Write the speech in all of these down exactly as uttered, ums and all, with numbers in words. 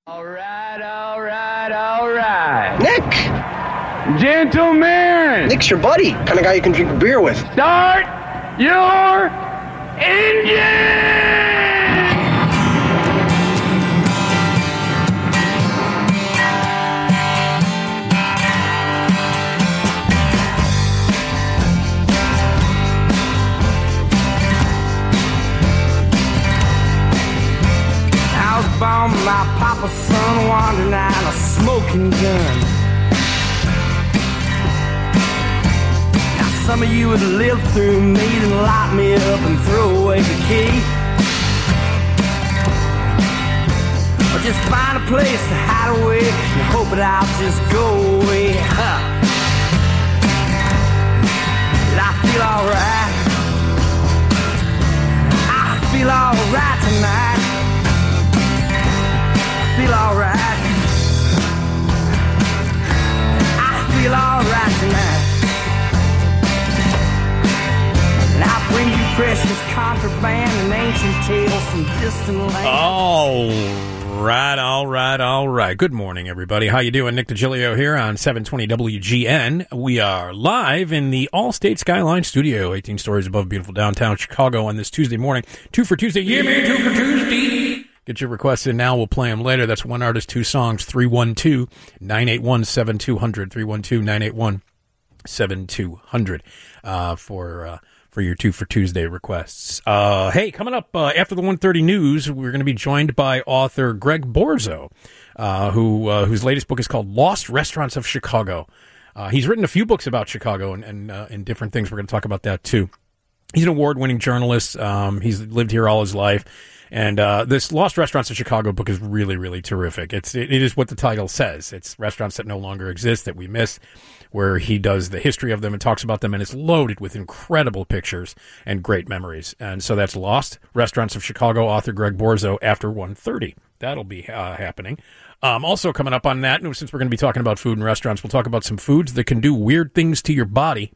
All right, all right, all right. Nick! Gentlemen! Nick's your buddy. Kind of guy you can drink a beer with. Start your engine! Found my papa's son wandering out a smoking gun. Now some of you would live through me and lock me up and throw away the key, or just find a place to hide away and hope that I'll just go away. Huh. Did I feel alright? I feel alright tonight. Feel alright. I feel alright tonight. And I bring you precious contraband and ancient tales from distant lands. All right, all right, all right. Good morning, everybody. How you doing? Nick DiGilio here on seven twenty W G N. We are live in the Allstate Skyline Studio, eighteen stories above beautiful downtown Chicago on this Tuesday morning. Two for Tuesday. Yeah, man, two for Tuesday. Get your requests in now. We'll play them later. That's one artist, two songs. three one two, nine eight one, seven two zero zero. three one two, nine eight one, seven two zero zero uh, for uh, for your two for Tuesday requests. Uh, hey, coming up uh, after the one thirty news, we're going to be joined by author Greg Borzo, uh, who uh, whose latest book is called Lost Restaurants of Chicago. Uh, he's written a few books about Chicago and and, uh, and different things. We're going to talk about that too. He's an award-winning journalist. Um, he's lived here all his life. And uh, this Lost Restaurants of Chicago book is really, really terrific. It's it, it is what the title says. It's restaurants that no longer exist, that we miss, where he does the history of them and talks about them, and it's loaded with incredible pictures and great memories. And so that's Lost Restaurants of Chicago, author Greg Borzo, after one thirty. That'll be uh, happening. Um, also coming up on that, since we're going to be talking about food and restaurants, we'll talk about some foods that can do weird things to your body.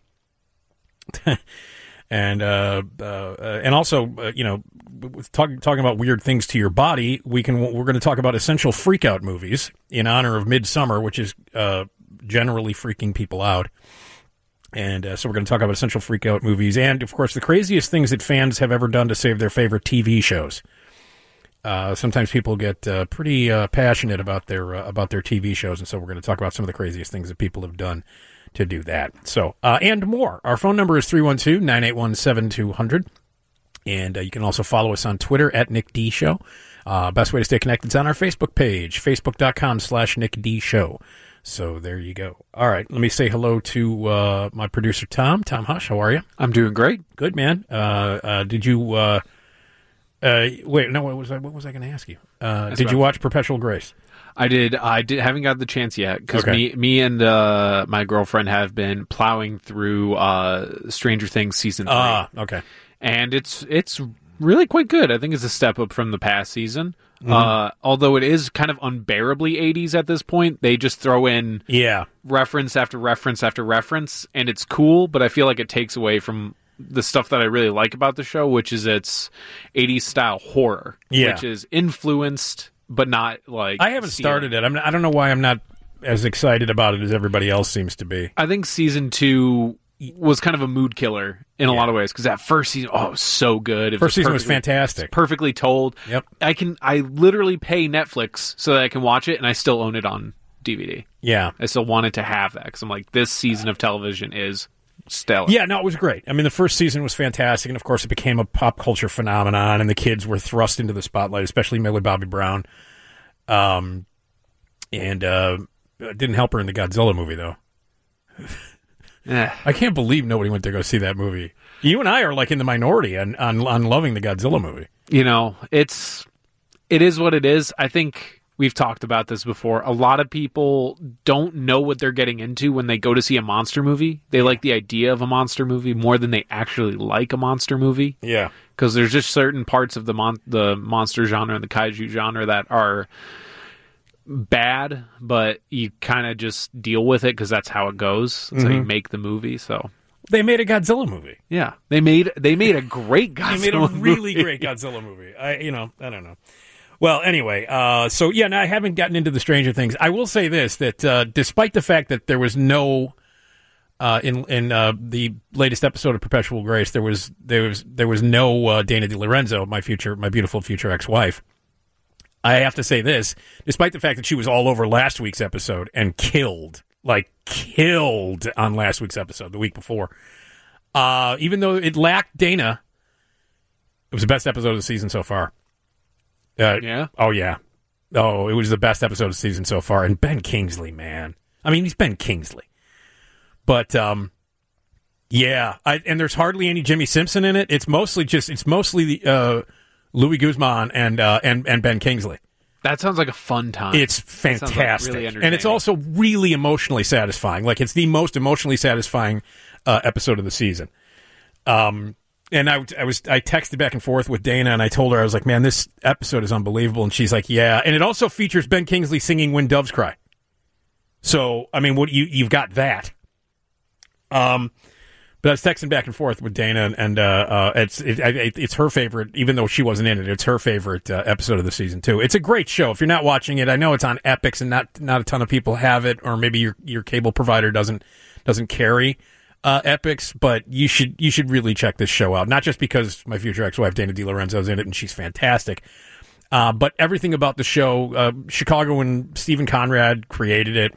And uh, uh, and also, uh, you know, talk, talking about weird things to your body, we can we're going to talk about essential freakout movies in honor of Midsummer, which is uh, generally freaking people out. And uh, so we're going to talk about essential freakout movies, and of course, the craziest things that fans have ever done to save their favorite T V shows. Uh, sometimes people get uh, pretty uh, passionate about their uh, about their T V shows, and so we're going to talk about some of the craziest things that people have done to do that. So, uh, and more. Our phone number is three one two, nine eight one, seven two zero zero. And uh, you can also follow us on Twitter at Nick D Show. Uh, best way to stay connected is on our Facebook page, facebook.com slash Nick D Show. So there you go. All right. Let me say hello to uh, my producer, Tom. Tom Hush, how are you? I'm doing great. Good, man. Uh, uh, did you, uh, uh, wait, no, what was I, what was I going to ask you? Uh, did you watch Perpetual Grace? I did. I did. Haven't got the chance yet because Okay. me, me and uh, my girlfriend have been plowing through uh, Stranger Things season three. Ah, okay. And it's it's really quite good. I think it's a step up from the past season. Mm-hmm. Uh, although it is kind of unbearably eighties at this point. They just throw in Yeah. reference after reference after reference, and it's cool. But I feel like it takes away from the stuff that I really like about the show, which is its eighties style horror, Yeah. which is influenced. But not like I haven't stealing. started it. I'm not, I don't know why I'm not as excited about it as everybody else seems to be. I think season two was kind of a mood killer in a Yeah. lot of ways because that first season, oh, it was so good. It First season was perfectly- fantastic. perfectly told. Yep. I can. I literally pay Netflix so that I can watch it, and I still own it on D V D. Yeah. I still wanted to have that because I'm like, this season of television is stellar. Yeah, no, it was great. I mean, the first season was fantastic, and of course, it became a pop culture phenomenon, and the kids were thrust into the spotlight, especially Millie Bobby Brown. Um, and uh, it didn't help her in the Godzilla movie, though. Eh. I can't believe nobody went to go see that movie. You and I are like in the minority on on, on loving the Godzilla movie. You know, it's it is what it is. I think we've talked about this before. A lot of people don't know what they're getting into when they go to see a monster movie. They like the idea of a monster movie more than they actually like a monster movie. Yeah. Because there's just certain parts of the mon- the monster genre and the kaiju genre that are bad, but you kind of just deal with it because that's how it goes. That's how you make the movie. So They made a Godzilla movie. yeah, they made they made a great Godzilla They made a really movie. great Godzilla movie. I, you know, I don't know. Well, anyway, uh, so yeah, no, I haven't gotten into the Stranger Things. I will say this, that uh, despite the fact that there was no, uh, in in uh, the latest episode of Perpetual Grace, there was there was there was no uh, Dana DiLorenzo, my future, my beautiful future ex-wife. I have to say this, despite the fact that she was all over last week's episode and killed, like killed on last week's episode, the week before. Uh, even though it lacked Dana, it was the best episode of the season so far. Uh, yeah? Oh, yeah. Oh, it was the best episode of the season so far. And Ben Kingsley, man. I mean, he's Ben Kingsley. But, um, yeah. I, and there's hardly any Jimmy Simpson in it. It's mostly just, it's mostly the, uh, Louis Guzman and, uh, and, and Ben Kingsley. That sounds like a fun time. It's fantastic. Like really and it's also really emotionally satisfying. Like, it's the most emotionally satisfying uh, episode of the season. Um, And I, I was I texted back and forth with Dana, and I told her, I was like, man, this episode is unbelievable. And she's like, yeah. And it also features Ben Kingsley singing When Doves Cry. So, I mean, what you, you've got that. Um, but I was texting back and forth with Dana, and, and uh, uh, it's it, it, it's her favorite, even though she wasn't in it. It's her favorite uh, episode of the season, too. It's a great show. If you're not watching it, I know it's on Epix, and not not a ton of people have it, or maybe your your cable provider doesn't doesn't carry Uh, Epix, but you should you should really check this show out. Not just because my future ex-wife Dana DiLorenzo is in it and she's fantastic, uh, but everything about the show. Uh, Chicago and Stephen Conrad created it,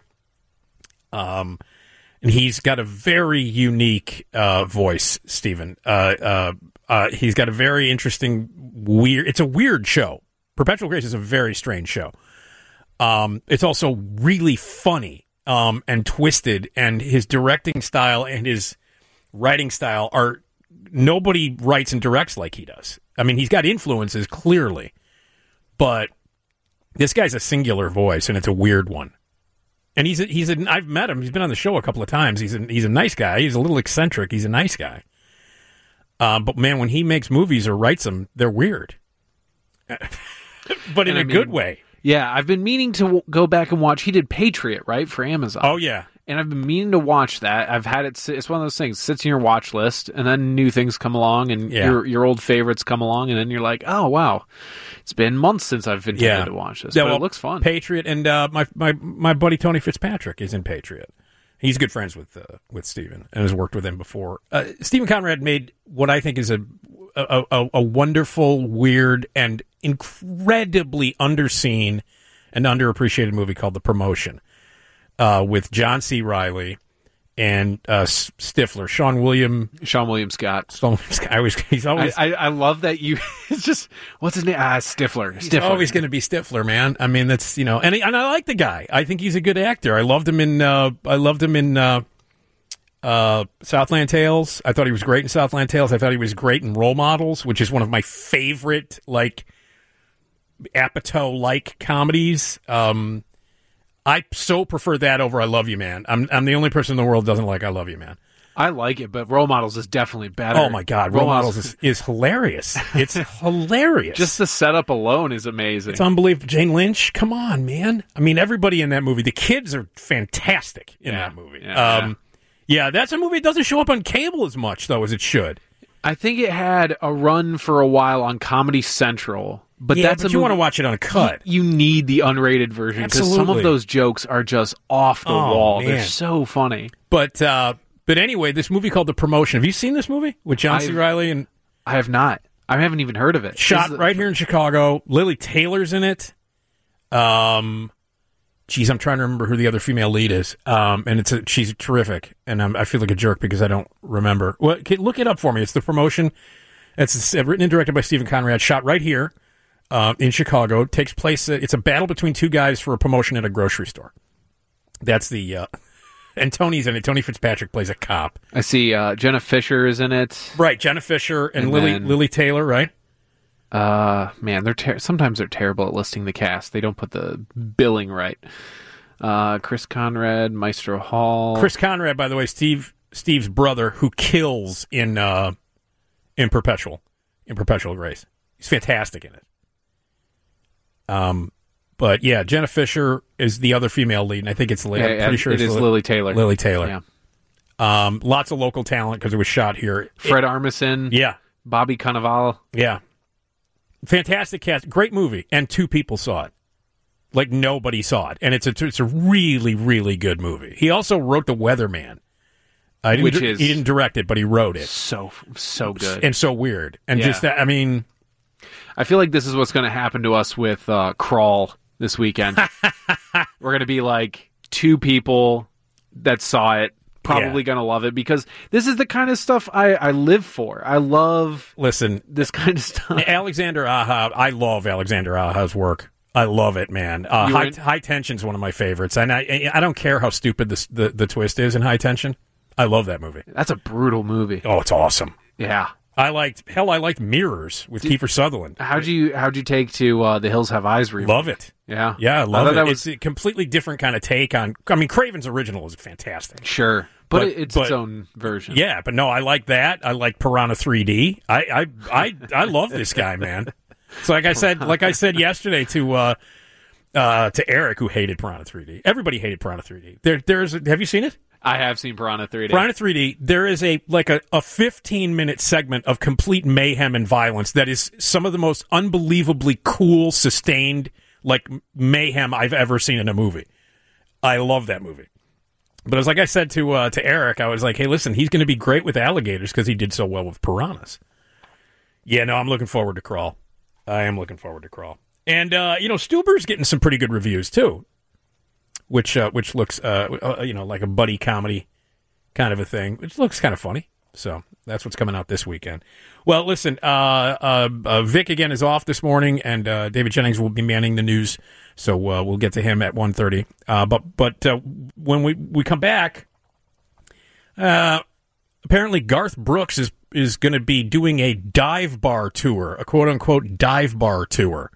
um, and he's got a very unique uh, voice. Stephen, uh, uh, uh, he's got a very interesting, weird. It's a weird show. Perpetual Grace is a very strange show. Um, it's also really funny. Um, and twisted, and his directing style and his writing style are, nobody writes and directs like he does. I mean, he's got influences, clearly, but this guy's a singular voice, and it's a weird one. And he's a, he's a, I've met him. He's been on the show a couple of times. He's a, he's a nice guy. He's a little eccentric. He's a nice guy. Um, but man, when he makes movies or writes them, they're weird, but in and a I mean, good way. Yeah, I've been meaning to w- go back and watch. He did Patriot, right, for Amazon. Oh, yeah. And I've been meaning to watch that. I've had it. Sit, it's one of those things. Sits in your watch list, and then new things come along, and yeah. your your old favorites come along, and then you're like, oh wow, it's been months since I've intended yeah. to watch this. Yeah, but well, it looks fun. Patriot, and uh, my my my buddy Tony Fitzpatrick is in Patriot. He's good friends with uh, with Stephen and has worked with him before. Uh, Stephen Conrad made what I think is a a, a a wonderful, weird, and incredibly underseen and underappreciated movie called The Promotion, uh, with John C. Reilly and uh, Stifler, Sean William, Sean William Scott. Sean William Scott. I always, he's always. I, I, I love that you. It's just what's his name? Ah, Stifler. He's Stifler. always going to be Stifler, man. I mean, that's you know, and he, and I like the guy. I think he's a good actor. I loved him in. Uh, I loved him in uh, uh, Southland Tales. I thought he was great in Southland Tales. I thought he was great in Role Models, which is one of my favorite, like, Apatow-like comedies. Um, I so prefer that over I Love You, Man. I'm I'm the only person in the world who doesn't like I Love You, Man. I like it, but Role Models is definitely better. Oh my God, Role, Role Models is, is hilarious. It's hilarious. Just the setup alone is amazing. It's unbelievable. Jane Lynch, come on, man. I mean, everybody in that movie. The kids are fantastic in yeah, that movie. Yeah, um, yeah. yeah, that's a movie that doesn't show up on cable as much though as it should. I think it had a run for a while on Comedy Central. But yeah, that's but a you movie, want to watch it uncut. You need the unrated version because some of those jokes are just off the oh, wall. Man. They're so funny. But uh, but anyway, this movie called The Promotion. Have you seen this movie with John C. Reilly? And I have not. I haven't even heard of it. Shot the, right here in Chicago. Lily Taylor's in it. Um, geez, I'm trying to remember who the other female lead is. Um, and it's a, she's terrific. And I'm, I feel like a jerk because I don't remember. Well, look it up for me. It's The Promotion. It's written and directed by Stephen Conrad. Shot right here. Uh, in Chicago. It takes place, uh, it's a battle between two guys for a promotion at a grocery store. That's the, uh, and Tony's in it. Tony Fitzpatrick plays a cop. I see uh, Jenna Fisher is in it. Right, Jenna Fisher and, and Lily then, Lily Taylor, right? Uh, man, they're ter- sometimes they're terrible at listing the cast. They don't put the billing right. Uh, Chris Conrad, Maestro Hall. Chris Conrad, by the way, Steve Steve's brother, who kills in uh, in Perpetual, in Perpetual Grace. He's fantastic in it. Um, but yeah, Jenna Fisher is the other female lead, and I think it's Lily. Yeah, I'm pretty sure it it's is Lily, Lily Taylor. Lily Taylor. Yeah. Um, lots of local talent because it was shot here. Fred it, Armisen. Yeah. Bobby Cannavale. Yeah. Fantastic cast, great movie, and two people saw it. Like nobody saw it, and it's a it's a really really good movie. He also wrote The Weatherman. I didn't, Which is he didn't direct it, but he wrote it. So so good and so weird, and Yeah. just that. I mean, I feel like this is what's going to happen to us with uh, Crawl this weekend. We're going to be like two people that saw it, probably Yeah. going to love it, because this is the kind of stuff I, I live for. I love listen, this kind of stuff. Alexander Aja. I love Alexander Aja's work. I love it, man. Uh, You were high, in- high Tension's one of my favorites, and I I don't care how stupid this, the the twist is in High Tension. I love that movie. That's a brutal movie. Oh, it's awesome. Yeah. I liked hell. I liked Mirrors with Kiefer Sutherland. How'd you how'd you take to uh, The Hills Have Eyes remake? Love it. Yeah. Yeah, I love thought it. that was It's a completely different kind of take on. I mean, Craven's original is fantastic. sure, but, But- it- it's but- its own version. Yeah, but no, I like that. I like Piranha three D. I I I, I love this guy, man. So like I said, like I said yesterday to uh, uh, to Eric, who hated Piranha three D. Everybody hated Piranha three D. There, there's. Have you seen it? I have seen Piranha three D. Piranha three D. There is a like a, a fifteen minute segment of complete mayhem and violence that is some of the most unbelievably cool, sustained like mayhem I've ever seen in a movie. I love that movie. But as like I said to uh, to Eric, I was like, hey, listen, he's going to be great with alligators because he did so well with piranhas. Yeah, no, I'm looking forward to Crawl. I am looking forward to Crawl. And, uh, you know, Stuber's getting some pretty good reviews, too, which uh, which looks, uh, uh, you know, like a buddy comedy kind of a thing, which looks kind of funny. So that's what's coming out this weekend. Well, listen, uh, uh, uh, Vic, again, is off this morning, and uh, David Jennings will be manning the news, so uh, we'll get to him at one thirty. Uh, but but uh, when we, we come back, uh, apparently Garth Brooks is, is going to be doing a dive bar tour, a quote-unquote dive bar tour.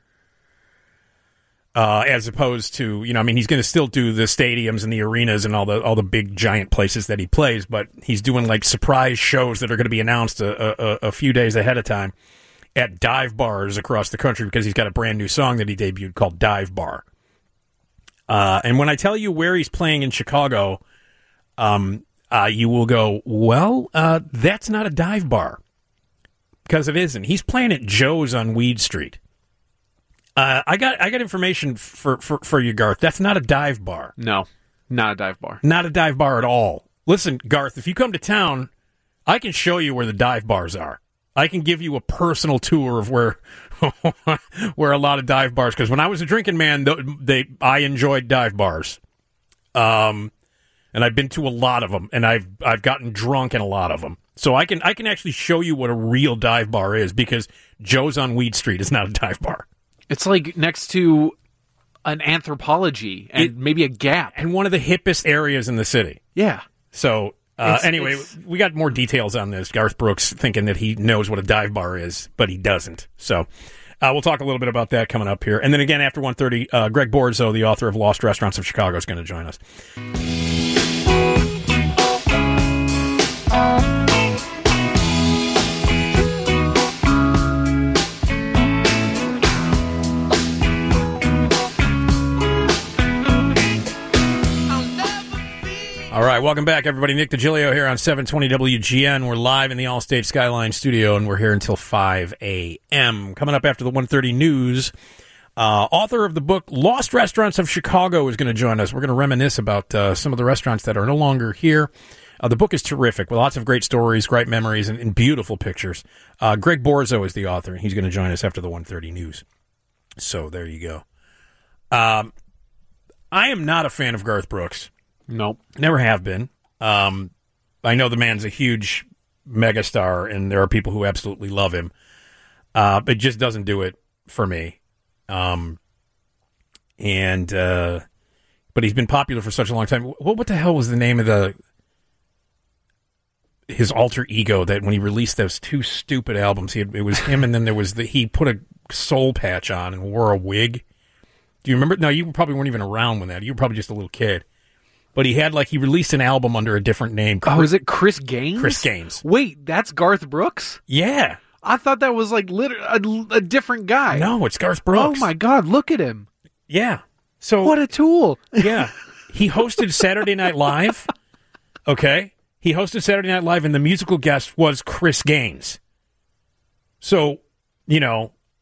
Uh, as opposed to, you know, I mean, he's going to still do the stadiums and the arenas and all the all the big giant places that he plays, but he's doing like surprise shows that are going to be announced a, a, a few days ahead of time at dive bars across the country because he's got a brand new song that he debuted called Dive Bar. Uh, and when I tell you where he's playing in Chicago, um, uh, you will go, well, uh, that's not a dive bar, because it isn't. He's playing at Joe's on Weed Street. Uh, I got I got information for, for, for you, Garth. That's not a dive bar. No, not a dive bar. Not a dive bar at all. Listen, Garth, if you come to town, I can show you where the dive bars are. I can give you a personal tour of where where a lot of dive bars. Because when I was a drinking man, they I enjoyed dive bars, um, and I've been to a lot of them, and I've I've gotten drunk in a lot of them. So I can I can actually show you what a real dive bar is, because Joe's on Weed Street is not a dive bar. It's like next to an Anthropology and It- maybe a Gap. And one of the hippest areas in the city. Yeah. So, uh, It's- anyway, it's- we got more details on this. Garth Brooks thinking that he knows what a dive bar is, but he doesn't. So, uh, we'll talk a little bit about that coming up here. And then again, after one thirty, uh, Greg Borzo, the author of Lost Restaurants of Chicago, is going to join us. All right, welcome back, everybody. Nick DiGilio here on seven twenty W G N. We're live in the Allstate Skyline studio, and we're here until five a.m. Coming up after the one thirty news, uh, author of the book Lost Restaurants of Chicago is going to join us. We're going to reminisce about uh, some of the restaurants that are no longer here. Uh, the book is terrific, with lots of great stories, great memories, and, and beautiful pictures. Uh, Greg Borzo is the author, and he's going to join us after the one thirty news. So there you go. Um, I am not a fan of Garth Brooks. Nope. Never have been. Um, I know the man's a huge megastar, and there are people who absolutely love him. Uh, it just doesn't do it for me. Um, and uh, but he's been popular for such a long time. What what the hell was the name of the his alter ego that when he released those two stupid albums, he had, it was him, and then there was the he put a soul patch on and wore a wig. Do you remember? No, you probably weren't even around when that. You were probably just a little kid. But he had, like, he released an album under a different name. Oh, is it Chris Gaines? Chris Gaines. Wait, that's Garth Brooks? Yeah. I thought that was like lit- a, a different guy. No, it's Garth Brooks. Oh my God, look at him. Yeah. So What a tool. yeah. He hosted Saturday Night Live. Okay. He hosted Saturday Night Live, and the musical guest was Chris Gaines. So, you know,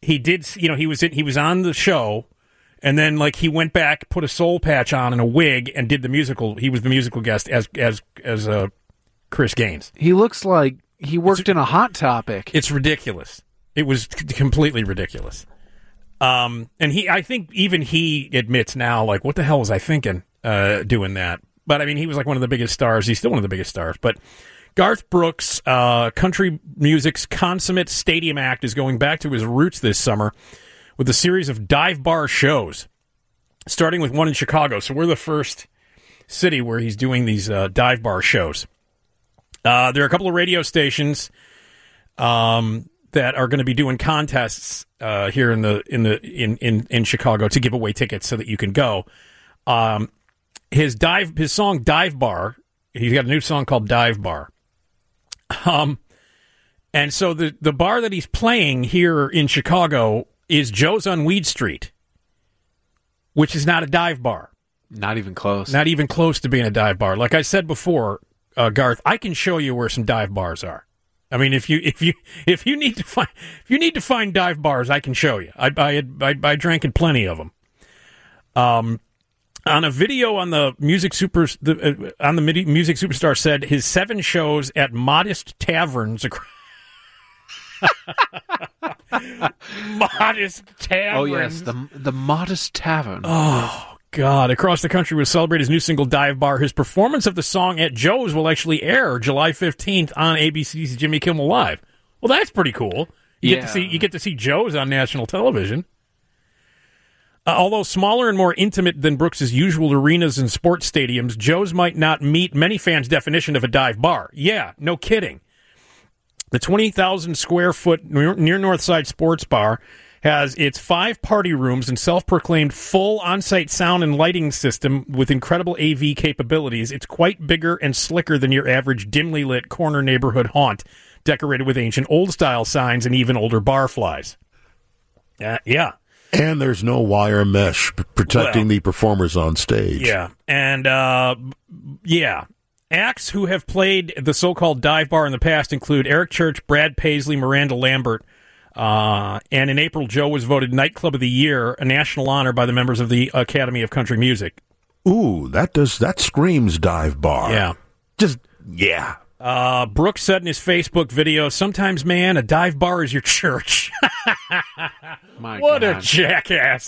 he did, you know, he was in, he was on the show, and then like he went back, put a soul patch on and a wig, and did the musical. He was the musical guest as as as uh, Chris Gaines. He looks like he worked it's, in a Hot Topic. It's ridiculous. It was c- completely ridiculous. Um, and he, I think even he admits now, like, what the hell was I thinking uh, doing that? But I mean, he was like one of the biggest stars. He's still one of the biggest stars. But Garth Brooks, uh, country music's consummate stadium act, is going back to his roots this summer with a series of dive bar shows, starting with one in Chicago. So we're the first city where he's doing these uh, dive bar shows. Uh, there are a couple of radio stations um, that are going to be doing contests uh, here in the in the in, in, in Chicago to give away tickets so that you can go. Um, his dive his song Dive Bar. He's got a new song called Dive Bar. Um, and so the the bar that he's playing here in Chicago is Joe's on Weed Street, which is not a dive bar. Not even close. Not even close to being a dive bar. Like I said before, uh, Garth, I can show you where some dive bars are. I mean, if you if you if you need to find if you need to find dive bars, I can show you. I I I, I drank in plenty of them. Um, on a video on the music super the, uh, on the music superstar said his seven shows at modest taverns across. Modest Tavern. Oh yes, the the Modest Tavern. Oh God! Across the country will celebrate his new single "Dive Bar." His performance of the song at Joe's will actually air July fifteenth on A B C's Jimmy Kimmel Live. Well, that's pretty cool. You yeah. get to see you get to see Joe's on national television. Uh, although smaller and more intimate than Brooks' usual arenas and sports stadiums, Joe's might not meet many fans' definition of a dive bar. Yeah, no kidding. The twenty thousand square foot near Northside Sports Bar has its five party rooms and self-proclaimed full on-site sound and lighting system with incredible A V capabilities. It's quite bigger and slicker than your average dimly lit corner neighborhood haunt, decorated with ancient old-style signs and even older barflies. Uh, yeah. And there's no wire mesh p- protecting well, the performers on stage. Yeah. And, uh, yeah. Acts who have played the so-called dive bar in the past include Eric Church, Brad Paisley, Miranda Lambert, uh, and in April, Joe was voted Nightclub of the Year, a national honor by the members of the Academy of Country Music. Ooh, that does that screams dive bar. Yeah. Just, yeah. Uh, Brooks said in his Facebook video, sometimes, man, a dive bar is your church. My what God. a jackass.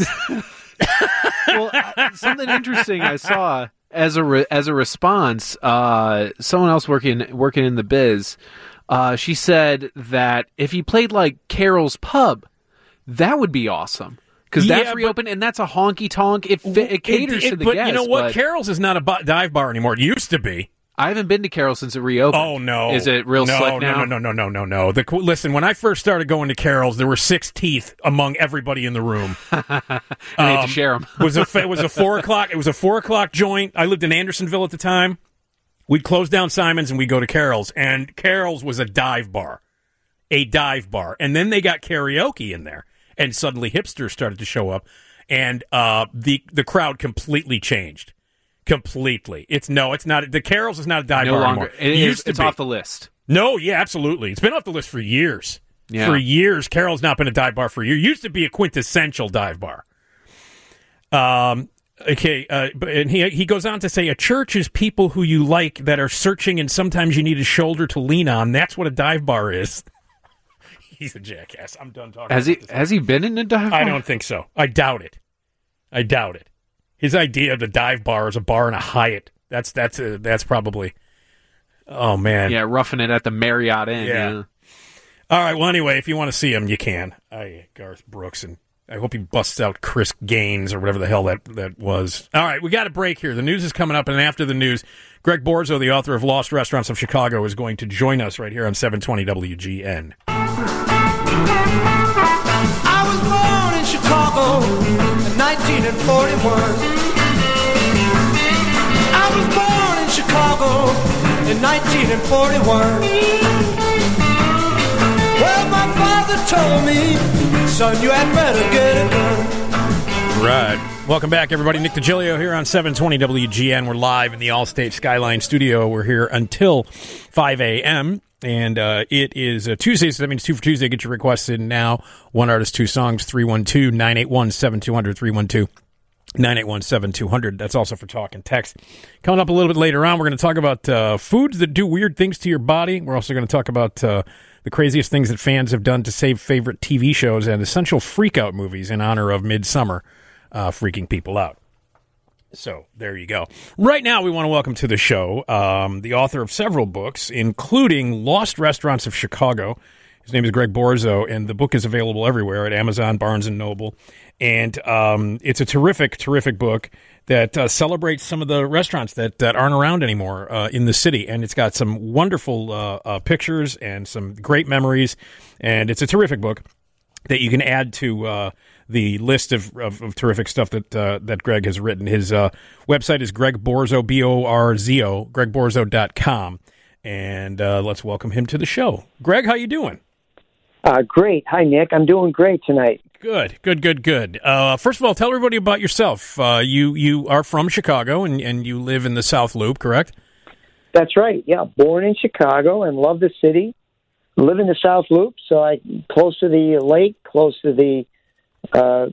Well, uh, something interesting I saw as a re- as a response, uh, someone else working working in the biz, uh, she said that if he played like Carol's Pub, that would be awesome. Because that's yeah, reopened, and that's a honky-tonk. It, fi- it caters it, it, to the but guests. you know what? But Carol's is not a bu- dive bar anymore. It used to be. I haven't been to Carol's since it reopened. Oh, no. Is it real no, slick now? No, no, no, no, no, no, no. The, listen, when I first started going to Carol's, there were six teeth among everybody in the room. and um, they had to share them. it was a it was a four o'clock. It was a four o'clock joint. I lived in Andersonville at the time. We'd close down Simon's and we'd go to Carol's, and Carol's was a dive bar, a dive bar, and then they got karaoke in there, and suddenly hipsters started to show up, and uh, the the crowd completely changed. Completely. It's no, it's not. The Carol's is not a dive no bar longer. anymore. It It is, used to it's be. off the list. No, yeah, absolutely. It's been off the list for years. Yeah. For years, Carol's not been a dive bar for years. Used to be a quintessential dive bar. Um. Okay. Uh. But and he he goes on to say, a church is people who you like that are searching, and sometimes you need a shoulder to lean on. That's what a dive bar is. He's a jackass. I'm done talking. Has about he this. has he been in a dive bar? I don't think so. I doubt it. I doubt it. His idea of the dive bar is a bar in a Hyatt. That's that's a, that's probably. Oh man. Yeah, roughing it at the Marriott Inn. Yeah. Yeah. All right. Well, anyway, if you want to see him, you can. I Garth Brooks, and I hope he busts out Chris Gaines or whatever the hell that that was. All right, we got a break here. The news is coming up, and after the news, Greg Borzo, the author of Lost Restaurants of Chicago, is going to join us right here on seven twenty W G N. I was born in Chicago in nineteen forty-one. I was born in Chicago in nineteen forty-one. Well, my father told me, son, you had better get it done. Right. Welcome back, everybody. Nick DiGilio here on seven twenty W G N. We're live in the Allstate Skyline studio. We're here until five a.m., and uh, it is a Tuesday, so that means two for Tuesday. Get your requests in now. One artist, two songs, three one two, nine eight one, seven two zero zero, three one two, nine eight one, seven two zero zero. That's also for talk and text. Coming up a little bit later on, we're going to talk about uh, foods that do weird things to your body. We're also going to talk about uh, the craziest things that fans have done to save favorite T V shows and essential freak-out movies in honor of Midsummer. Uh, freaking people out. So there you go. Right now, we want to welcome to the show um, the author of several books, including Lost Restaurants of Chicago. His name is Greg Borzo, and the book is available everywhere at Amazon, Barnes and Noble. And um, it's a terrific, terrific book that uh, celebrates some of the restaurants that, that aren't around anymore uh, in the city. And it's got some wonderful uh, uh, pictures and some great memories. And it's a terrific book that you can add to uh, the list of, of, of terrific stuff that uh, that Greg has written. His uh, website is Greg Borzo, B O R Z O, greg borzo dot com. And uh, let's welcome him to the show. Greg, how you doing? Uh, great. Hi, Nick. I'm doing great tonight. Good, good, good, good. Uh, first of all, tell everybody about yourself. Uh, you you are from Chicago, and, and you live in the South Loop, correct? That's right. Yeah, born in Chicago and love the city. Live in the South Loop, so I close to the lake, close to the uh,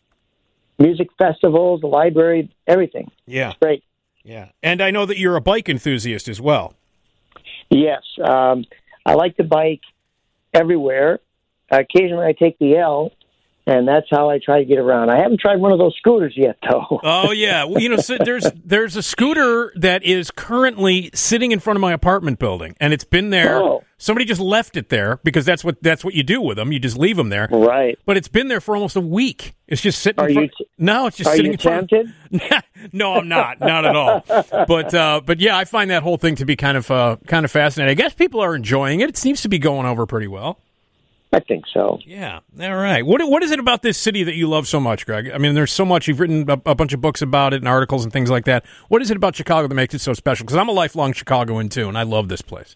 music festivals, the library, everything. Yeah. It's great. Yeah. And I know that you're a bike enthusiast as well. Yes. Um, I like to bike everywhere. Occasionally I take the L, and that's how I try to get around. I haven't tried one of those scooters yet, though. Oh, yeah. Well, you know, so there's there's a scooter that is currently sitting in front of my apartment building, and it's been there. Oh. Somebody just left it there because that's what that's what you do with them. You just leave them there. Right. But it's been there for almost a week. It's just sitting Are in front. you t- no, it's just Are sitting you in front. tempted? No, I'm not. Not at all. But uh, but yeah, I find that whole thing to be kind of uh, kind of fascinating. I guess people are enjoying it. It seems to be going over pretty well. I think so. Yeah. All right. What what is it about this city that you love so much, Greg? I mean, there's so much. You've written a, a bunch of books about it and articles and things like that. What is it about Chicago that makes it so special? Because I'm a lifelong Chicagoan, too, and I love this place.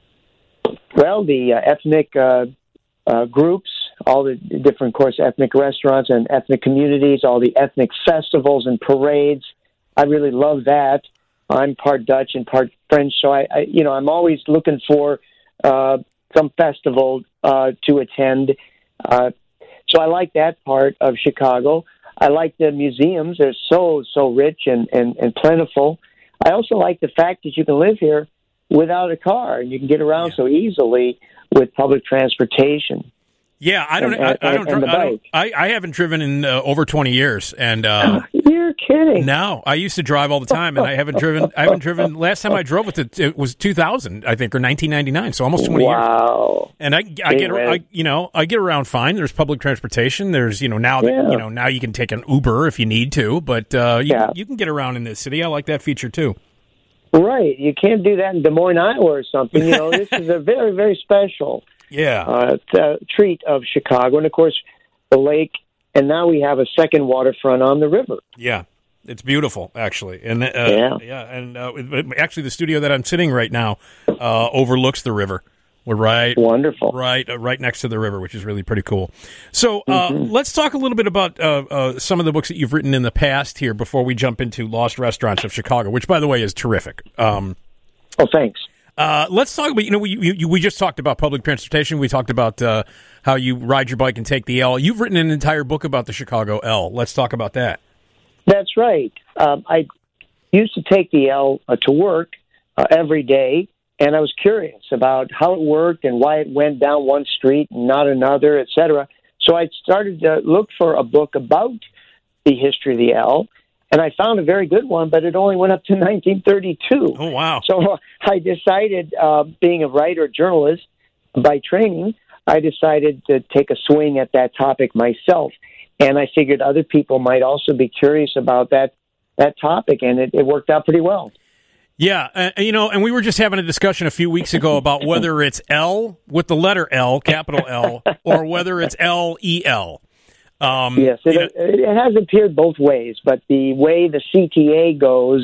Well, the uh, ethnic uh, uh, groups, all the different, of course, ethnic restaurants and ethnic communities, all the ethnic festivals and parades. I really love that. I'm part Dutch and part French, so I, I you know, I'm always looking for uh, some festival uh, to attend. Uh, so I like that part of Chicago. I like the museums. They're so, so rich and, and, and plentiful. I also like the fact that you can live here without a car, and you can get around yeah. so easily with public transportation. Yeah, I don't. And, I, I don't. and, and I, don't I, I haven't driven in uh, over twenty years, and uh, you're kidding. No, I used to drive all the time, and I haven't driven. I haven't driven. Last time I drove with it, it was two thousand, I think, or nineteen ninety-nine. So almost twenty wow. years. Wow. And I, I get, I, you know, I get around fine. There's public transportation. There's, you know, now that yeah. you know now you can take an Uber if you need to, but uh, you, yeah. you can get around in this city. I like that feature too. Right. You can't do that in Des Moines, Iowa or something. You know, this is a very, very special yeah. uh, t- treat of Chicago. And, of course, the lake. And now we have a second waterfront on the river. Yeah. It's beautiful, actually. And uh, yeah. yeah. And uh, actually, the studio that I'm sitting right now uh, overlooks the river. We're right, wonderful, right, uh, right next to the river, which is really pretty cool. So uh, mm-hmm. let's talk a little bit about uh, uh, some of the books that you've written in the past here before we jump into Lost Restaurants of Chicago, which, by the way, is terrific. Um, oh, thanks. Uh, let's talk about, you know, we you, we just talked about public transportation. We talked about uh, how you ride your bike and take the L. You've written an entire book about the Chicago L. Let's talk about that. That's right. Um, I used to take the L uh, to work uh, every day. And I was curious about how it worked and why it went down one street and not another, et cetera. So I started to look for a book about the history of the L, and I found a very good one, but it only went up to nineteen thirty-two. Oh, wow. So I decided, uh, being a writer, journalist by training, I decided to take a swing at that topic myself. And I figured other people might also be curious about that, that topic, and it, it worked out pretty well. Yeah, uh, you know, and we were just having a discussion a few weeks ago about whether it's L with the letter L, capital L, or whether it's L E L. Um, yes, it, it has appeared both ways, but the way the C T A goes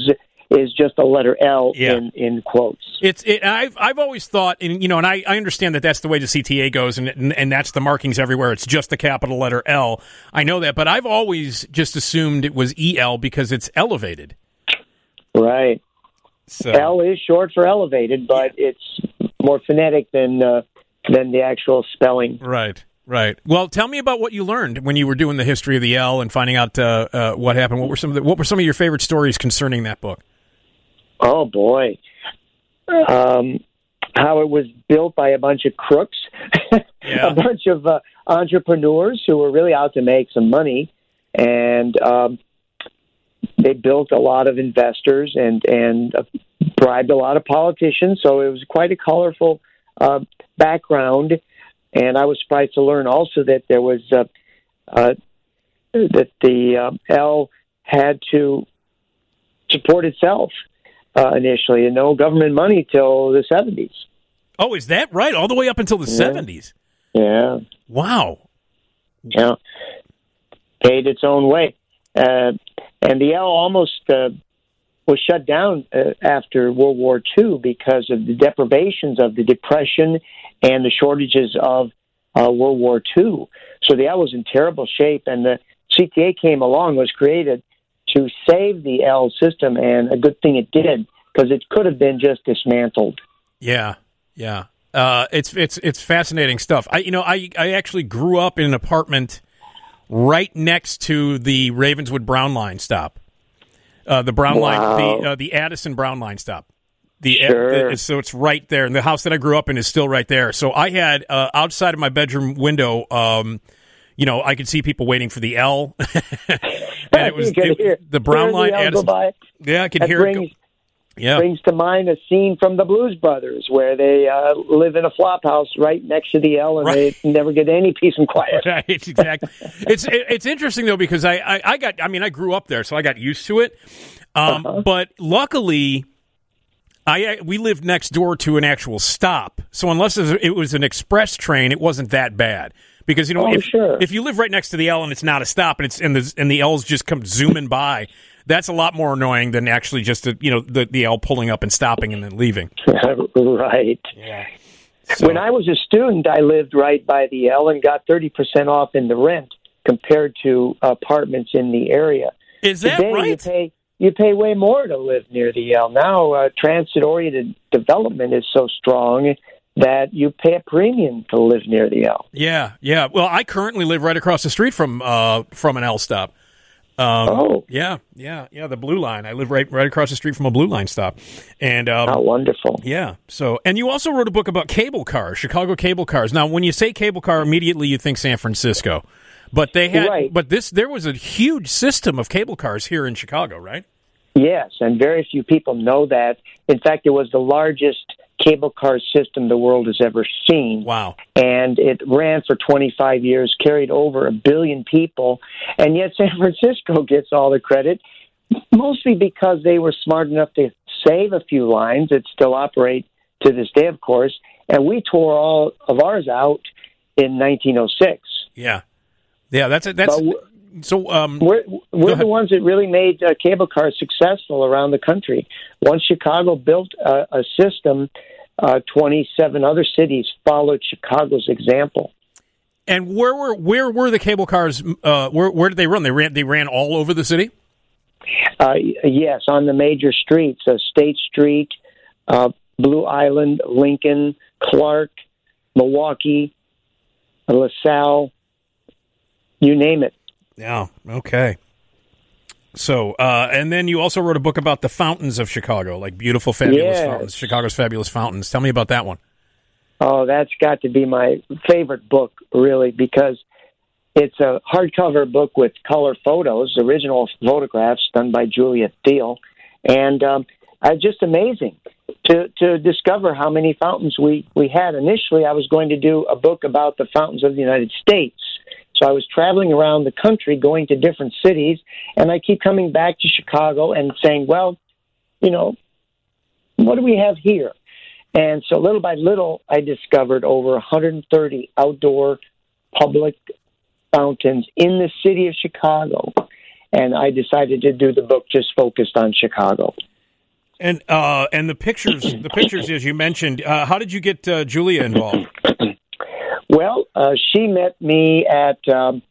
is just a letter L Yeah. in, in quotes. It's it, I've I've always thought, and you know, and I, I understand that that's the way the C T A goes, and, and and that's the markings everywhere. It's just the capital letter L. I know that, but I've always just assumed it was E L because it's elevated. Right. So L is short for elevated, but it's more phonetic than uh, than the actual spelling. right, right. Well, tell me about what you learned when you were doing the history of the L and finding out uh, uh, what happened. What were some of the, what were some of your favorite stories concerning that book? Oh boy, um, how it was built by a bunch of crooks, Yeah. a bunch of uh, entrepreneurs who were really out to make some money, and um, they built a lot of investors and and uh, bribed a lot of politicians. So it was quite a colorful uh, background, and I was surprised to learn also that there was uh, uh, that the uh, L had to support itself. Uh, initially, and no government money till the seventies. Oh, is that right? All the way up until the seventies. Yeah, Wow. yeah, paid its own way, uh, and the L almost uh, was shut down uh, after World War Two because of the deprivations of the Depression and the shortages of uh, World War Two. So the L was in terrible shape, and the C T A came along, was created to save the L system, and a good thing it did, because it could have been just dismantled. Yeah, yeah. Uh, it's it's it's fascinating stuff. I you know I I actually grew up in an apartment right next to the Ravenswood Brown Line stop, uh, the Brown Wow. Line, the uh, the Addison Brown Line stop. The, Sure. the so it's right there, and the house that I grew up in is still right there. So I had uh, outside of my bedroom window. Um, You know, I could see people waiting for the L, and it was You could it- hear- the Brown hear the Line. L go Addison. by. Yeah, I could That hear it. brings, Go. Yeah, brings to mind a scene from the Blues Brothers where they uh, live in a flop house right next to the L, and Right. they never get any peace and quiet. right, exactly. It's it, it's interesting though because I, I I got I mean I grew up there, so I got used to it. Um, Uh-huh. But luckily, I we lived next door to an actual stop, so unless it was, it was an express train, it wasn't that bad. Because you know, Oh, if sure. if you live right next to the L and it's not a stop, and it's and the and the L's just come zooming by, that's a lot more annoying than actually just a, you know the the L pulling up and stopping and then leaving. Right. Yeah. So, When I was a student, I lived right by the L and got thirty percent off in the rent compared to apartments in the area. is that Today, you right? pay you pay way more to live near the L. Now, uh, transit-oriented development is so strong that you pay a premium to live near the L. Yeah, yeah. Well, I currently live right across the street from uh, from an L stop. Um, Oh. yeah, yeah, yeah. The Blue Line. I live right right across the street from a Blue Line stop, and um, How wonderful. yeah. So, and you also wrote a book about cable cars, Chicago cable cars. Now, when you say cable car, immediately you think San Francisco, but they had, Right. but this there was a huge system of cable cars here in Chicago, right? Yes, and very few people know that. In fact, it was the largest cable car system the world has ever seen. Wow. And it ran for twenty-five years, carried over a billion people, and yet San Francisco gets all the credit, mostly because they were smart enough to save a few lines that still operate to this day, of course, and we tore all of ours out in nineteen oh six. Yeah, yeah. That's it. That's But w- so. Um, We're, we're ahead. the ones that really made uh, cable cars successful around the country. Once Chicago built a, a system, uh, twenty-seven other cities followed Chicago's example. and where were where were the cable cars? Uh, where where did they run? They ran they ran all over the city. Uh, yes, on the major streets, uh, State Street, uh, Blue Island, Lincoln, Clark, Milwaukee, LaSalle, you name it. Yeah. Okay. So, uh, and then you also wrote a book about the fountains of Chicago, like beautiful, fabulous Yes. fountains, Chicago's fabulous fountains. Tell me about that one. Oh, that's got to be my favorite book, really, because it's a hardcover book with color photos, original photographs done by Julia Thiel, and um, uh, just amazing to to discover how many fountains we, we had. Initially, I was going to do a book about the fountains of the United States. So I was traveling around the country, going to different cities, and I keep coming back to Chicago and saying, well, you know, what do we have here? And so little by little, I discovered over one hundred thirty outdoor public fountains in the city of Chicago. And I decided to do the book just focused on Chicago. And uh, and the pictures, the pictures, as you mentioned, uh, how did you get uh, Julia involved? Well, uh, she met me at um,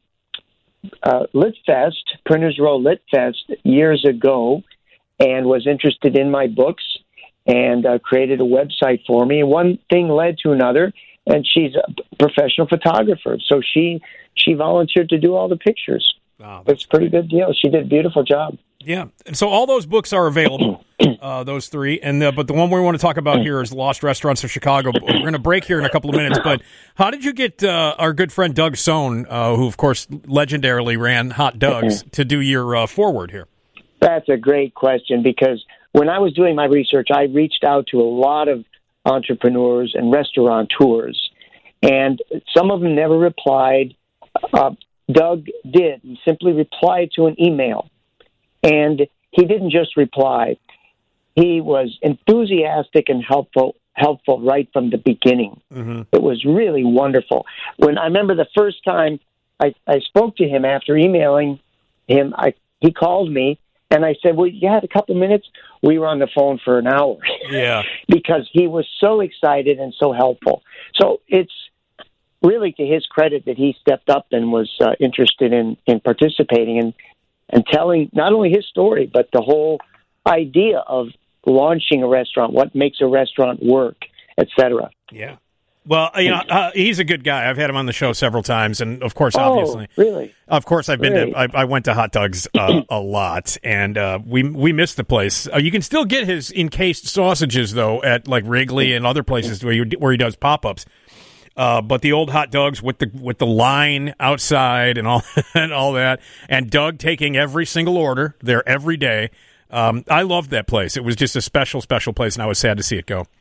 uh, LitFest, Printers Row LitFest, years ago, and was interested in my books and uh, created a website for me. And one thing led to another, and she's a professional photographer, so she she volunteered to do all the pictures. Wow, it's a pretty good deal. She did a beautiful job. Yeah, and so all those books are available, uh, those three, and uh, but the one we want to talk about here is Lost Restaurants of Chicago. We're going to break here in a couple of minutes, but how did you get uh, our good friend Doug Sohn, uh, who of course legendarily ran Hot Doug's, to do your uh, foreword here? That's a great question, because when I was doing my research, I reached out to a lot of entrepreneurs and restaurateurs, and some of them never replied. Uh, Doug did. He simply replied to an email. And he didn't just reply. He was enthusiastic and helpful helpful right from the beginning. Mm-hmm. It was really wonderful. When I remember the first time I, I spoke to him after emailing him, I, he called me, and I said, well, you had a couple of minutes? We were on the phone for an hour. Yeah. Because he was so excited and so helpful. So it's really to his credit that he stepped up and was uh, interested in, in participating and and telling not only his story, but the whole idea of launching a restaurant, what makes a restaurant work, et cetera. Yeah. Well, you know, uh, he's a good guy. I've had him on the show several times, and of course, oh, obviously, really, of course, I've been really? to. I, I went to Hot Doug's uh, a lot, and uh, we we missed the place. Uh, you can still get his encased sausages though at like Wrigley and other places where he, where he does pop ups. Uh, but the old Hot Doug's with the with the line outside and all and all that, and Doug taking every single order there every day. Um, I loved that place. It was just a special, special place, and I was sad to see it go.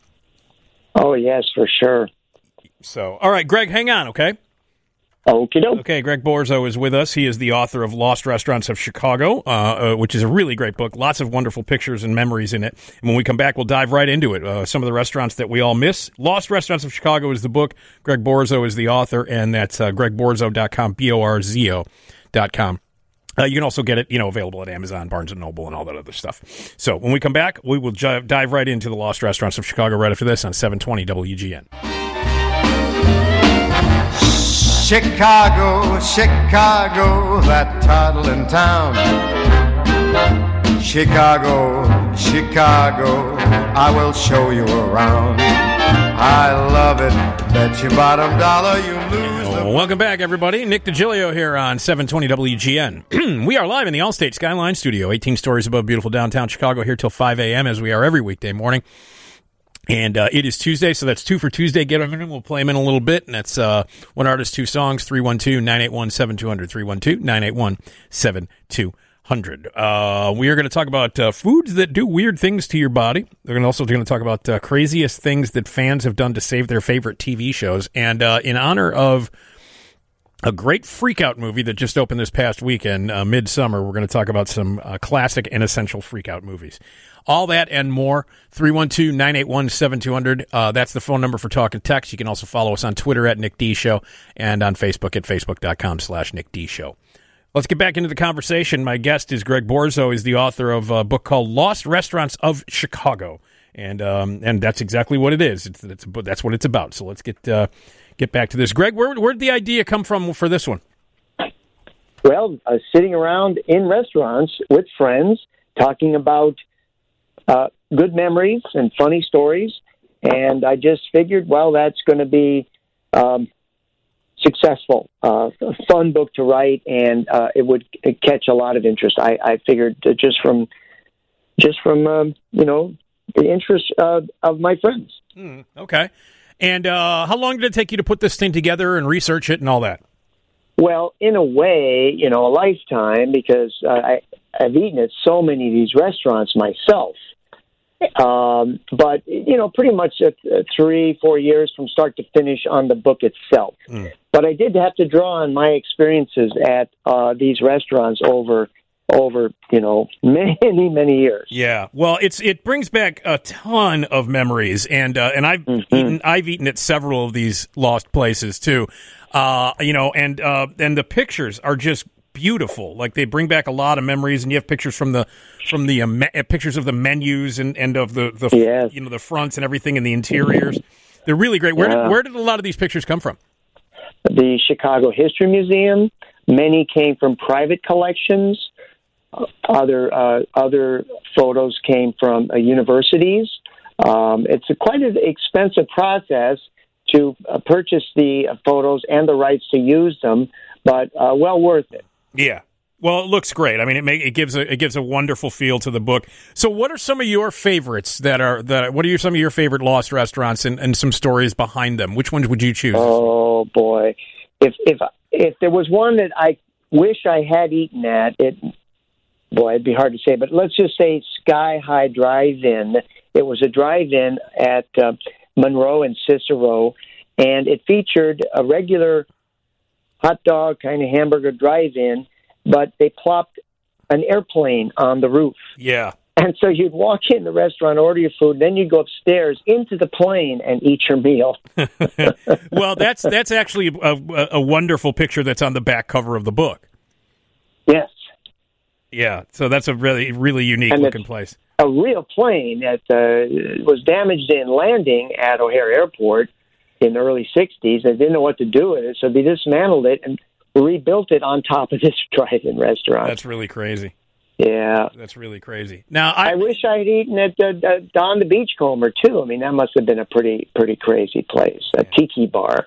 Oh yes, for sure. So, all right, Greg, hang on, okay? Okie doke. Okay, Greg Borzo is with us. He is the author of Lost Restaurants of Chicago, uh, uh, which is a really great book. Lots of wonderful pictures and memories in it. And when we come back, we'll dive right into it. Uh, some of the restaurants that we all miss. Lost Restaurants of Chicago is the book. Greg Borzo is the author, and that's uh, greg borzo dot com, B O R Z O dot com. Uh, you can also get it, you know, available at Amazon, Barnes and Noble, and all that other stuff. So when we come back, we will j- dive right into the Lost Restaurants of Chicago right after this on seven twenty W G N. Chicago, Chicago, that toddling town. Chicago, Chicago, I will show you around. I love it, bet you bottom dollar you lose. Well, welcome back, everybody. Nick DiGilio here on seven twenty W G N. We are live in the Allstate Skyline Studio, eighteen stories above beautiful downtown Chicago, here till five a.m. as we are every weekday morning. And uh, it is Tuesday, so that's two for Tuesday. Get them in. We'll play them in a little bit. And that's uh, one artist, two songs, three one two, nine eight one, seven two zero zero, three one two, nine eight one, seven two zero zero. Uh, we are going to talk about uh, foods that do weird things to your body. We're gonna also going to talk about uh, craziest things that fans have done to save their favorite T V shows. And uh, in honor of a great freakout movie that just opened this past weekend, uh, Midsummer, we're going to talk about some uh, classic and essential freakout movies. All that and more. three one two, nine eight one, seven two zero zero. Uh, that's the phone number for talk and text. You can also follow us on Twitter at Nick D Show and on Facebook at facebook.com slash Nick D Show. Let's get back into the conversation. My guest is Greg Borzo. He's the author of a book called Lost Restaurants of Chicago. And um, and that's exactly what it is. It's, it's That's what it's about. So let's get uh, get back to this. Greg, where where did the idea come from for this one? Well, uh, sitting around in restaurants with friends, talking about uh, good memories and funny stories, and I just figured, well, that's going to be um, successful, uh, a fun book to write, and uh, it would catch a lot of interest. I, I figured just from just from um, you know the interest uh, of my friends. Mm, okay, and uh, how long did it take you to put this thing together and research it and all that? Well, in a way, you know, a lifetime, because uh, I, I've eaten at so many of these restaurants myself. Um, but, you know, pretty much uh, three, four years from start to finish on the book itself. Mm. But I did have to draw on my experiences at uh, these restaurants over, over, you know, many, many years. Yeah. Well, it's it brings back a ton of memories. And uh, and I've mm-hmm. eaten I've eaten at several of these lost places, too. Uh, you know, and uh, and the pictures are just beautiful. Like they bring back a lot of memories, and you have pictures from the from the uh, me- pictures of the menus and, and of the the Yes. you know the fronts and everything and the interiors. They're really great. Where Yeah. did where did a lot of these pictures come from? The Chicago History Museum. Many came from private collections. Uh, Other uh, other photos came from uh, universities. Um, it's a quite an expensive process to uh, purchase the uh, photos and the rights to use them, but uh, well worth it. Yeah. Well, it looks great. I mean, it make, it gives a it gives a wonderful feel to the book. So, what are some of your favorites that are that? What are your, some of your favorite lost restaurants and, and some stories behind them? Which ones would you choose? Oh boy, if if if there was one that I wish I had eaten at, it boy, it'd be hard to say, but let's just say Sky High Drive-In. It was a drive-in at uh, Monroe and Cicero, and it featured a regular hot dog kind of hamburger drive-in, but they plopped an airplane on the roof. Yeah. And so you'd walk in the restaurant, order your food, then you'd go upstairs into the plane and eat your meal. Well, that's that's actually a, a, a wonderful picture that's on the back cover of the book. Yes. Yeah, so that's a really really unique And looking it's- place. A real plane that uh, was damaged in landing at O'Hare Airport in the early sixties. They didn't know what to do with it, so they dismantled it and rebuilt it on top of this drive-in restaurant. That's really crazy. Yeah. That's really crazy. Now, I, I wish I'd eaten at uh, uh, Don the Beachcomber, too. I mean, that must have been a pretty pretty crazy place, a tiki bar.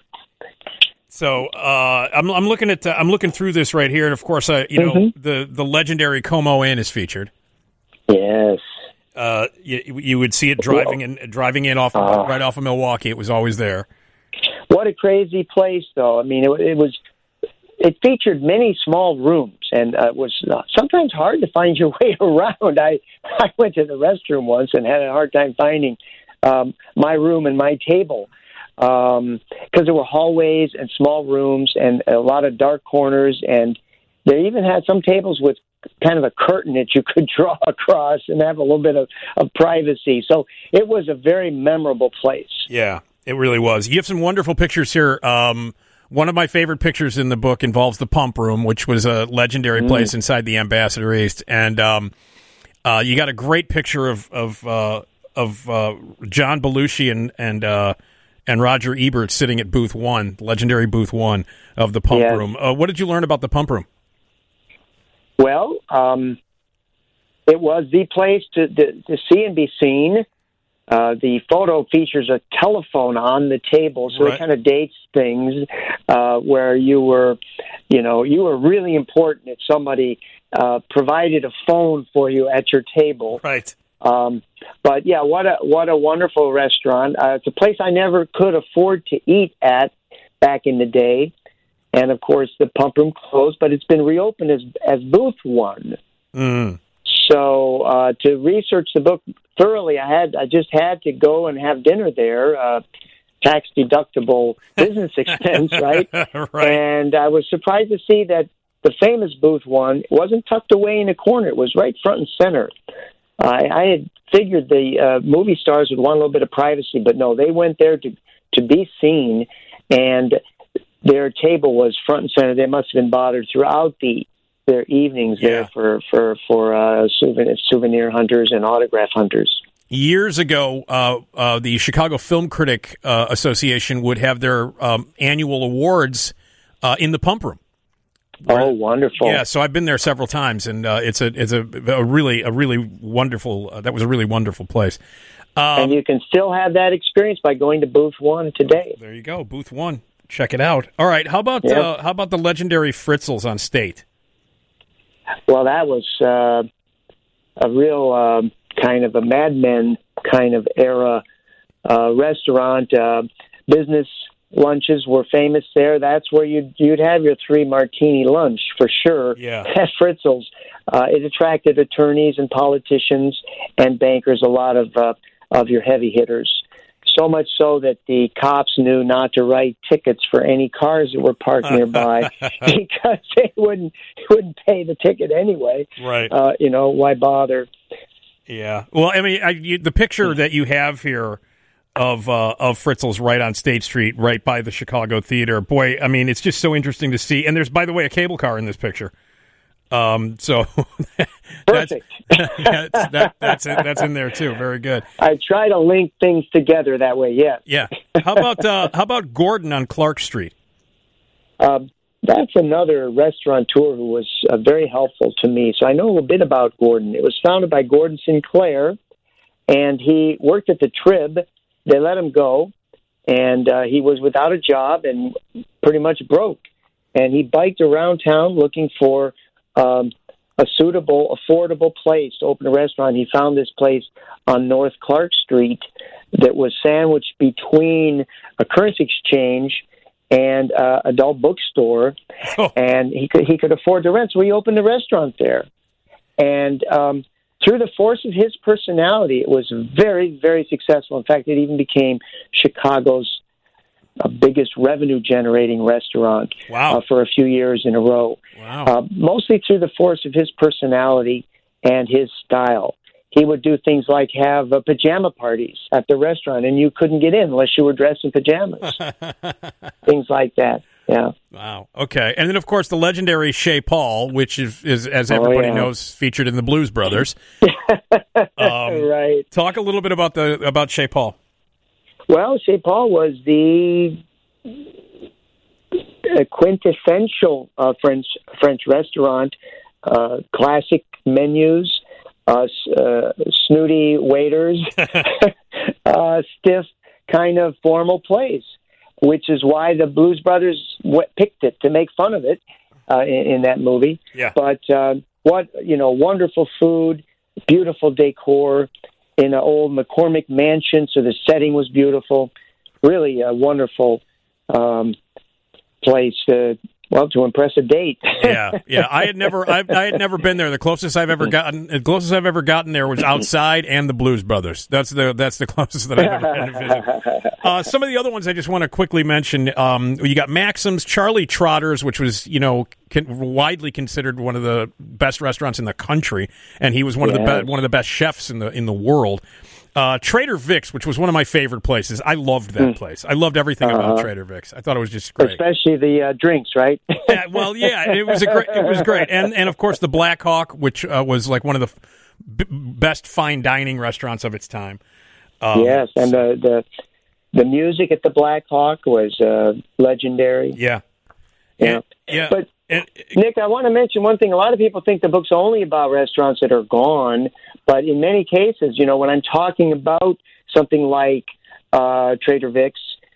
So uh, I'm I'm looking at uh, I'm looking through this right here, and of course, uh, you know Mm-hmm. the the legendary Como Inn is featured. Yes. Uh, you, you would see it driving in driving in off Uh. right off of Milwaukee. It was always there. What a crazy place, though. I mean, it, it was. It featured many small rooms, and uh, was uh, sometimes hard to find your way around. I I went to the restroom once and had a hard time finding um, my room and my table because um, there were hallways and small rooms and a lot of dark corners, and they even had some tables with kind of a curtain that you could draw across and have a little bit of, of privacy. So it was a very memorable place. Yeah, it really was. You have some wonderful pictures here. Um, one of my favorite pictures in the book involves the Pump Room, which was a legendary Mm. place inside the Ambassador East, and um, uh, you got a great picture of of uh, of uh, John Belushi and and uh, and Roger Ebert sitting at booth one, legendary booth one of the Pump Yes. Room. Uh, what did you learn about the Pump Room? Well, um, it was the place to, to, to see and be seen. Uh, the photo features a telephone on the table, so Right. it kind of dates things uh, where you were, you know, you were really important if somebody uh, provided a phone for you at your table. Right. Um, but yeah, what a what a wonderful restaurant! Uh, it's a place I never could afford to eat at back in the day, and of course the Pump Room closed, but it's been reopened as as Booth One. Mm. So uh, to research the book thoroughly, I had I just had to go and have dinner there, uh, tax deductible business expense, right? Right. And I was surprised to see that the famous Booth One wasn't tucked away in a corner; it was right front and center. I, I had figured the uh, movie stars would want a little bit of privacy, but no, they went there to to be seen, and their table was front and center. They must have been bothered throughout the their evenings Yeah. there for for for uh, souvenir souvenir hunters and autograph hunters. Years ago, uh, uh, the Chicago Film Critic uh, Association would have their um, annual awards uh, in the Pump Room. Oh, wonderful! Yeah, so I've been there several times, and uh, it's a it's a, a really a really wonderful. Uh, that was a really wonderful place. Um, and you can still have that experience by going to Booth One today. There you go, Booth One. Check it out. All right, how about Yeah. uh, how about the legendary Fritzels on State? Well, that was uh, a real uh, kind of a Mad Men kind of era uh, restaurant. Uh, business lunches were famous there. That's where you'd, you'd have your three martini lunch for sure Yeah. at Fritzels. Uh, it attracted attorneys and politicians and bankers, a lot of uh, of your heavy hitters. So much so that the cops knew not to write tickets for any cars that were parked nearby because they wouldn't wouldn't pay the ticket anyway. Right. Uh, you know, why bother? Yeah. Well, I mean, I, you, the picture that you have here of uh, of Fritzels right on State Street, right by the Chicago Theater. Boy, I mean, it's just so interesting to see. And there's, by the way, a cable car in this picture. Um, so that's, yeah, that, that's it. That's in there too. Very good. I try to link things together that way. Yes. Yeah. How about uh, how about Gordon on Clark Street? Um, that's another restaurateur who was uh, very helpful to me. So I know a little bit about Gordon. It was founded by Gordon Sinclair, and he worked at the Trib. They let him go, and uh, he was without a job and pretty much broke. And he biked around town looking for um, a suitable, affordable place to open a restaurant. He found this place on North Clark Street that was sandwiched between a currency exchange and uh, adult bookstore, oh. and he could he could afford the rent, so he opened a restaurant there. And um, through the force of his personality, it was very, very successful. In fact, it even became Chicago's uh, biggest revenue-generating restaurant wow. uh, for a few years in a row. Wow. Uh, mostly through the force of his personality and his style. He would do things like have uh, pajama parties at the restaurant, and you couldn't get in unless you were dressed in pajamas. Things like that. Yeah. Wow. Okay. And then, of course, the legendary Chez Paul, which is, is as everybody oh, yeah. knows, featured in the Blues Brothers. um, right. Talk a little bit about the about Chez Paul. Well, Chez Paul was the quintessential uh, French French restaurant, uh, classic menus, uh, uh, snooty waiters, uh, stiff kind of formal place, which is why the Blues Brothers w- picked it to make fun of it uh, in, in that movie. Yeah. But uh, what you know, wonderful food, beautiful decor in an old McCormick mansion, so the setting was beautiful. Really a wonderful um, place to well to impress a date. yeah, yeah. I had never, I, I had never been there. The closest I've ever gotten, the closest I've ever gotten there was outside and the Blues Brothers. That's the that's the closest that I've ever been to visit. Uh, some of the other ones I just want to quickly mention. Um, you got Maxim's, Charlie Trotter's, which was you know con- widely considered one of the best restaurants in the country, and he was one yes. of the be- one of the best chefs in the in the world. Uh, Trader Vic's, which was one of my favorite places. I loved that mm. place. I loved everything uh-huh. about Trader Vic's. I thought it was just great. Especially the uh, drinks, right? yeah, well, yeah, it was a great. It was great, and and of course the Black Hawk, which uh, was like one of the b- best fine dining restaurants of its time. Um, yes, and the, the the music at the Black Hawk was uh, legendary. Yeah, yeah, yeah. But and, Nick, I want to mention one thing. A lot of people think the book's only about restaurants that are gone. But in many cases, you know, when I'm talking about something like uh, Trader Vic's,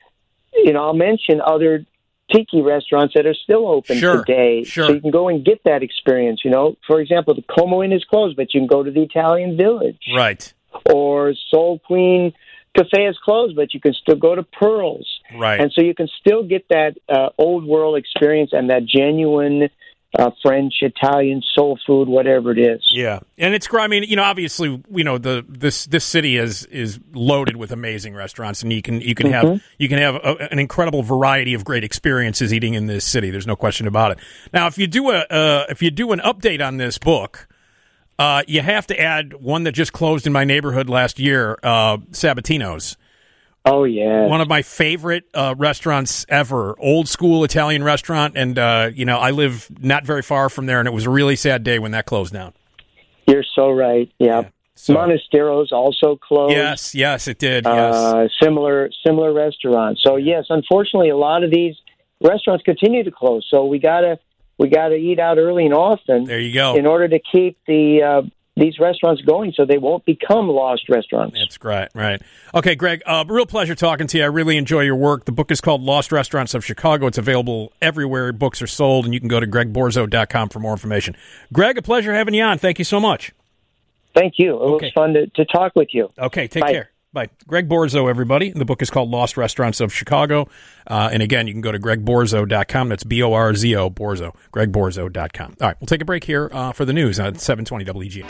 you know, I'll mention other tiki restaurants that are still open sure, today. Sure. So you can go and get that experience, you know. For example, the Como Inn is closed, but you can go to the Italian Village. Right. Or Soul Queen Cafe is closed, but you can still go to Pearls. Right. And so you can still get that uh, old world experience and that genuine Uh, French, Italian, soul food, whatever it is. Yeah, and it's. I mean, you know, obviously, you know, the this this city is is loaded with amazing restaurants, and you can you can mm-hmm. have you can have a, an incredible variety of great experiences eating in this city. There's no question about it. Now, if you do a uh, if you do an update on this book, uh, you have to add one that just closed in my neighborhood last year, uh, Sabatino's. Oh, yeah. One of my favorite uh, restaurants ever, old school Italian restaurant. And, uh, you know, I live not very far from there, and it was a really sad day when that closed down. You're so right. Yeah. yeah so. Monastero's also closed. Yes, yes, it did. Yes. Uh, similar, similar restaurants. So, yes, unfortunately, a lot of these restaurants continue to close. So we got to we gotta eat out early and often. There you go. In order to keep the uh, these restaurants going so they won't become lost restaurants. That's great, right. Okay, Greg, uh, real pleasure talking to you. I really enjoy your work. The book is called Lost Restaurants of Chicago. It's available everywhere books are sold, and you can go to greg borzo dot com for more information. Greg, a pleasure having you on. Thank you so much. Thank you. It okay. was fun to, to talk with you. Okay, take Bye. care. Bye. Greg Borzo, everybody. The book is called Lost Restaurants of Chicago. Uh, and again, you can go to greg borzo dot com. That's B O R Z O, Borzo. greg borzo dot com. All right, we'll take a break here uh, for the news on seven twenty W G N.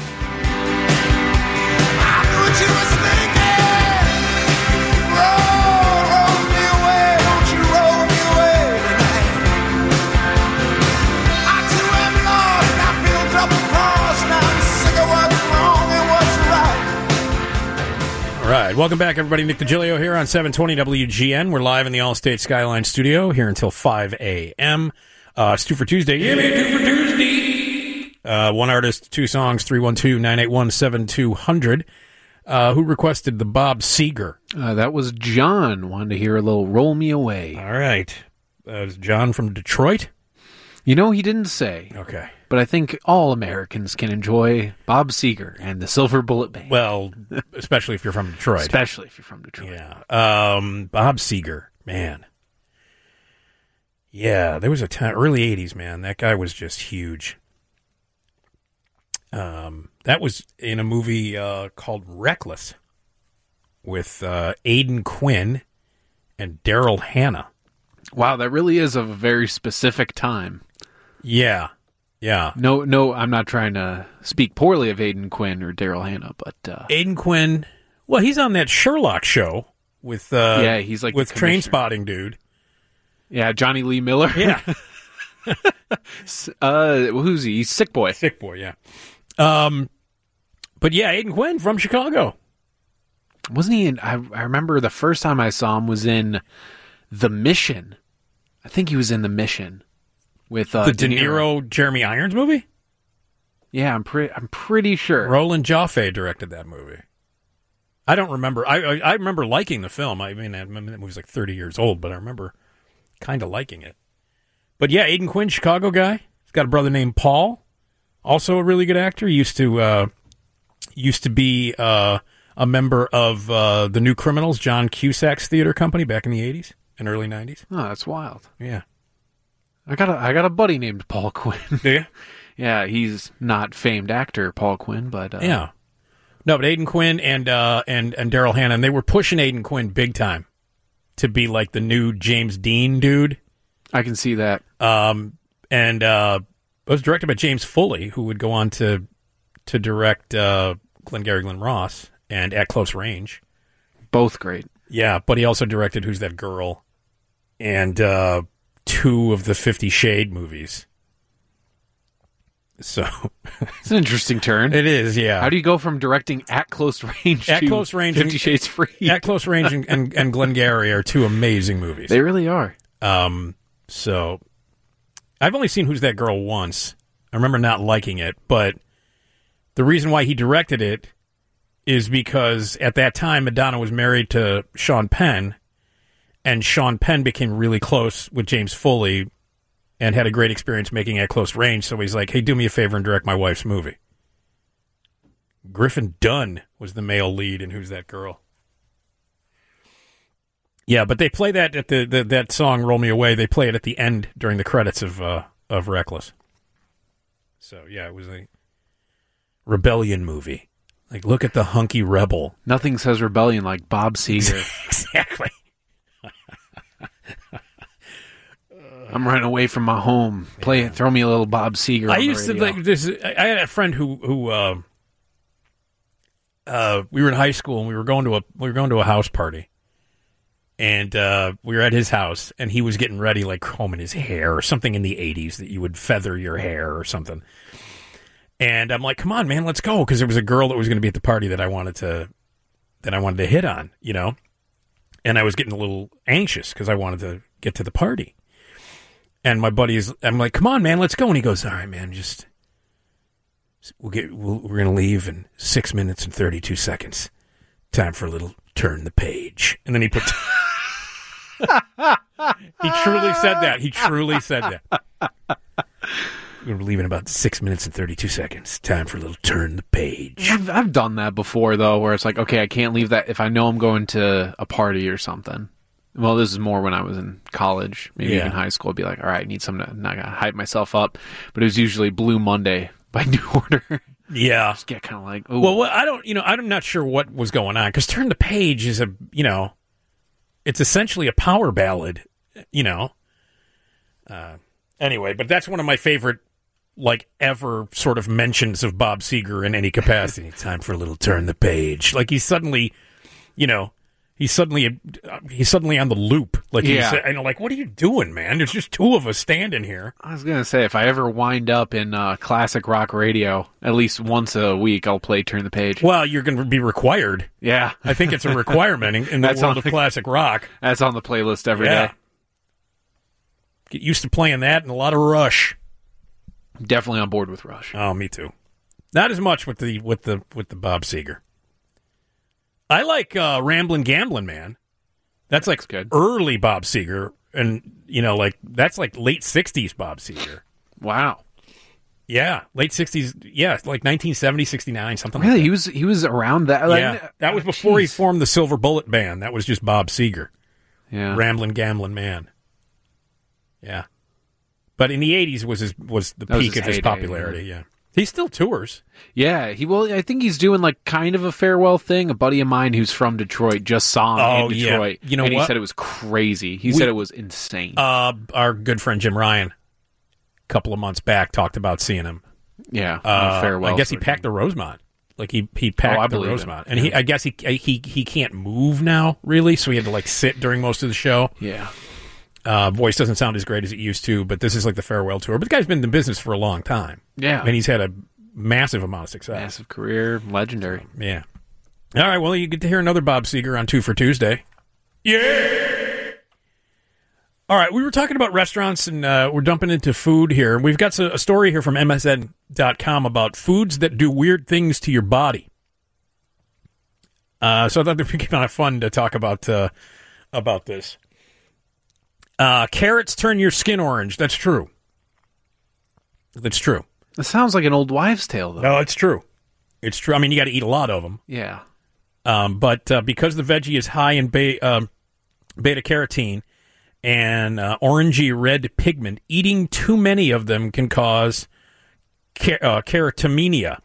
All right, welcome back, everybody. Nick DiGilio here on seven twenty W G N. We're live in the Allstate Skyline studio here until five a.m. Uh, it's Two for Tuesday. Yeah, man, Two for Tuesday. Uh, one artist, two songs, three one two, nine eight one, seven two zero zero. Uh, who requested the Bob Seger? Uh, that was John. Wanted to hear a little Roll Me Away. All right. Uh, is John from Detroit? You know, he didn't say. Okay. But I think all Americans can enjoy Bob Seger and the Silver Bullet Band. Well, especially if you're from Detroit. Especially if you're from Detroit. Yeah. Um, Bob Seger, man. Yeah, there was a time, early eighties, man. That guy was just huge. Um, that was in a movie uh, called Reckless with uh, Aidan Quinn and Daryl Hannah. Wow, that really is of a very specific time. Yeah, yeah. No, no, I'm not trying to speak poorly of Aidan Quinn or Daryl Hannah, but uh, Aidan Quinn. Well, he's on that Sherlock show with uh, yeah, he's like with the commissioner. Train Spotting dude. Yeah, Johnny Lee Miller. Yeah. uh, who's he? He's Sick Boy. Sick Boy. Yeah. Um, but yeah, Aidan Quinn from Chicago. Wasn't he in? I, I remember the first time I saw him was in The Mission. I think he was in The Mission with uh, the De Niro, Niro Jeremy Irons movie. Yeah, I'm pretty. I'm pretty sure. Roland Joffe directed that movie. I don't remember. I I, I remember liking the film. I mean, that movie's like thirty years old, but I remember kind of liking it. But yeah, Aidan Quinn, Chicago guy. He's got a brother named Paul, also a really good actor. He used to uh, used to be uh, a member of uh, the New Criminals, John Cusack's theater company back in the eighties and early nineties. Oh, that's wild. Yeah, I got a I got a buddy named Paul Quinn. Do you? Yeah, he's not famed actor Paul Quinn, but uh, yeah, no, but Aidan Quinn and uh, and and Daryl Hannah, and they were pushing Aidan Quinn big time to be like the new James Dean dude. I can see that. Um, and uh, it was directed by James Foley, who would go on to to direct uh, Glengarry Glen Ross and At Close Range. Both great. Yeah, but he also directed Who's That Girl and uh, two of the Fifty Shade movies. So it's an interesting turn. It is, yeah. How do you go from directing At Close Range At to Close Range Fifty and, Shades Free? At Close Range and, and, and Glengarry are two amazing movies. They really are. Um, so I've only seen Who's That Girl once. I remember not liking it, but the reason why he directed it is because at that time Madonna was married to Sean Penn, and Sean Penn became really close with James Foley and had a great experience making At Close Range, so he's like, hey, do me a favor and direct my wife's movie. Griffin Dunn was the male lead in Who's That Girl? Yeah, but they play that at the, the that song "Roll Me Away." They play it at the end during the credits of uh, of Reckless. So yeah, it was a rebellion movie. Like, look at the hunky rebel. Nothing says rebellion like Bob Seger. Exactly. I'm running away from my home. Play it. Throw me a little Bob Seger. I on used the to radio. like this. I had a friend who who uh, uh, we were in high school and we were going to a we were going to a house party. And uh, we were at his house, and he was getting ready, like combing his hair or something in the eighties that you would feather your hair or something. And I'm like, "Come on, man, let's go!" Because there was a girl that was going to be at the party that I wanted to that I wanted to hit on, you know. And I was getting a little anxious because I wanted to get to the party. And my buddy's, I'm like, "Come on, man, let's go!" And he goes, "All right, man, just we'll get we'll, we're going to leave in six minutes and thirty-two seconds. Time for a little turn the page." And then he put. He truly said that. He truly said that. We're leaving about six minutes and thirty-two seconds. Time for a little turn the page. I've, I've done that before, though, where it's like, okay, I can't leave that if I know I'm going to a party or something. Well, this is more when I was in college, maybe Yeah. in high school. I'd be like, all right, I need something to, I'm not going to hype myself up. But it was usually Blue Monday by New Order. Yeah. Just get kind of like, ooh. Well, what, I don't, you know, I'm not sure what was going on because turn the page is a, you know, it's essentially a power ballad, you know. Uh, anyway, but that's one of my favorite, like, ever sort of mentions of Bob Seger in any capacity. Time for a little turn the page. Like, he's suddenly, you know, he's suddenly he's suddenly on the loop. Like, Yeah. he's, and I'm like, what are you doing, man? There's just two of us standing here. I was going to say, if I ever wind up in uh, classic rock radio, at least once a week, I'll play Turn the Page. Well, you're going to be required. Yeah. I think it's a requirement in, in the That's world on of the- classic rock. That's on the playlist every day. Yeah. Get used to playing that and a lot of Rush. Definitely on board with Rush. Oh, me too. Not as much with the with the with the Bob Seger. I like uh, Ramblin' Gamblin' Man. That's like That's good. early Bob Seger, and you know, like that's like late sixties Bob Seger. Wow. Yeah, late sixties. Yeah, like nineteen seventy, sixty-nine, something Really? like that. He was he was around that. Yeah, like, that was before he geez. formed the Silver Bullet Band. That was just Bob Seger. Yeah. Ramblin' Gamblin' Man. Yeah. But in the eighties was his was the That was peak his of his heyday, popularity, yeah. He still tours. Yeah, he well, I think he's doing like kind of a farewell thing. A buddy of mine who's from Detroit just saw him Oh, in yeah. Detroit. You know and what? he said it was crazy. He We- said it was insane. Uh, our good friend Jim Ryan, a couple of months back, talked about seeing him. yeah, Uh, farewell. I guess he sort of packed the Rosemont. Like he he packed Oh, I the believe him. Rosemont, and he I guess he he he can't move now really, so he had to like sit during most of the show. thing. Yeah. Uh, voice doesn't sound as great as it used to, but this is like the farewell tour. But the guy's been in business for a long time. Yeah. and he's had a massive amount of success. Massive career, legendary. Yeah. All right. Well, you get to hear another Bob Seger on Two for Tuesday. Yeah. All right. We were talking about restaurants, and uh, we're dumping into food here. We've got a story here from M S N dot com about foods that do weird things to your body. Uh, so I thought it would be kind of fun to talk about uh, about this. Uh, carrots turn your skin orange. That's true. That's true. It sounds like an old wives' tale, though. No, it's true. It's true. I mean, you got to eat a lot of them. Yeah. Um, but uh, because the veggie is high in be- um, beta carotene and uh, orangey red pigment, eating too many of them can cause car- uh, carotomania,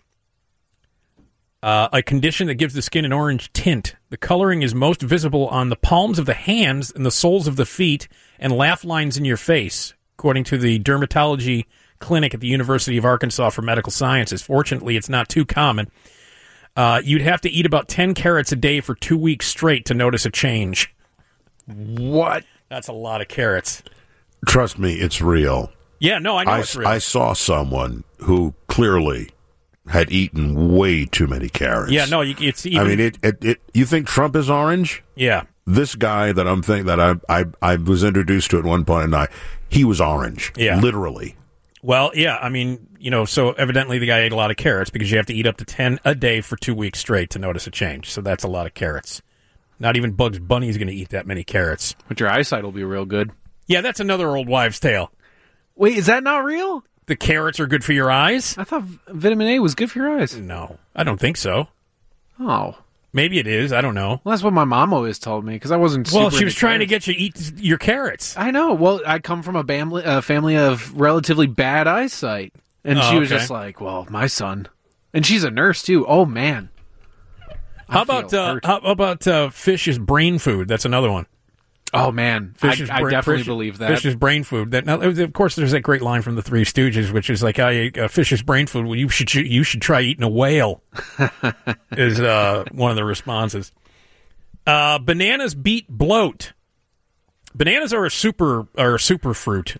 uh, a condition that gives the skin an orange tint. The coloring is most visible on the palms of the hands and the soles of the feet and laugh lines in your face, according to the dermatology clinic at the University of Arkansas for Medical Sciences. Fortunately, it's not too common. Uh, you'd have to eat about ten carrots a day for two weeks straight to notice a change. What? That's a lot of carrots. Trust me, it's real. Yeah, no, I know I, it's real. I saw someone who clearly had eaten way too many carrots. yeah, no, you, it's even. I mean, it, it, it. You think Trump is orange? yeah, This guy that I'm thinking that I, I I was introduced to at one point in time, he was orange. Yeah. Literally. well, yeah, I mean, you know, so evidently the guy ate a lot of carrots because you have to eat up to ten a day for two weeks straight to notice a change. So that's a lot of carrots. Not even Bugs Bunny is going to eat that many carrots. But your eyesight will be real good. Yeah, that's another old wives' tale. Wait, is that not real? The carrots are good for your eyes? I thought vitamin A was good for your eyes. No, I don't think so. Oh. Maybe it is. I don't know. Well, that's what my mom always told me because I wasn't super Well, she was into trying to carrots. get you to eat your carrots. I know. Well, I come from a family, a family of relatively bad eyesight. And Oh, she was okay. just like, well, my son. And she's a nurse, too. Oh, man. I How about feel uh, hurt. how about uh, fish is brain food? That's another one. Oh, man. I, Fish is I bra- definitely fish- believe that. Fish is brain food. That now, of course, there's that great line from the Three Stooges, which is like, "I uh, fish is brain food. Well, you should you should try eating a whale." is uh, one of the responses. Uh, bananas beat bloat. Bananas are a super are a super fruit.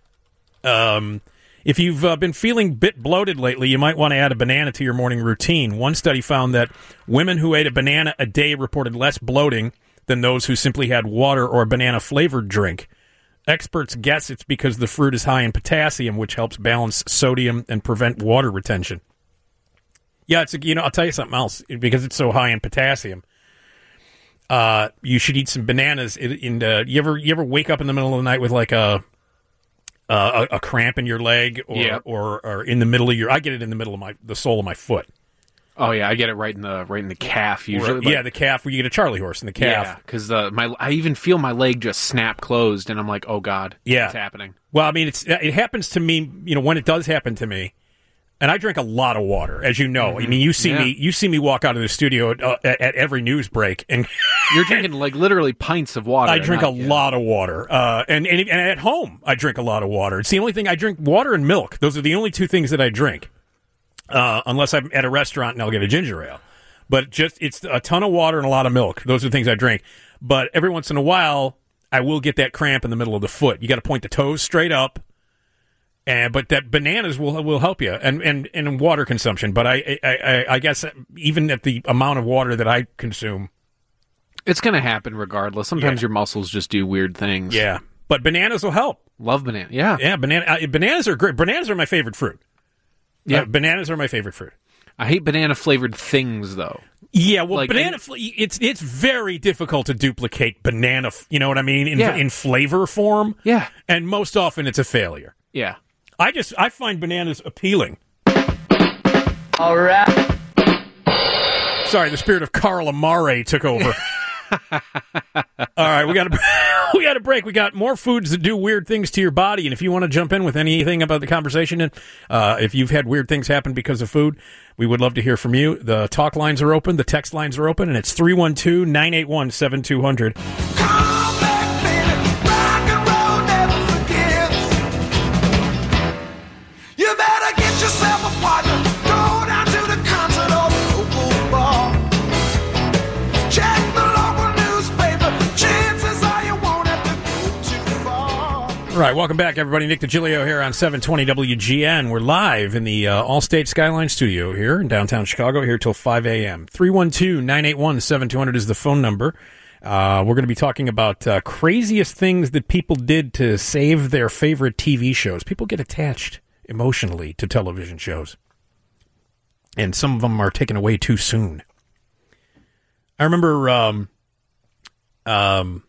Um, if you've uh, been feeling a bit bloated lately, you might want to add a banana to your morning routine. One study found that women who ate a banana a day reported less bloating than those who simply had water or a banana-flavored drink. Experts guess it's because the fruit is high in potassium, which helps balance sodium and prevent water retention. Yeah, it's a, you know, I'll tell you something else. Because it's so high in potassium, uh, you should eat some bananas. In, in uh, you ever you ever wake up in the middle of the night with like a a, a cramp in your leg, or, Yeah. or or in the middle of your? I get it in the middle of my the sole of my foot. Oh, yeah. I get it right in the right in the calf, usually. Or- yeah, the calf. Where you get a Charlie horse in the calf. Yeah, because my I even feel my leg just snap closed, and I'm like, oh, God. Yeah. It's happening. Well, I mean, it's it happens to me. You know, when it does happen to me, and I drink a lot of water, as you know. I mean, you see Yeah. me, you see me walk out of the studio at, uh, at, at every news break, and You're drinking, like, literally pints of water. I drink a not- yeah. lot of water. Uh, and, and and at home, I drink a lot of water. It's the only thing I drink. Water and milk. Those are the only two things that I drink. Uh, unless I'm at a restaurant and I'll get a ginger ale. But just it's a ton of water and a lot of milk. Those are the things I drink. But every once in a while, I will get that cramp in the middle of the foot. You got to point the toes straight up. And but that bananas will will help you, and and, and water consumption. But I, I I I guess even at the amount of water that I consume, It's going to happen regardless. Sometimes Yeah. your muscles just do weird things. yeah. But bananas will help. Love banana. Yeah. Yeah, banana uh, bananas are great. Bananas are my favorite fruit. Yeah. Uh, bananas are my favorite fruit. I hate banana flavored things though. Yeah, well, Like, banana. and- Fl- it's it's very difficult to duplicate banana. F- you know what I mean? In, Yeah. in flavor form. Yeah. And most often it's a failure. Yeah. I just I find bananas appealing. All right. Sorry, the spirit of Carl Amare took over. All right, we got to we got a break. We got more foods that do weird things to your body, and if you want to jump in with anything about the conversation, and uh, if you've had weird things happen because of food, we would love to hear from you. The talk lines are open, the text lines are open, and it's three one two, nine eight one, seven two zero zero. You better get yourself a partner. Go down to the concert or the local bar. Check the local newspaper. Chances are you won't have to go too far. All right, welcome back, everybody. Nick DiGilio here on seven twenty W G N. We're live in the uh, Allstate Skyline studio here in downtown Chicago, here till five a.m. three one two, nine eight one, seven two zero zero is the phone number. Uh, we're going to be talking about uh, craziest things that people did to save their favorite T V shows. People get attached emotionally to television shows, and some of them are taken away too soon. I remember um, um,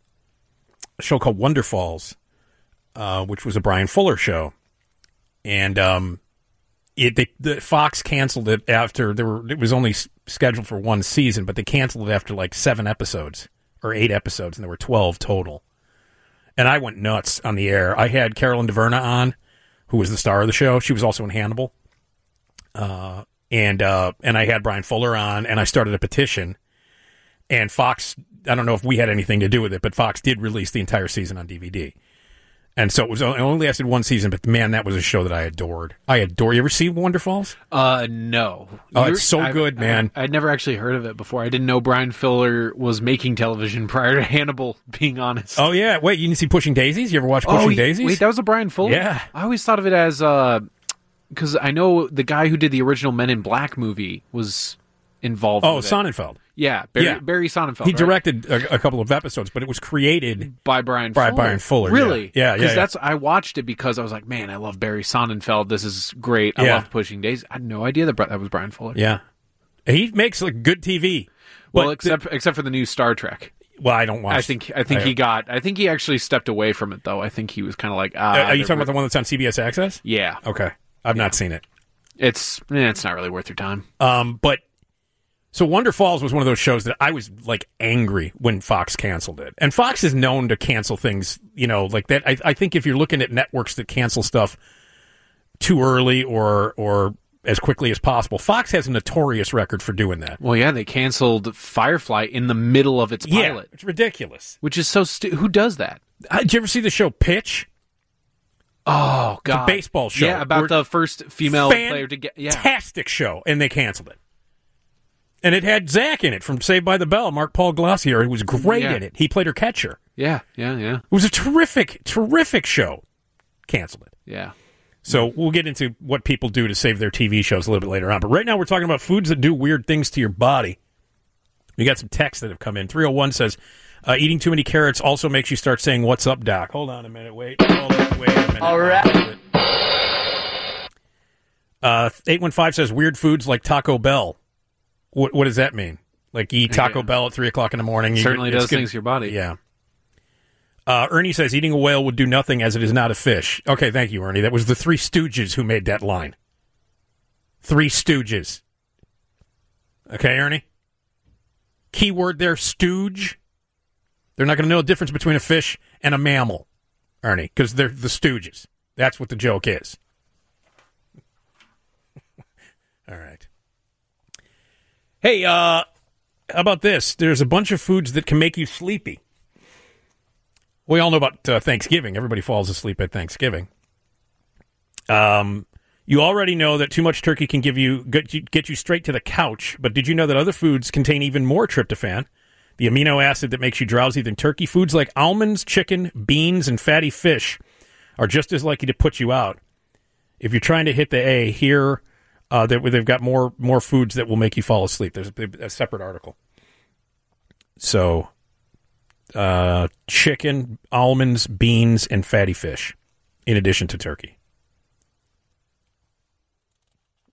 a show called Wonder Falls, uh, which was a Brian Fuller show, and um, it they, the Fox canceled it after there were. It was only s- scheduled for one season, but they canceled it after like seven episodes or eight episodes, and there were twelve total. And I went nuts on the air. I had Carolyn DeVerna on, who was the star of the show. She was also in Hannibal. Uh, and uh, and I had Brian Fuller on, and I started a petition. And Fox, I don't know if we had anything to do with it, but Fox did release the entire season on D V D. And so it was it only lasted one season, but man, that was a show that I adored. I adore. You ever see Wonder Falls? Uh, no. Oh, You're- it's so I- good, man. I, I'd never actually heard of it before. I didn't know Brian Fuller was making television prior to Hannibal, being honest. Oh, yeah. Wait, you didn't see Pushing Daisies? You ever watch Pushing he- Daisies? Wait, that was a Brian Fuller? Yeah. I always thought of it as, uh, because I know the guy who did the original Men in Black movie was involved oh, with it. Sonnenfeld. Yeah, Barry, Yeah. Barry Sonnenfeld. He right? directed a, a couple of episodes, but it was created by Brian by Fuller. Brian Fuller. Really? Yeah, yeah, yeah. Because yeah. that's I watched it because I was like, man, I love Barry Sonnenfeld. This is great. I Yeah. love Pushing Daisies. I had no idea that Bri- that was Brian Fuller. Yeah. He makes like good T V. Well, But except except for the new Star Trek. Well, I don't watch. I think I think I- he got. I think he actually stepped away from it though. I think he was kind of like. Ah, Uh, are you they're talking about re- the one that's on C B S Access? Yeah, Okay. I've not seen it. it's eh, it's not really worth your time. Um, but so Wonder Falls was one of those shows that I was like angry when Fox canceled it. And Fox is known to cancel things, you know, like that. I, I think if you're looking at networks that cancel stuff too early or or as quickly as possible, Fox has a notorious record for doing that. Well, yeah, they canceled Firefly in the middle of its Yeah, pilot, it's ridiculous. which is so stu- Who does that? Uh, did you ever see the show Pitch? Oh God, The baseball show. Yeah, about Where- the first female player to get. Yeah, Fantastic show, and they canceled it. And it had Zach in it from Saved by the Bell, Mark Paul Glossier, who was great Yeah. in it. He played her catcher. yeah, yeah, yeah, It was a terrific, terrific show. Canceled it. yeah. So we'll get into what people do to save their T V shows a little bit later on. But right now we're talking about foods that do weird things to your body. We got some texts that have come in. three oh one says, uh, eating too many carrots also makes you start saying, "What's up, Doc?" Hold on a minute. Wait. Hold on, wait a minute. All right. Uh, eight one five says, weird foods like Taco Bell. What, what does that mean? Like you eat Taco Yeah. Bell at three o'clock in the morning. you- Certainly it's does good- things to your body. Yeah. Uh, Ernie says eating a whale would do nothing as it is not a fish. Okay, thank you, Ernie. That was the Three Stooges who made that line. Three Stooges. Okay, Ernie? Keyword there, stooge. They're not going to know the difference between a fish and a mammal, Ernie, because they're the Stooges. That's what the joke is. All right. Hey, uh, how about this? There's a bunch of foods that can make you sleepy. We all know about uh, Thanksgiving. Everybody falls asleep at Thanksgiving. Um, you already know that too much turkey can give you get, you get you straight to the couch, but did you know that other foods contain even more tryptophan, the amino acid that makes you drowsy than turkey? Foods like almonds, chicken, beans, and fatty fish are just as likely to put you out. If you're trying to hit the A, here uh, they, they've got more more foods that will make you fall asleep. There's a, a separate article. So... Uh, chicken, almonds, beans, and fatty fish, in addition to turkey.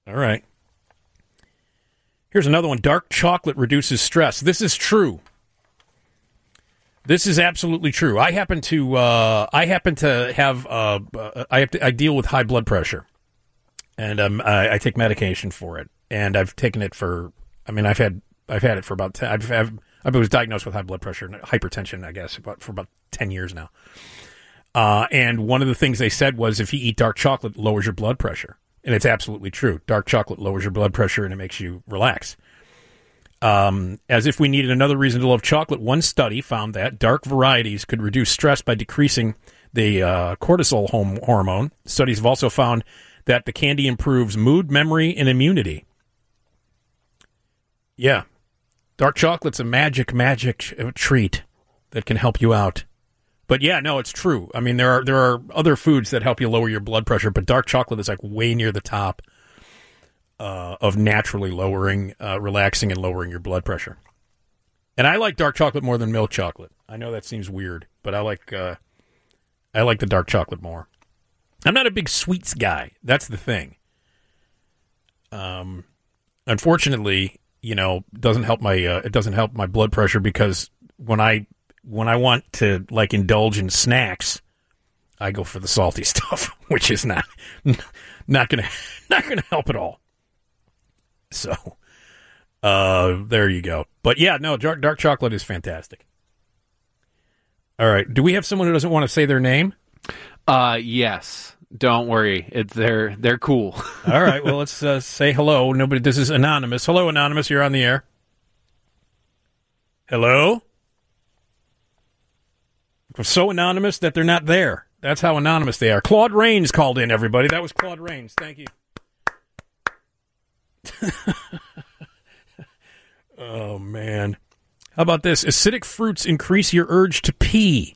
All right. Here's another one. Dark chocolate reduces stress. This is true. This is absolutely true. I happen to uh, I happen to have uh, uh, I have to, I deal with high blood pressure, and um, I, I take medication for it, and I've taken it for. I mean, I've had I've had it for about ten, I've, I've I was diagnosed with high blood pressure and hypertension, I guess, about, for about ten years now. Uh, and one of the things they said was if you eat dark chocolate, it lowers your blood pressure, and it's absolutely true. Dark chocolate lowers your blood pressure and it makes you relax. Um, as if we needed another reason to love chocolate, one study found that dark varieties could reduce stress by decreasing the uh, cortisol hom- hormone. Studies have also found that the candy improves mood, memory, and immunity. Yeah. Dark chocolate's a magic, magic treat that can help you out. But yeah, no, it's true. I mean, there are there are other foods that help you lower your blood pressure, but dark chocolate is like way near the top uh, of naturally lowering, uh, relaxing, and lowering your blood pressure. And I like dark chocolate more than milk chocolate. I know that seems weird, but I like uh, I like the dark chocolate more. I'm not a big sweets guy. That's the thing. Um, unfortunately, you know, doesn't help my uh, it doesn't help my blood pressure because when I when I want to like indulge in snacks, I go for the salty stuff, which is not not gonna not gonna help at all. So, uh, there you go. But yeah, no, dark dark chocolate is fantastic. All right, do we have someone who doesn't want to say their name? Uh, yes. Don't worry, it's they're they're cool. All right, well, let's uh, say hello. Nobody. This is Anonymous. Hello, Anonymous. You're on the air. Hello. So anonymous that they're not there. That's how anonymous they are. Claude Rains called in. Everybody, that was Claude Rains. Thank you. Oh man, how about this? Acidic fruits increase your urge to pee.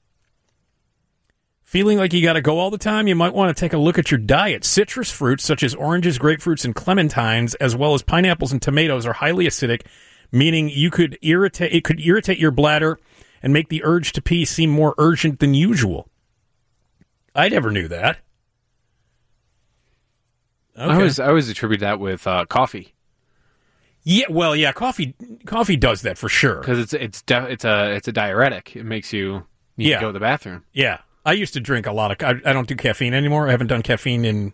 Feeling like you got to go all the time? You might want to take a look at your diet. Citrus fruits, such as oranges, grapefruits, and clementines, as well as pineapples and tomatoes, are highly acidic, meaning you could irritate. It could irritate your bladder and make the urge to pee seem more urgent than usual. I never knew that. Okay. I always, I always attribute that with uh, coffee. Yeah, well, yeah, coffee, coffee does that for sure. Because it's it's de- it's a it's a diuretic. It makes you need Yeah. to go to the bathroom. Yeah. I used to drink a lot of... I, I don't do caffeine anymore. I haven't done caffeine in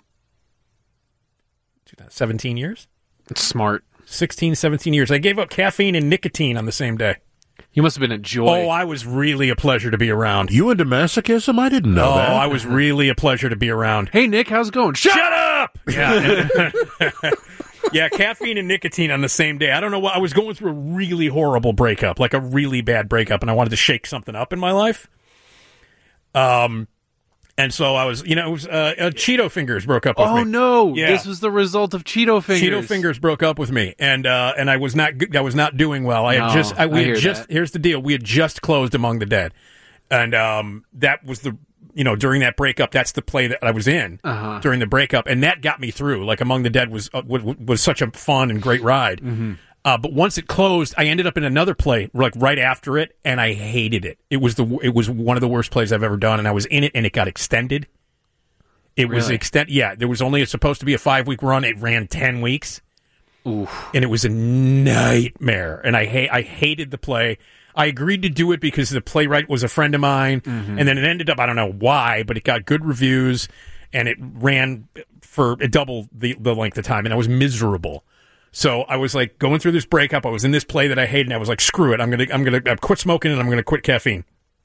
seventeen years? It's smart. sixteen, seventeen years. I gave up caffeine and nicotine on the same day. You must have been a joy. Oh, I was really a pleasure to be around. You into masochism? I didn't know oh, that. I was really a pleasure to be around. Hey, Nick, how's it going? Shut, Shut up! Yeah. Yeah, caffeine and nicotine on the same day. I don't know what... I was going through a really horrible breakup, like a really bad breakup, and I wanted to shake something up in my life. Um, and so I was, you know, it was, uh, uh, Cheeto Fingers broke up with Oh me. no! Yeah. This was the result of Cheeto Fingers. Cheeto Fingers broke up with me, and uh, and I was not good, I was not doing well. I had No, just I, we I had hear just that. here's the deal. We had just closed Among the Dead, and um, that was the you know during that breakup, that's the play that I was in Uh-huh. during the breakup, and that got me through. Like Among the Dead was uh, was, was such a fun and great ride. Mm-hmm. Uh, but once it closed, I ended up in another play, like right after it, and I hated it. It was the it was one of the worst plays I've ever done, and I was in it, and it got extended. It was Really? extend, yeah. There was only supposed to be a five week run. It ran ten weeks, Oof. and it was a nightmare. And I hate I hated the play. I agreed to do it because the playwright was a friend of mine, Mm-hmm. and then it ended up I don't know why, but it got good reviews, and it ran for double the the length of time, and I was miserable. So I was like going through this breakup. I was in this play that I hated, and I was like, "Screw it! I'm gonna, I'm gonna uh, quit smoking, and I'm gonna quit caffeine."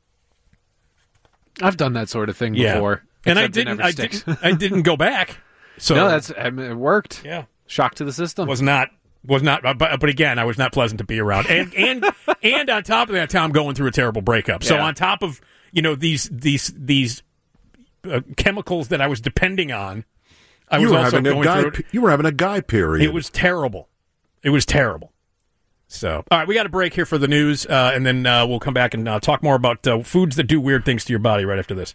I've done that sort of thing Yeah. before, And I except it didn't, never I sticks. didn't, I didn't go back. So no, that's I mean, it worked. yeah, Shock to the system. was not, was not. But, but again, I was not pleasant to be around, and and and on top of that, Tom going through a terrible breakup. So Yeah. on top of you know these these these uh, chemicals that I was depending on, I you was were also having a going guy. through. it. You were having a guy period. It was terrible. It was terrible. So, all right, we got a break here for the news, uh, and then uh, we'll come back and uh, talk more about uh, foods that do weird things to your body right after this.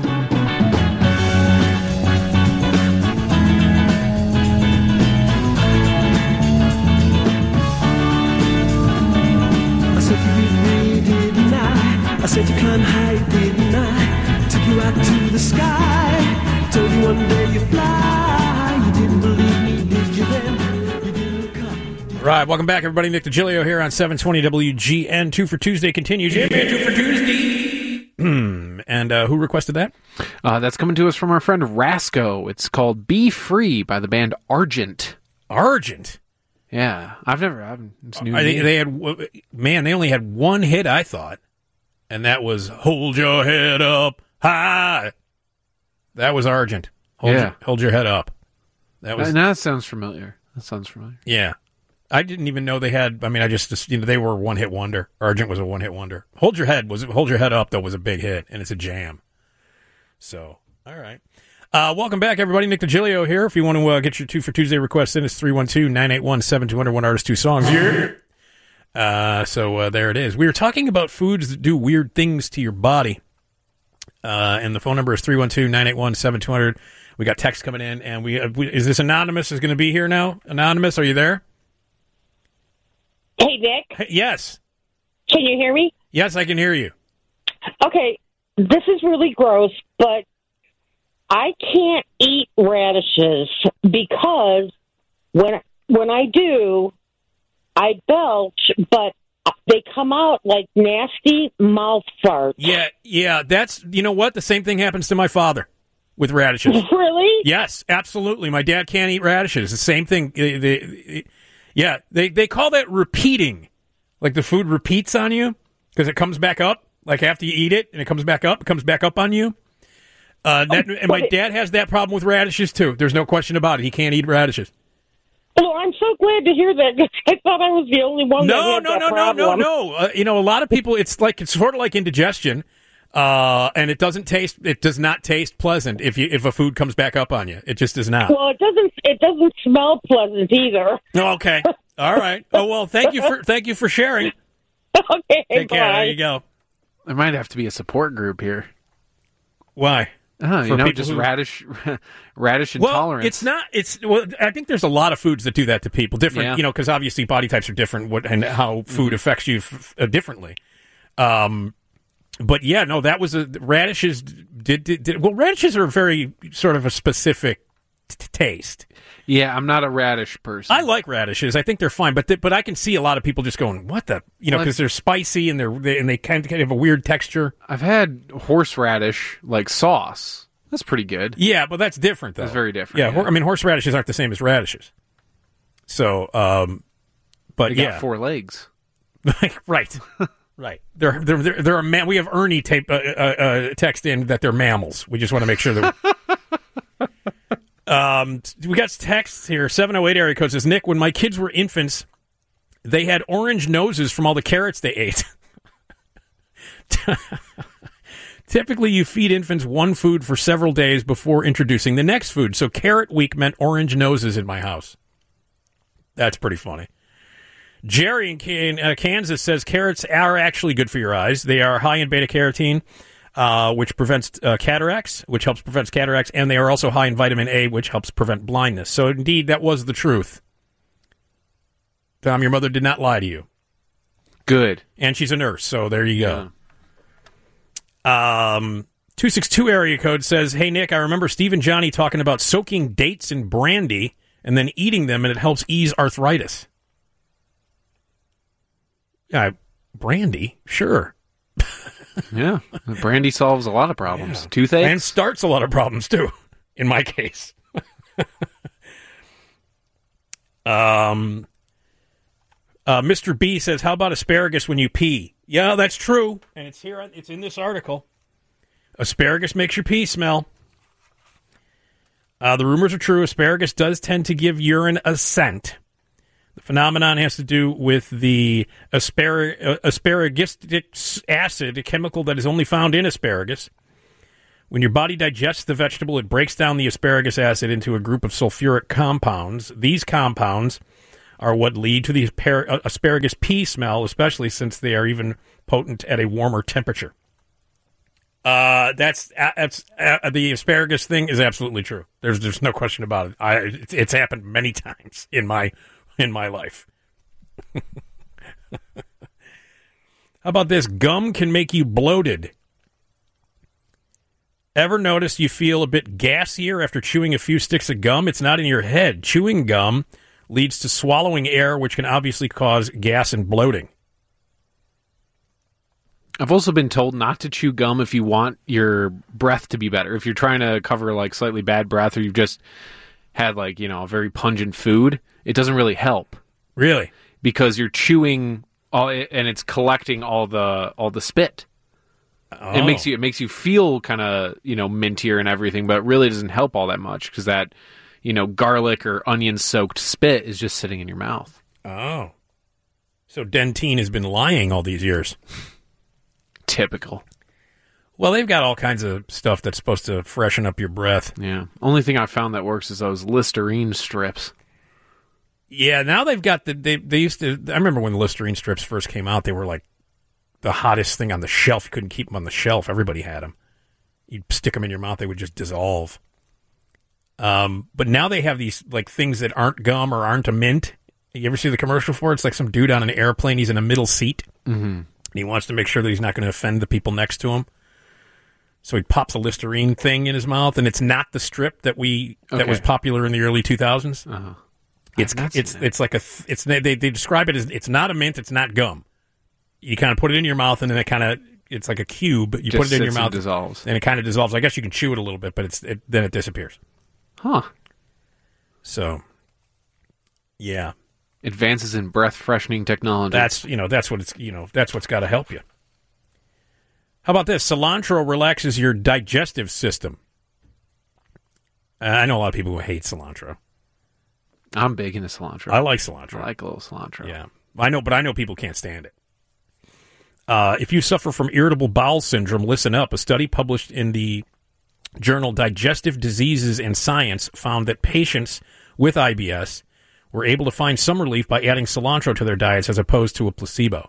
I said you really didn't I? I said you can't hide, didn't I? Took you out to the sky, told you one day you'd fly. You didn't believe me, did you then, you didn't look up. Right, welcome back, everybody. Nick DiGilio here on seven twenty W G N. Two for Tuesday continues. Yeah, man, two for Tuesday. And uh, who requested that? Uh, that's coming to us from our friend Rasco. It's called Be Free by the band Argent. Argent? Yeah, I've never. I've, it's new. I think they had, man, they only had one hit, I thought, and that was "Hold Your Head Up High." That was Argent. Hold, Yeah. your, hold your head up. That was. Uh, now that sounds familiar. That sounds familiar. Yeah, I didn't even know they had. I mean, I just, you know, they were a one hit wonder. Argent was a one hit wonder. Hold your head was Hold Your Head Up though was a big hit, and it's a jam. So, all right. Uh, welcome back, everybody. Nick DiGilio here. If you want to uh, get your two for Tuesday requests in, it's three one two, nine eight one, seven two zero zero, one artist, two songs. Here. Uh, so uh, there it is. We were talking about foods that do weird things to your body. Uh, and the phone number is three one two, nine eight one, seven two zero zero. We got text coming in. And we, uh, we is this Anonymous is going to be here now? Anonymous, are you there? Hey, Nick. Hey, yes. Can you hear me? Yes, I can hear you. Okay, this is really gross, but I can't eat radishes because when when I do, I belch, but they come out like nasty mouth farts. Yeah, yeah, that's, you know what? The same thing happens to my father with radishes. Really? Yes, absolutely. My dad can't eat radishes. The same thing. They, they, yeah, they, they call that repeating. Like the food repeats on you because it comes back up. Like after you eat it and it comes back up, it comes back up on you. Uh, that, and my dad has that problem with radishes too. There's no question about it. He can't eat radishes. Well, I'm so glad to hear that because I thought I was the only one No, that had no, that no, no, problem. no, no. Uh, you know, a lot of people, it's like, it's sort of like indigestion. Uh, and it doesn't taste, it does not taste pleasant if you, if a food comes back up on you. It just does not. Well, it doesn't. It doesn't smell pleasant either. Okay. All right. Oh, well, thank you for, thank you for sharing. Okay. Take care. Bye. There you go. There might have to be a support group here. Why? Oh, you For know, people just who- radish, radish Well, intolerance. it's not. It's. Well, I think there's a lot of foods that do that to people. Different, Yeah. you know, because obviously body types are different, what and how food Mm-hmm. affects you f- uh, differently. Um, but yeah, no, that was a radishes. Did, did, did well, radishes are very sort of a specific t- taste. Yeah, I'm not a radish person. I like radishes. I think they're fine, but th- but I can see a lot of people just going, "What the?" You know, Well, because they're spicy and they're they, and they kind of have a weird texture. I've had horseradish like sauce. That's pretty good. Yeah, but that's different, though. That's very different. Yeah, yeah. hor- I mean, horseradishes aren't the same as radishes. So, um, but They got yeah, four legs. right, right. They're they're they're, they're a man. We have Ernie tape uh, uh, uh, text in that they're mammals. We just want to make sure that. um, we got texts here. Seven oh eight area code says, Nick, when my kids were infants, they had orange noses from all the carrots they ate. Typically, you feed infants one food for several days before introducing the next food. So carrot week meant orange noses in my house. That's pretty funny. Jerry in, in uh, Kansas says carrots are actually good for your eyes. They are high in beta-carotene, uh, which prevents uh, cataracts, which helps prevent cataracts, and they are also high in vitamin A, which helps prevent blindness. So indeed, that was the truth. Tom, your mother did not lie to you. Good. And she's a nurse, so there you go. Yeah. Um, two six two area code says, hey, Nick, I remember Steve and Johnny talking about soaking dates in brandy and then eating them, and it helps ease arthritis. Uh, brandy? Sure. Yeah. Brandy solves a lot of problems. Yeah. Toothache? And starts a lot of problems, too, in my case. um, uh, Mister B says, how about asparagus when you pee? Yeah, that's true. And it's here. It's in this article. Asparagus makes your pee smell. Uh, the rumors are true. Asparagus does tend to give urine a scent. The phenomenon has to do with the aspar- uh, asparagistic acid, a chemical that is only found in asparagus. When your body digests the vegetable, it breaks down the asparagus acid into a group of sulfuric compounds. These compounds are what lead to the aspar- asparagus pee smell, especially since they are even potent at a warmer temperature. Uh, that's, uh, that's uh, the asparagus thing is absolutely true. There's there's no question about it. I it's, it's happened many times in my in my life. How about this? Gum can make you bloated. Ever notice you feel a bit gassier after chewing a few sticks of gum? It's not in your head. Chewing gum leads to swallowing air, which can obviously cause gas and bloating. I've also been told not to chew gum if you want your breath to be better. If you're trying to cover like slightly bad breath, or you've just had like, you know, a very pungent food, it doesn't really help. Really? Because you're chewing all, and it's collecting all the all the spit. Oh. It makes you it makes you feel kind of, you know, mintier and everything, but it really doesn't help all that much because that, you know, garlic or onion soaked spit is just sitting in your mouth. Oh. So Dentyne has been lying all these years. Typical. Well, they've got all kinds of stuff that's supposed to freshen up your breath. Yeah. Only thing I found that works is those Listerine strips. Yeah, now they've got the they they used to. I remember when the Listerine strips first came out, they were like the hottest thing on the shelf. You couldn't keep them on the shelf. Everybody had them. You'd stick them in your mouth, they would just dissolve. Um, but now they have these like things that aren't gum or aren't a mint. You ever see the commercial for it? It's like some dude on an airplane. He's in a middle seat. Mm-hmm. And he wants to make sure that he's not going to offend the people next to him. So he pops a Listerine thing in his mouth, and it's not the strip that we Okay. that was popular in the early two thousands. Uh-huh. It's it's it's like a th- it's they they describe it as it's not a mint, it's not gum. You kind of put it in your mouth, and then it kind of it's like a cube. You Just put it in your sits and mouth, dissolves. and it kind of dissolves. I guess you can chew it a little bit, but it's it, then it disappears. Huh. So, yeah. Advances in breath freshening technology. That's you know that's what it's you know that's what's got to help you. How about this? Cilantro relaxes your digestive system. Uh, I know a lot of people who hate cilantro. I'm big into cilantro. I like cilantro. I like a little cilantro. Yeah, I know, but I know people can't stand it. Uh, if you suffer from irritable bowel syndrome, listen up. A study published in the journal Digestive Diseases and Science found that patients with I B S were able to find some relief by adding cilantro to their diets as opposed to a placebo.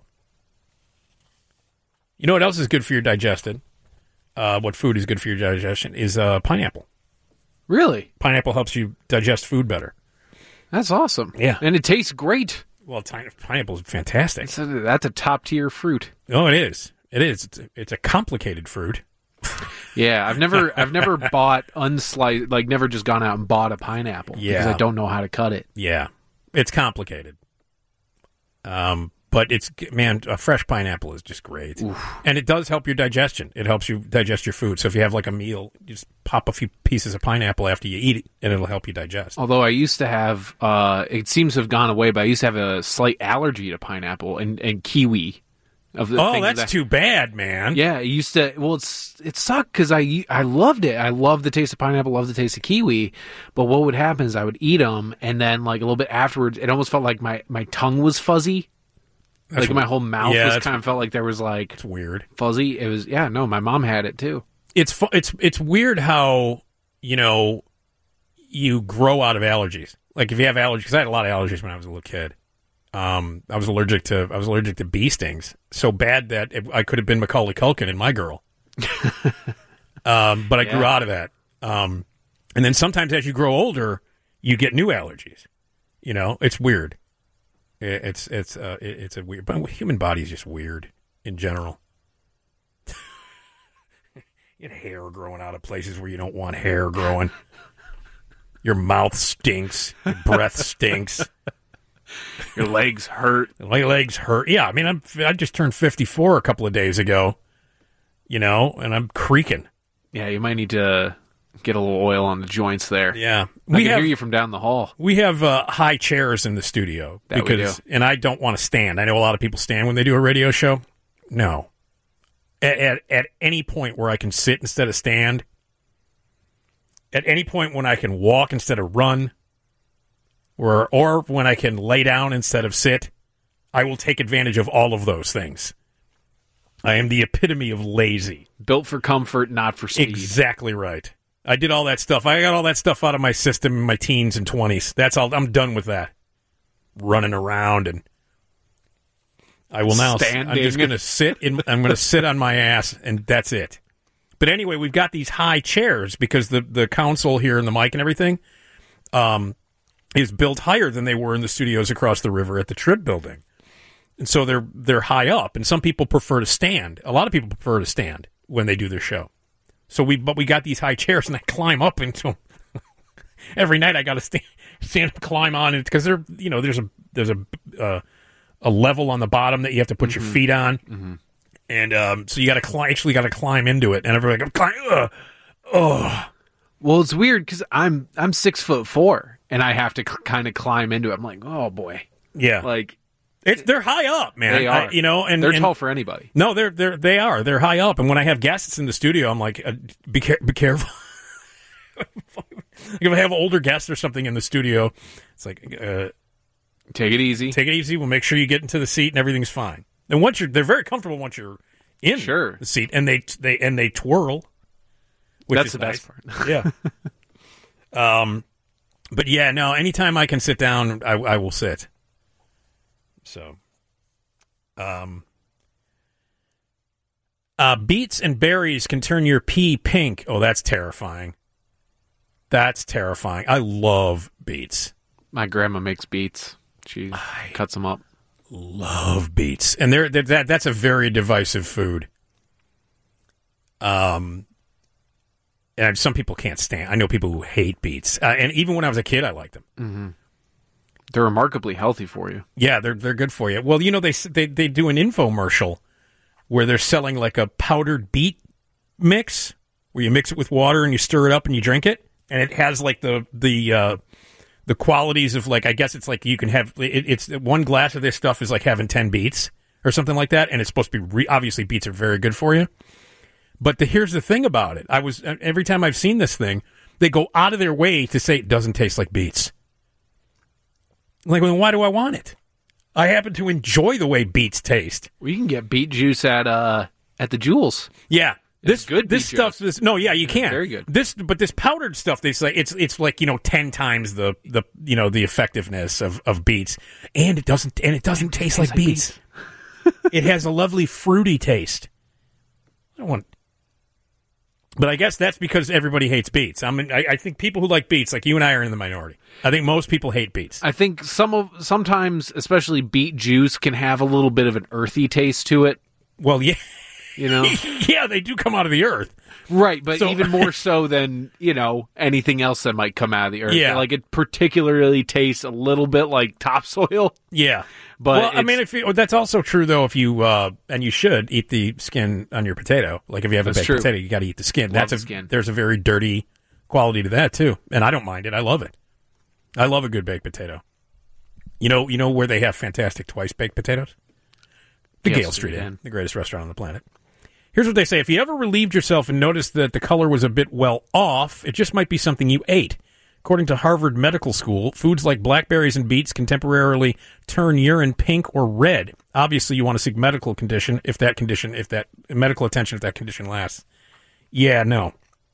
You know what else is good for your digestion? Uh, what food is good for your digestion is uh, pineapple. Really? Pineapple helps you digest food better. That's awesome. Yeah. And it tastes great. Well, tiny, pineapple is fantastic. It's a, that's a top tier fruit. Oh, it is. It is. It's a, it's a complicated fruit. Yeah, I've never I've never bought unsliced, like never just gone out and bought a pineapple Yeah. because I don't know how to cut it. Yeah, it's complicated. Um, but it's man, a fresh pineapple is just great, Oof. And it does help your digestion. It helps you digest your food. So if you have like a meal, you just pop a few pieces of pineapple after you eat it, and it'll help you digest. Although I used to have, uh, it seems to have gone away, but I used to have a slight allergy to pineapple and, and kiwi. Of the Oh, things that's that- too bad, man. Yeah, it used to. Well, it's it sucked because I I loved it. I loved the taste of pineapple, loved the taste of kiwi. But what would happen is I would eat them, and then like a little bit afterwards, it almost felt like my, my tongue was fuzzy. That's like my whole mouth yeah, was that's- kind of felt like there was like It's weird. fuzzy. It was yeah. No, my mom had it too. It's fu- it's it's weird how you know you grow out of allergies. Like if you have allergies, because I had a lot of allergies when I was a little kid. Um, I was allergic to I was allergic to bee stings so bad that it, I could have been Macaulay Culkin in My Girl. um, but I grew Yeah. out of that. Um, and then sometimes as you grow older, you get new allergies. You know, it's weird. It, it's it's uh, it, it's a weird. But the human body is just weird in general. You get hair growing out of places where you don't want hair growing. Your mouth stinks. Your breath stinks. Your legs hurt. My legs hurt. Yeah, I mean, I'm, I just turned fifty-four a couple of days ago, you know, and I'm creaking. Yeah, you might need to get a little oil on the joints there. Yeah. I We can have, hear you from down the hall. we have uh, high chairs in the studio. That we because, do. And I don't want to stand. I know a lot of people stand when they do a radio show. No. At, at, at any point where I can sit instead of stand, at any point when I can walk instead of run, or or when I can lay down instead of sit, I will take advantage of all of those things. I am the epitome of lazy. Built for comfort, not for speed. Exactly right. I did all that stuff. I got all that stuff out of my system in my teens and twenties. That's all. I'm done with that. Running around and I will now. I'm Standing. just going to sit in. I'm going to sit on my ass, and that's it. But anyway, we've got these high chairs because the the console here and the mic and everything um, is built higher than they were in the studios across the river at the Trip Building, and so they're they're high up. And some people prefer to stand. A lot of people prefer to stand when they do their show. So we, but we got these high chairs, and I climb up into them. Every night I got to stand, stand and climb on it because there, you know, there's a there's a uh, a level on the bottom that you have to put mm-hmm. your feet on, mm-hmm. and um, so you got to climb. Actually, got to climb into it, and everybody like, climb. Ugh, oh. Well, it's weird because I'm I'm six foot four, and I have to cl- kind of climb into it. I'm like, oh boy, yeah, like. It's, they're high up, man. They are. I, you know, and they're and, tall for anybody. No, they're they're they are. They're high up, and when I have guests in the studio, I'm like, uh, be care- be careful. If I have older guests or something in the studio, it's like, uh, take it easy. Take it easy. We'll make sure you get into the seat and everything's fine. And once you're, they're very comfortable once you're in sure. the seat, and they they and they twirl. Which That's is the nice. best part. Yeah. um, but yeah, no. Anytime I can sit down, I, I will sit. So. Um, uh, beets and berries can turn your pee pink. Oh, that's terrifying. That's terrifying. I love beets. My grandma makes beets. She I cuts them up. Love beets, and they're, they're that that's a very divisive food. Um, and some people can't stand. I know people who hate beets, uh, and even when I was a kid, I liked them. Mm-hmm. They're remarkably healthy for you. Yeah, they're they're good for you. Well, you know, they they they do an infomercial where they're selling like a powdered beet mix, where you mix it with water and you stir it up and you drink it, and it has like the the uh, the qualities of like I guess it's like you can have it, it's one glass of this stuff is like having ten beets or something like that, and it's supposed to be re- obviously beets are very good for you. But the, here's the thing about it: I was every time I've seen this thing, they go out of their way to say it doesn't taste like beets. Like, well, why do I want it? I happen to enjoy the way beets taste. Well, you can get beet juice at uh at the Jewels. Yeah, this it's good. This stuff is no, yeah, you can. Very good. This, but this powdered stuff, they say it's it's like you know ten times the the you know the effectiveness of, of beets, and it doesn't and it doesn't taste, taste like, like beets. beets. It has a lovely fruity taste. I don't want. But I guess that's because everybody hates beets. I mean, I, I think people who like beets, like you and I, are in the minority. I think most people hate beets. I think some of sometimes, especially beet juice, can have a little bit of an earthy taste to it. Well, yeah, you know, yeah, they do come out of the earth, right? But so, even more so than you know anything else that might come out of the earth. Yeah, like it particularly tastes a little bit like topsoil. Yeah. But well, I mean, if you, that's also true though. If you uh, and you should eat the skin on your potato. Like if you have a baked true. potato, you got to eat the skin. Love that's the a skin. There's a very dirty quality to that too, and I don't mind it. I love it. I love a good baked potato. You know, you know where they have fantastic twice baked potatoes? The Gale Gale Street Street Inn, Inn, the greatest restaurant on the planet. Here's what they say: if you ever relieved yourself and noticed that the color was a bit well off, it just might be something you ate. According to Harvard Medical School, foods like blackberries and beets can temporarily turn urine pink or red. Obviously, you want to seek medical condition if that condition, if that medical attention, if that condition lasts. Yeah, no.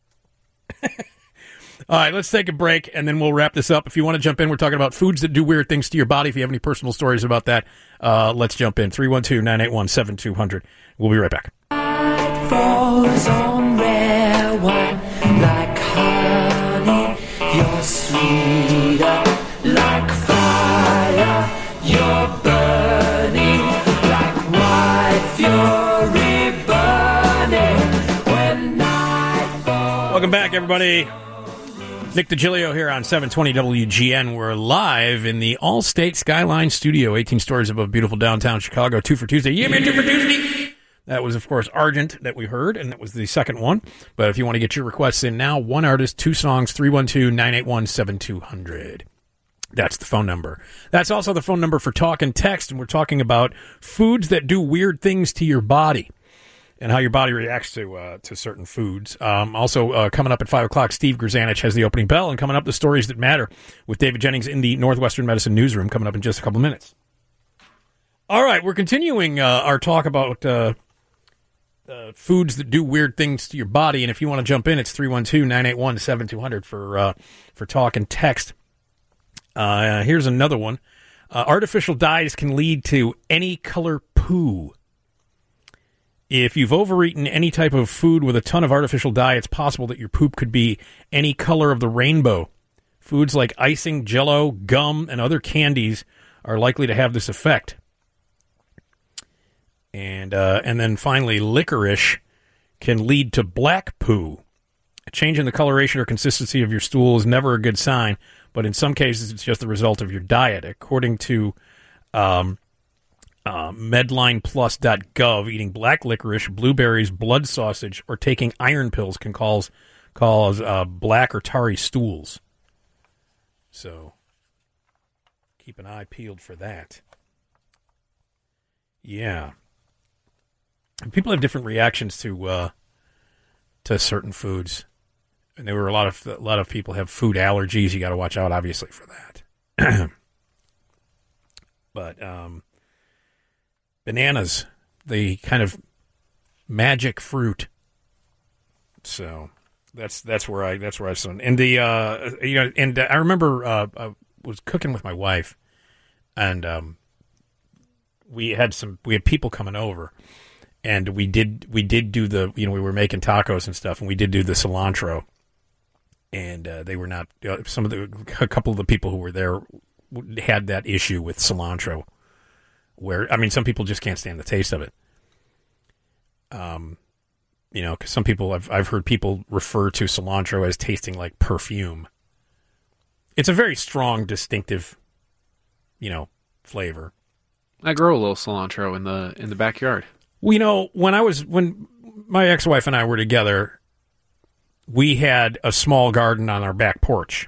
All right, let's take a break, and then we'll wrap this up. If you want to jump in, we're talking about foods that do weird things to your body. If you have any personal stories about that, uh, let's jump in. three one two, nine eight one, seven two zero zero. We'll be right back. Falls on rare wine like honey. You're sweeter like fire. You're burning like white fury burning when night falls. Welcome back, everybody. Nick DiGilio here on seven twenty W G N. We're live in the Allstate Skyline Studio, eighteen stories above beautiful downtown Chicago. Two for Tuesday. Yeah, man, two for Tuesday. That was, of course, Argent that we heard, and that was the second one. But if you want to get your requests in now, one artist, two songs, three one two, nine eight one, seven two zero zero. That's the phone number. That's also the phone number for talk and text, and we're talking about foods that do weird things to your body and how your body reacts to uh, to certain foods. Um, also, uh, coming up at five o'clock, Steve Grzanich has the opening bell, and coming up, the stories that matter with David Jennings in the Northwestern Medicine Newsroom, coming up in just a couple minutes. All right, we're continuing uh, our talk about uh, uh, foods that do weird things to your body, and if you want to jump in, it's three one two, nine eight one, seven two zero zero for, uh, for talk and text. Uh, here's another one. Uh, artificial dyes can lead to any color poo. If you've overeaten any type of food with a ton of artificial dye, it's possible that your poop could be any color of the rainbow. Foods like icing, Jell-O, gum, and other candies are likely to have this effect. And uh, and then finally, licorice can lead to black poo. A change in the coloration or consistency of your stool is never a good sign, but in some cases it's just the result of your diet. According to um, uh, medline plus dot gov, eating black licorice, blueberries, blood sausage, or taking iron pills can cause, cause uh, black or tarry stools. So keep an eye peeled for that. Yeah. People have different reactions to uh, to certain foods. And there were a lot of a lot of people have food allergies. You got to watch out, obviously, for that. But um, bananas, the kind of magic fruit. So that's that's where I that's where I saw. And the uh, you know, and I remember uh, I was cooking with my wife, and um, we had some we had people coming over, and we did we did do the you know we were making tacos and stuff, and we did do the cilantro. And uh, they were not. Uh, some of the a couple of the people who were there had that issue with cilantro, where I mean, some people just can't stand the taste of it. Um, you know, because some people I've I've heard people refer to cilantro as tasting like perfume. It's a very strong, distinctive, you know, flavor. I grow a little cilantro in the in the backyard. Well, you know, when I was when my ex-wife and I were together, we had a small garden on our back porch.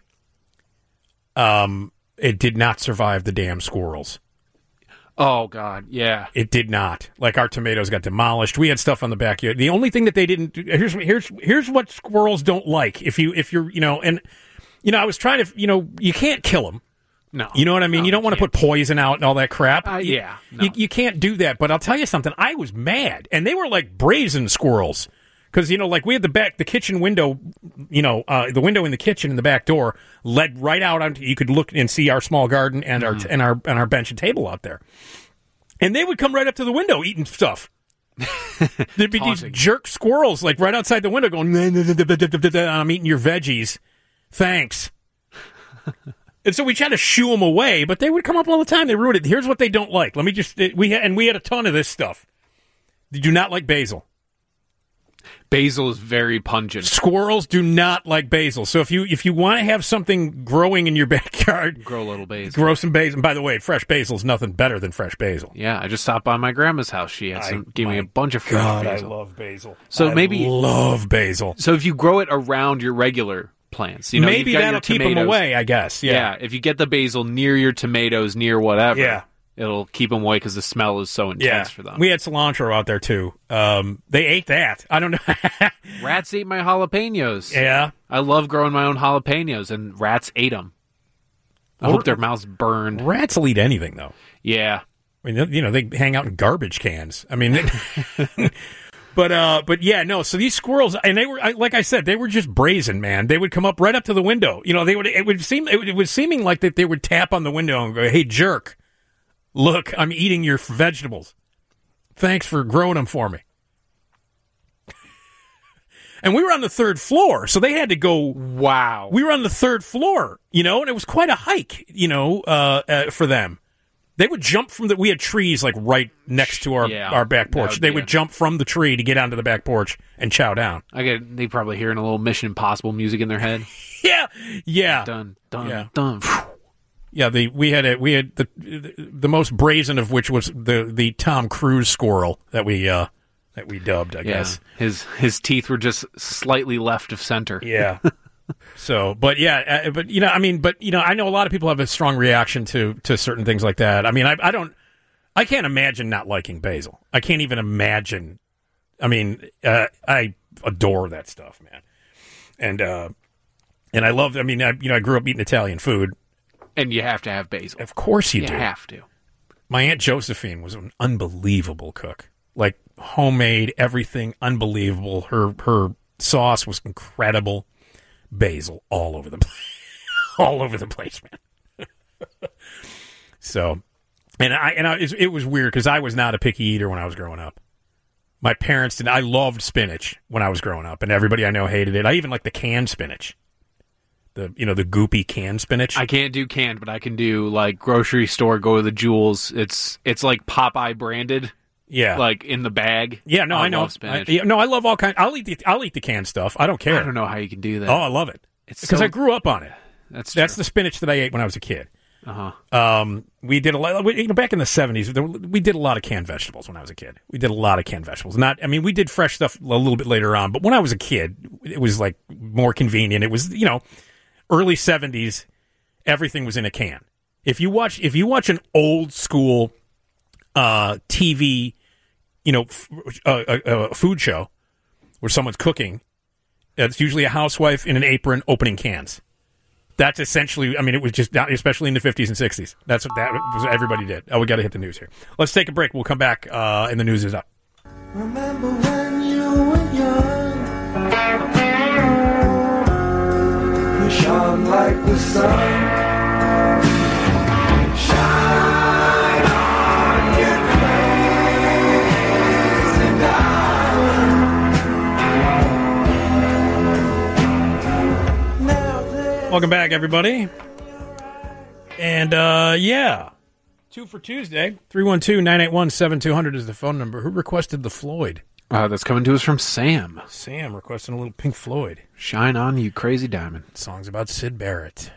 Um, it did not survive the damn squirrels. Oh, God, yeah. It did not. Like, our tomatoes got demolished. We had stuff on the backyard. The only thing that they didn't do, here's here's here's what squirrels don't like. If you if you're you know, and you know, I was trying to you know, you can't kill them. No, you know what I mean. No, you don't want to put poison out and all that crap. Uh, you, yeah, no. you, you can't do that. But I'll tell you something. I was mad, and they were like brazen squirrels. Because, you know, like we had the back, the kitchen window, you know, uh, the window in the kitchen and the back door led right out onto, you could look and see our small garden and mm-hmm. our and our and our bench and table out there. And they would come right up to the window eating stuff. There'd be these jerk squirrels like right outside the window going, I'm eating your veggies. Thanks. And so we tried to shoo them away, but they would come up all the time. They ruined it. Here's what they don't like. Let me just, we had, and we had a ton of this stuff. They do not like basil. Basil is very pungent. Squirrels do not like basil. So if you if you want to have something growing in your backyard, grow a little basil. Grow some basil. And by the way, fresh basil is nothing better than fresh basil. Yeah, I just stopped by my grandma's house. She had some, I, gave me a bunch of fresh God, basil. I love basil. So I maybe love basil. So if you grow it around your regular plants, you know, maybe that'll keep them away. I guess. Yeah. yeah. If you get the basil near your tomatoes, near whatever. Yeah. It'll keep them away because the smell is so intense yeah. for them. We had cilantro out there, too. Um, they ate that. I don't know. Rats ate my jalapenos. Yeah. I love growing my own jalapenos, and rats ate them. I Or, hope their mouths burned. Rats will eat anything, though. Yeah. I mean, you know, they hang out in garbage cans. I mean, they, but uh, but yeah, no. So these squirrels, and they were like I said, they were just brazen, man. They would come up right up to the window. You know, they would. It would seem it, would, it was seeming like that they would tap on the window and go, "Hey, jerk, look, I'm eating your vegetables. Thanks for growing them for me." And we were on the third floor, so they had to go. Wow. We were on the third floor, you know, and it was quite a hike, you know, uh, uh, for them. They would jump from the. We had trees like right next to our, yeah, our back porch. would They be would a, jump from the tree to get onto the back porch and chow down. I get. They probably hearing a little Mission Impossible music in their head. yeah, yeah, dun dun yeah. dun. Yeah, the we had a, we had the the most brazen of which was the the Tom Cruise squirrel that we uh, that we dubbed. I yeah. guess his his teeth were just slightly left of center. Yeah. So, but yeah, uh, but you know, I mean, but you know, I know a lot of people have a strong reaction to to certain things like that. I mean, I I don't, I can't imagine not liking basil. I can't even imagine. I mean, uh, I adore that stuff, man, and uh, and I love. I mean, I, you know, I grew up eating Italian food. And you have to have basil. Of course you, you do. You have to. My Aunt Josephine was an unbelievable cook. Like, homemade, everything, unbelievable. Her her sauce was incredible. Basil all over the place. all over the place, man. So, and I and I, it was weird because I was not a picky eater when I was growing up. My parents did. I loved spinach when I was growing up, and everybody I know hated it. I even liked the canned spinach. The you know the goopy canned spinach. I can't do canned, but I can do like grocery store. Go to the Jewels. It's it's like Popeye branded. Yeah. Like in the bag. Yeah, no, I, I know. love spinach. I, yeah, no, I love all kinds. I'll eat the I'll eat the canned stuff. I don't care. I don't know how you can do that. Oh, I love it. It's because so- I grew up on it. That's That's true. the spinach that I ate when I was a kid. Uh-huh. Um, we did a lot. We, you know, back in the seventies, there, we did a lot of canned vegetables when I was a kid. We did a lot of canned vegetables. Not, I mean, we did fresh stuff a little bit later on, but when I was a kid, it was like more convenient. It was, you know, early seventies. Everything was in a can. If you watch, if you watch an old school uh, T V, you know, f- uh, uh, uh, food show where someone's cooking, it's usually a housewife in an apron opening cans. That's essentially, I mean, it was just, especially in the fifties and sixties. That's what that was. Everybody did. Oh, we got to hit the news here. Let's take a break. We'll come back, uh, and the news is up. Remember when you were young, you shone like the sun. Shine on, you crazy diamond. Now there's Welcome back, everybody. And, uh, yeah. Two for Tuesday. three one two, nine eight one, seven two zero zero is the phone number. Who requested the Floyd? Uh, that's coming to us from Sam. Sam requesting a little Pink Floyd. Shine on, you crazy diamond. Songs about Syd Barrett.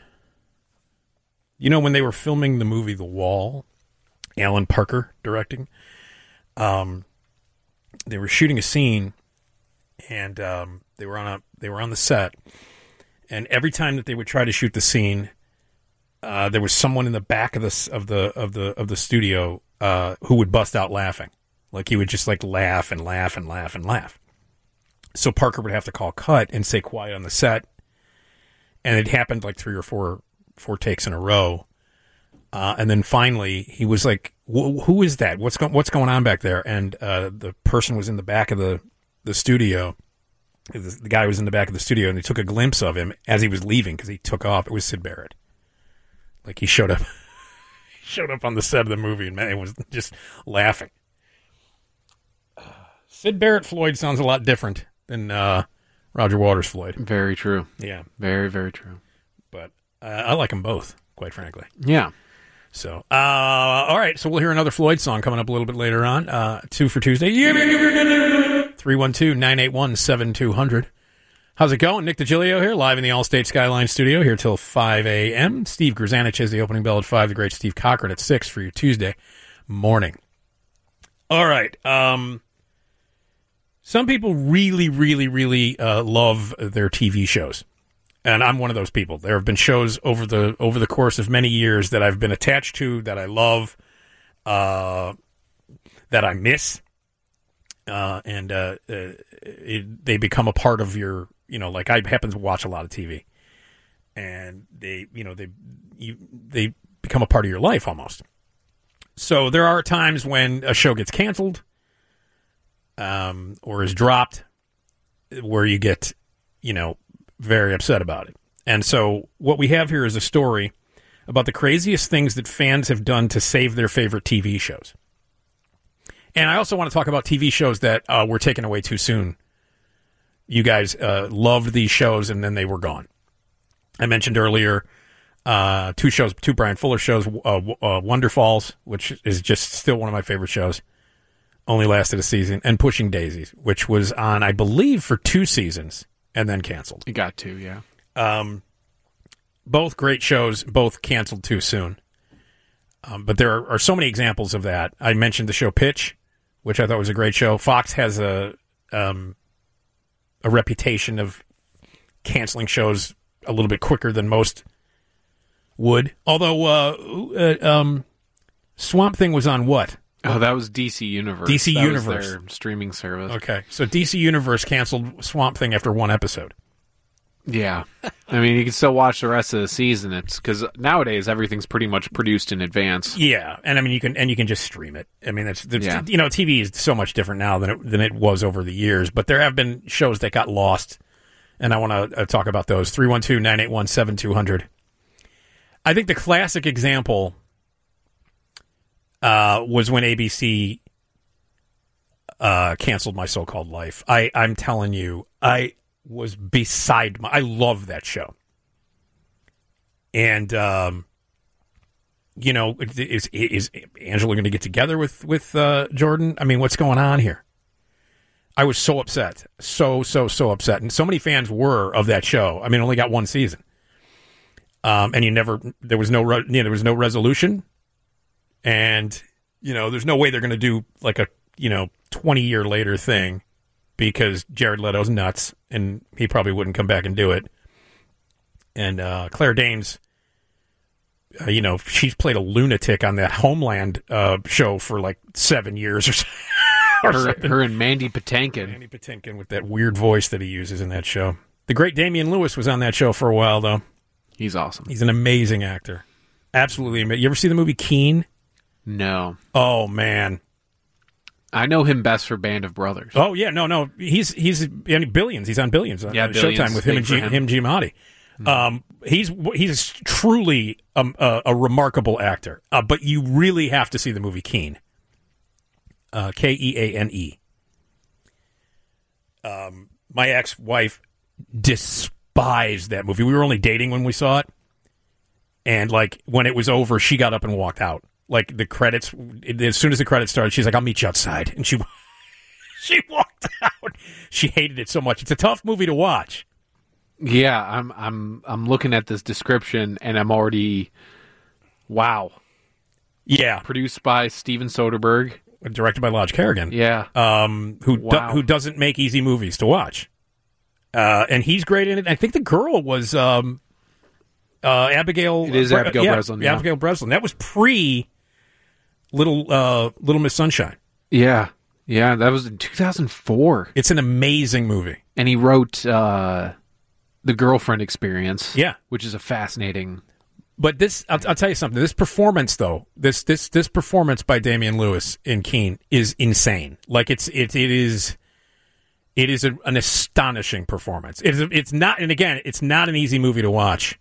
You know, when they were filming the movie The Wall, Alan Parker directing, um, they were shooting a scene, and um, they were on a they were on the set, and every time that they would try to shoot the scene, uh, there was someone in the back of the of the of the of the studio uh, who would bust out laughing, like he would just like laugh and laugh and laugh and laugh. So Parker would have to call cut and say quiet on the set, and it happened like three or four. four takes in a row. Uh, and then finally he was like, who is that? What's going, what's going on back there? And, uh, the person was in the back of the, the studio. The, the guy was in the back of the studio, and they took a glimpse of him as he was leaving, cause he took off. It was Syd Barrett. Like he showed up, he showed up on the set of the movie, and man, it was just laughing. Uh, Syd Barrett Floyd sounds a lot different than, uh, Roger Waters Floyd. Very true. Yeah. Very, very true. But, uh, I like them both, quite frankly. Yeah. So, uh, all right. So we'll hear another Floyd song coming up a little bit later on. Uh, two for Tuesday. three one two, nine eight one, seven two zero zero. How's it going? Nick DiGilio here, live in the Allstate Skyline studio here till five a.m. Steve Grzanich has the opening bell at five. The great Steve Cochran at six for your Tuesday morning. All right. Um, some people really, really, really uh, love their T V shows. And I'm one of those people. There have been shows over the over the course of many years that I've been attached to, that I love, uh, that I miss, uh, and uh, uh, it, they become a part of your. You know, like I happen to watch a lot of T V, and they, you know, they you, they become a part of your life almost. So there are times when a show gets canceled, um, or is dropped, where you get, you know, very upset about it. And so what we have here is a story about the craziest things that fans have done to save their favorite T V shows. And I also want to talk about T V shows that uh, were taken away too soon. You guys uh, loved these shows, and then they were gone. I mentioned earlier uh, two shows, two Brian Fuller shows, uh, uh, Wonder Falls, which is just still one of my favorite shows, only lasted a season, and Pushing Daisies, which was on, I believe, for two seasons, and then canceled. You got to, yeah. Um, both great shows, both canceled too soon. Um, but there are, are so many examples of that. I mentioned the show Pitch, which I thought was a great show. Fox has a um, a reputation of canceling shows a little bit quicker than most would. Although uh, uh, um, Swamp Thing was on what? Oh, that was D C Universe. D C that Universe. was their streaming service. Okay, so D C Universe canceled Swamp Thing after one episode. Yeah. I mean, you can still watch the rest of the season. It's because nowadays everything's pretty much produced in advance. Yeah, and I mean you can and you can just stream it. I mean, that's, that's Yeah. you know, T V is so much different now than it, than it was over the years. But there have been shows that got lost, and I want to uh, talk about those. three one two, nine eight one, seven two zero zero. I think the classic example uh, was when A B C uh, canceled My So-Called Life. I I'm telling you, I. was beside my... I love that show. And um, you know, is is Angela going to get together with with uh, Jordan? I mean, what's going on here? I was so upset, so so so upset, and so many fans were of that show. I mean, it only got one season, um, and you never there was no re- you know, there was no resolution, and you know, there's no way they're going to do like a you know twenty year later thing because Jared Leto's nuts, and he probably wouldn't come back and do it. And uh, Claire Danes, uh, you know, she's played a lunatic on that Homeland uh, show for like seven years or so. Her, her and Mandy Patinkin. Mandy Patinkin with that weird voice that he uses in that show. The great Damian Lewis was on that show for a while, though. He's awesome. He's an amazing actor. Absolutely amazing. You ever see the movie Keen? No. Oh, man. I know him best for Band of Brothers. Oh, yeah. No, no. He's he's in Billions. He's on Billions. Yeah, on Billions. Showtime with him and G- him. him Giamatti. Mm-hmm. Um, he's he's truly a, a, a remarkable actor. Uh, but you really have to see the movie Keen. Uh, K E A N E. Um, my ex-wife despised that movie. We were only dating when we saw it. And, like, when it was over, she got up and walked out. Like, the credits, as soon as the credits started, she's like, I'll meet you outside. And she she walked out. She hated it so much. It's a tough movie to watch. Yeah, I'm I'm I'm looking at this description, and I'm already, wow. Yeah. Produced by Steven Soderbergh. Directed by Lodge Kerrigan. Yeah. Um, who Wow. do, who doesn't make easy movies to watch. Uh, and he's great in it. I think the girl was um, uh, Abigail. It is Bre- Abigail yeah, Breslin, yeah. Abigail Breslin. That was pre Little uh, Little Miss Sunshine. Yeah. Yeah, that was in two thousand four. It's an amazing movie. And he wrote uh, The Girlfriend Experience. Yeah. Which is a fascinating... But this, I'll, I'll tell you something. This performance, though, this this this performance by Damian Lewis in Keen is insane. Like it's it it is, it is a, an astonishing performance. It's it's not, and again, it's not an easy movie to watch.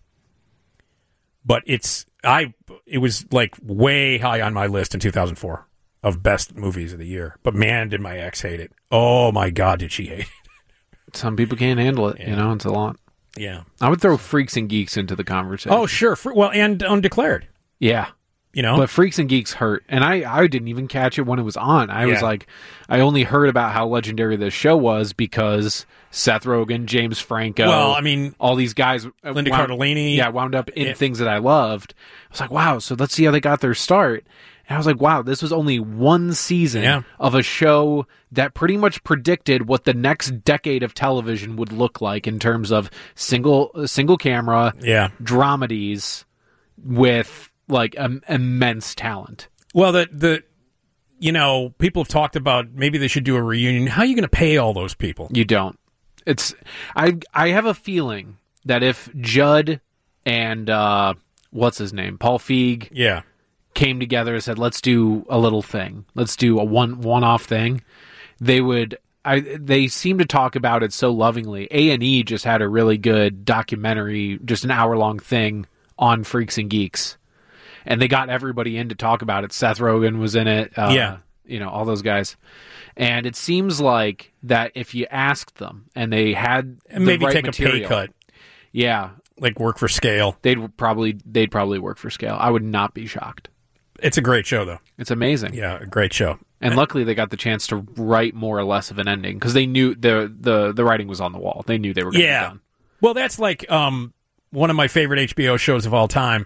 But it's I it was like way high on my list in two thousand four of best movies of the year. But man, did my ex hate it! Oh my God, did she hate it? Some people can't handle it. Yeah. You know, it's a lot. Yeah, I would throw Freaks and Geeks into the conversation. Oh, sure. Fr- well, and Undeclared. Yeah. You know? But Freaks and Geeks hurt. And I, I didn't even catch it when it was on. I was Yeah. like, I only heard about how legendary this show was because Seth Rogen, James Franco. Well, I mean, all these guys. Linda wound, Cardellini. Yeah, wound up in Yeah. things that I loved. I was like, wow, so let's see how they got their start. And I was like, wow, this was only one season Yeah. of a show that pretty much predicted what the next decade of television would look like in terms of single single camera Yeah. dramedies with like um, immense talent. Well, the the you know, people have talked about maybe they should do a reunion. How are you going to pay all those people? You don't. It's I I have a feeling that if Judd and uh, what's his name, Paul Feig, Yeah. came together and said, let's do a little thing. Let's do a one one-off thing. They would I they seem to talk about it so lovingly. A and E just had a really good documentary, just an hour-long thing on Freaks and Geeks. And they got everybody in to talk about it. Seth Rogen was in it. Uh, Yeah. You know, all those guys. And it seems like that if you asked them and they had And the maybe right take material, a pay cut. Yeah. Like work for scale. They'd probably they'd probably work for scale. I would not be shocked. It's a great show, though. It's amazing. Yeah, a great show. And luckily, they got the chance to write more or less of an ending because they knew the the the writing was on the wall. They knew they were going to Yeah. be done. Well, that's like um, one of my favorite H B O shows of all time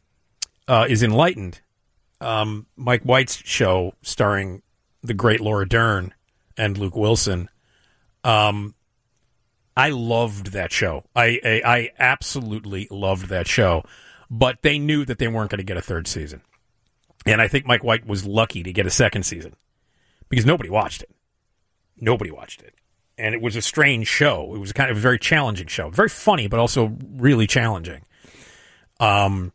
uh, is Enlightened. Um, Mike White's show starring the great Laura Dern and Luke Wilson. Um, I loved that show. I, I I absolutely loved that show. But they knew that they weren't going to get a third season. And I think Mike White was lucky to get a second season because nobody watched it. Nobody watched it. And it was a strange show. It was kind of a very challenging show. Very funny, but also really challenging. Um,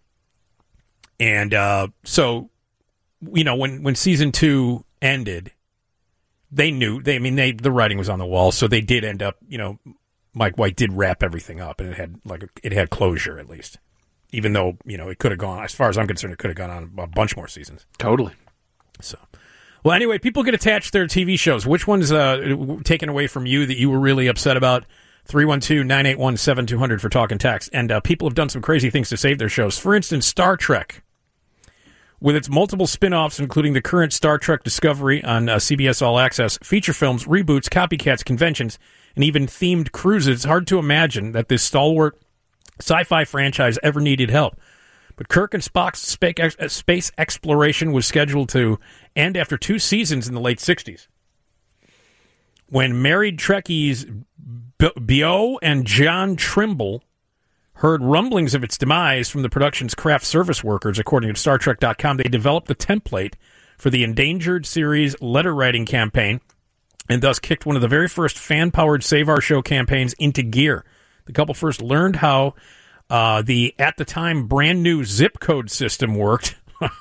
and uh, so, you know, when, when season two ended, they knew, they, I mean, they, the writing was on the wall, so they did end up, you know, Mike White did wrap everything up, and it had, like, a, it had closure at least. Even though, you know, it could have gone, as far as I'm concerned, it could have gone on a bunch more seasons. Totally. So, well, anyway, people get attached to their T V shows. Which one's uh, taken away from you that you were really upset about? three one two, nine eight one, seven two zero zero for talk and text. And uh, people have done some crazy things to save their shows. For instance, Star Trek. With its multiple spin-offs, including the current Star Trek Discovery on uh, C B S All Access, feature films, reboots, copycats, conventions, and even themed cruises, it's hard to imagine that this stalwart sci-fi franchise ever needed help. But Kirk and Spock's space, space exploration was scheduled to end after two seasons in the late sixties. When married Trekkies Beau and John Trimble heard rumblings of its demise from the production's craft service workers, according to Star Trek dot com, they developed the template for the endangered series letter-writing campaign and thus kicked one of the very first fan-powered Save Our Show campaigns into gear. The couple first learned how uh, the, at the time, brand-new zip code system worked.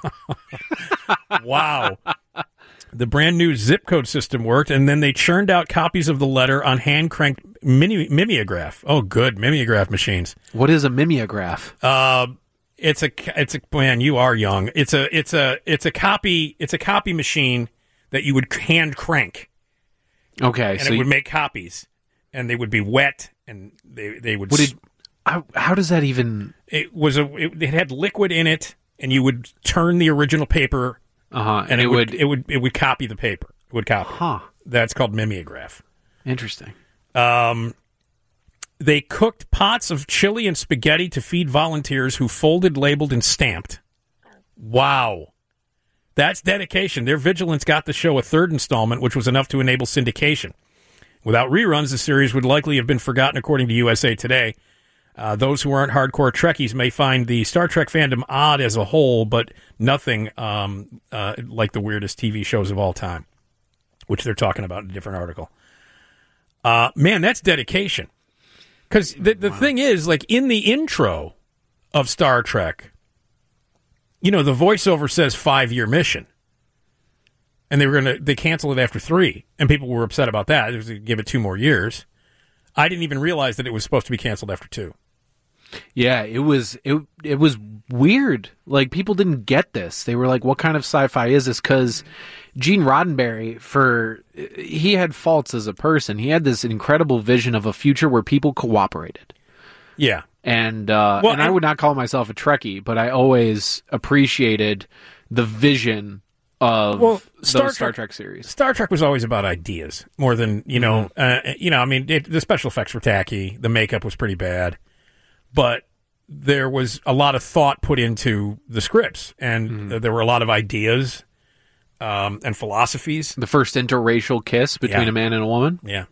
Wow. The brand-new zip code system worked, and then they churned out copies of the letter on hand-cranked mini- mimeograph. Oh, good, mimeograph machines. What is a mimeograph? Uh, it's a it's a man. You are young. It's a it's a it's a copy it's a copy machine that you would hand crank. Okay, and so it you, would make copies, and they would be wet, and they they would. What did, how, how does that even? It was a it, it had liquid in it, and you would turn the original paper. Uh-huh. And, and it, it would, would it would it would copy the paper. It would copy. Huh. That's called mimeograph. Interesting. Um, they cooked pots of chili and spaghetti to feed volunteers who folded, labeled, and stamped. Wow. That's dedication. Their vigilance got the show a third installment, which was enough to enable syndication. Without reruns, the series would likely have been forgotten, according to U S A Today. Uh, those who aren't hardcore Trekkies may find the Star Trek fandom odd as a whole, but nothing um, uh, like the weirdest T V shows of all time, which they're talking about in a different article. Uh, man, that's dedication. Because the, the wow. thing is, like, in the intro of Star Trek, you know, the voiceover says five-year mission. And they were going to, they cancel it after three. And people were upset about that. They were going to give it two more years. I didn't even realize that it was supposed to be canceled after two. Yeah, it was it it was weird. Like, people didn't get this. They were like, "What kind of sci-fi is this?" Because Gene Roddenberry, for he had faults as a person. He had this incredible vision of a future where people cooperated. Yeah, and uh, well, and I would not call myself a Trekkie, but I always appreciated the vision of well, Star those Star Trek, Trek series. Star Trek was always about ideas more than, you know, mm-hmm. uh, you know, I mean, it, the special effects were tacky. The makeup was pretty bad, but there was a lot of thought put into the scripts, and mm-hmm. there were a lot of ideas um, and philosophies. The first interracial kiss between yeah. a man and a woman. Yeah.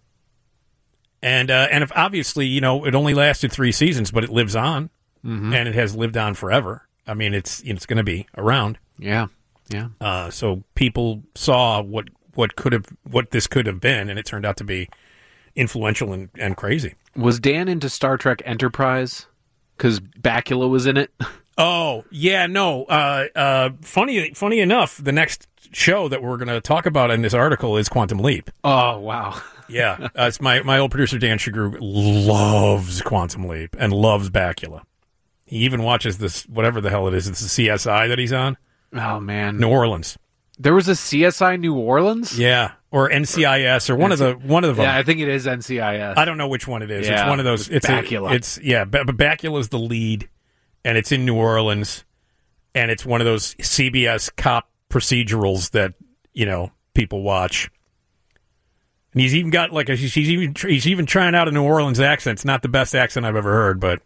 And, uh, and if obviously, you know, it only lasted three seasons, but it lives on, mm-hmm. and it has lived on forever. I mean, it's, it's going to be around. Yeah. Yeah. Uh, so people saw what, what could have what this could have been, and it turned out to be influential and, and crazy. Was Dan into Star Trek Enterprise? Because Bakula was in it. Oh yeah, no. Uh, uh, funny, funny enough, the next show that we're going to talk about in this article is Quantum Leap. Oh wow. Yeah, uh, it's my my old producer Dan Shagru loves Quantum Leap and loves Bakula. He even watches this whatever the hell it is. It's the C S I that he's on. Oh, man. New Orleans. There was a C S I New Orleans? Yeah. Or N C I S or one N C- of the one of them. Yeah, I think it is N C I S. I don't know which one it is. Yeah, it's one of those. It's Bakula. A, it's yeah, but Bakula's the lead, and it's in New Orleans, and it's one of those C B S cop procedurals that, you know, people watch. And he's even got like a, he's even he's even trying out a New Orleans accent. It's not the best accent I've ever heard, but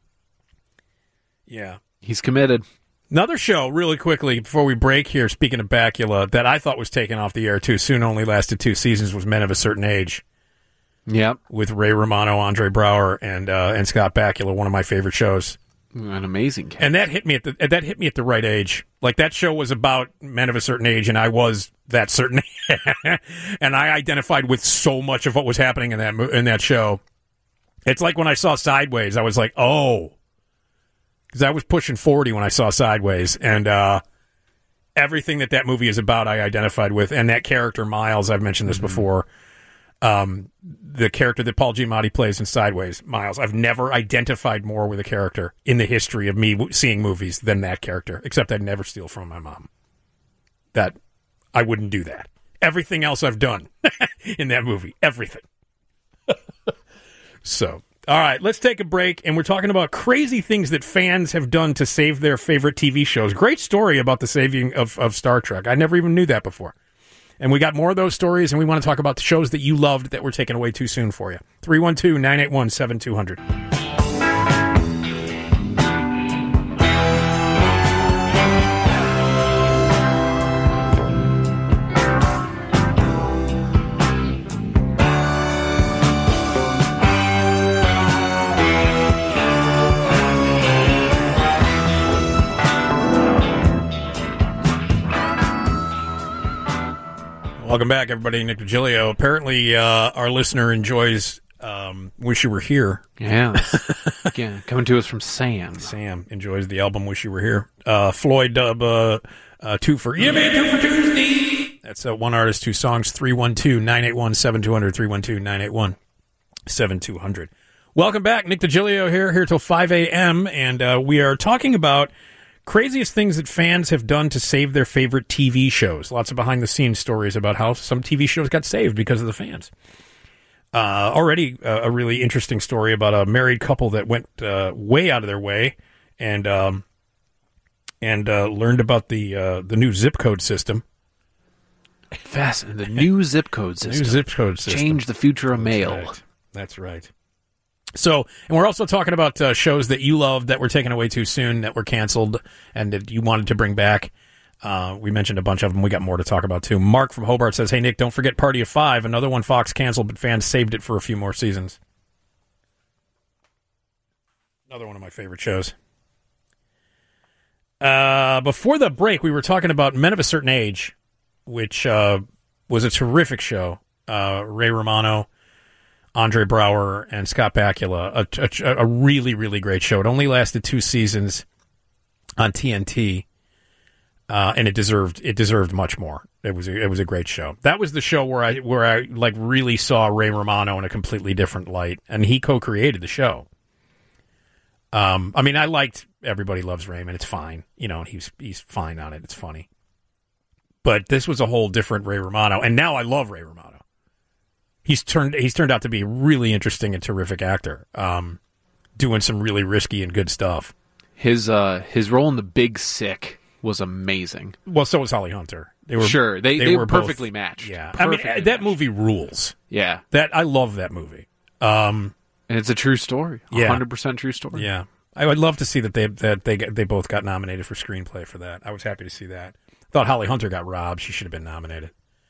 yeah, he's committed. Another show, really quickly, before we break here, speaking of Bakula, that I thought was taken off the air too soon, only lasted two seasons, was Men of a Certain Age. Yep. With Ray Romano, Andre Braugher, and uh, and Scott Bakula, one of my favorite shows. An amazing cast. And that hit me at the that hit me at the right age. Like, that show was about men of a certain age, and I was that certain age. And I identified with so much of what was happening in that in that show. It's like when I saw Sideways, I was like, oh. Because I was pushing forty when I saw Sideways, and uh, everything that that movie is about, I identified with. And that character, Miles, I've mentioned this mm-hmm. before, um, the character that Paul Giamatti plays in Sideways, Miles, I've never identified more with a character in the history of me w- seeing movies than that character, except I'd never steal from my mom. That, I wouldn't do that. Everything else I've done in that movie, everything. So... All right, let's take a break, and we're talking about crazy things that fans have done to save their favorite T V shows. Great story about the saving of, of Star Trek. I never even knew that before. And we got more of those stories, and we want to talk about the shows that you loved that were taken away too soon for you. three one two, nine eight one, seven two zero zero. Welcome back, everybody. Nick DiGilio. Apparently, uh, our listener enjoys um, Wish You Were Here. Yeah. Again, coming to us from Sam. Sam enjoys the album Wish You Were Here. Uh, Floyd Dub, uh, uh, two for, yeah, man, two for Tuesday. That's uh, one artist, two songs, three one two, nine eight one, seven two zero zero, three one two, nine eight one, seven two zero zero. Welcome back. Nick DiGilio here, here till five a.m., and uh, we are talking about craziest things that fans have done to save their favorite T V shows. Lots of behind-the-scenes stories about how some T V shows got saved because of the fans. Uh, already uh, a really interesting story about a married couple that went uh, way out of their way and um, and uh, learned about the uh, the new zip code system. Fascinating. The new zip code system. New zip code system. Change the future of That's mail. Right. That's right. So, and we're also talking about uh, shows that you loved that were taken away too soon, that were canceled, and that you wanted to bring back. Uh, we mentioned a bunch of them. We got more to talk about, too. Mark from Hobart says, hey, Nick, don't forget Party of Five, another one Fox canceled, but fans saved it for a few more seasons. Another one of my favorite shows. Uh, before the break, we were talking about Men of a Certain Age, which uh, was a terrific show. Uh, Ray Romano, Andre Braugher, and Scott Bakula. A, a, a really, really great show. It only lasted two seasons on T N T, uh, and it deserved it deserved much more. It was a, it was a great show. That was the show where I where I like really saw Ray Romano in a completely different light, and he co-created the show. Um, I mean, I liked Everybody Loves Raymond. It's fine, you know. He's he's fine on it. It's funny, but this was a whole different Ray Romano, and now I love Ray Romano. He's turned he's turned out to be a really interesting and terrific actor, um, doing some really risky and good stuff. His uh, his role in The Big Sick was amazing. Well, so was Holly Hunter. They were sure they they, they were perfectly both, matched. Yeah, perfectly I mean that matched. movie rules. Yeah, that I love that movie. Um, and it's a true story. Yeah, hundred percent true story. Yeah, I would love to see that they that they they both got nominated for screenplay for that. I was happy to see that. Thought Holly Hunter got robbed. She should have been nominated.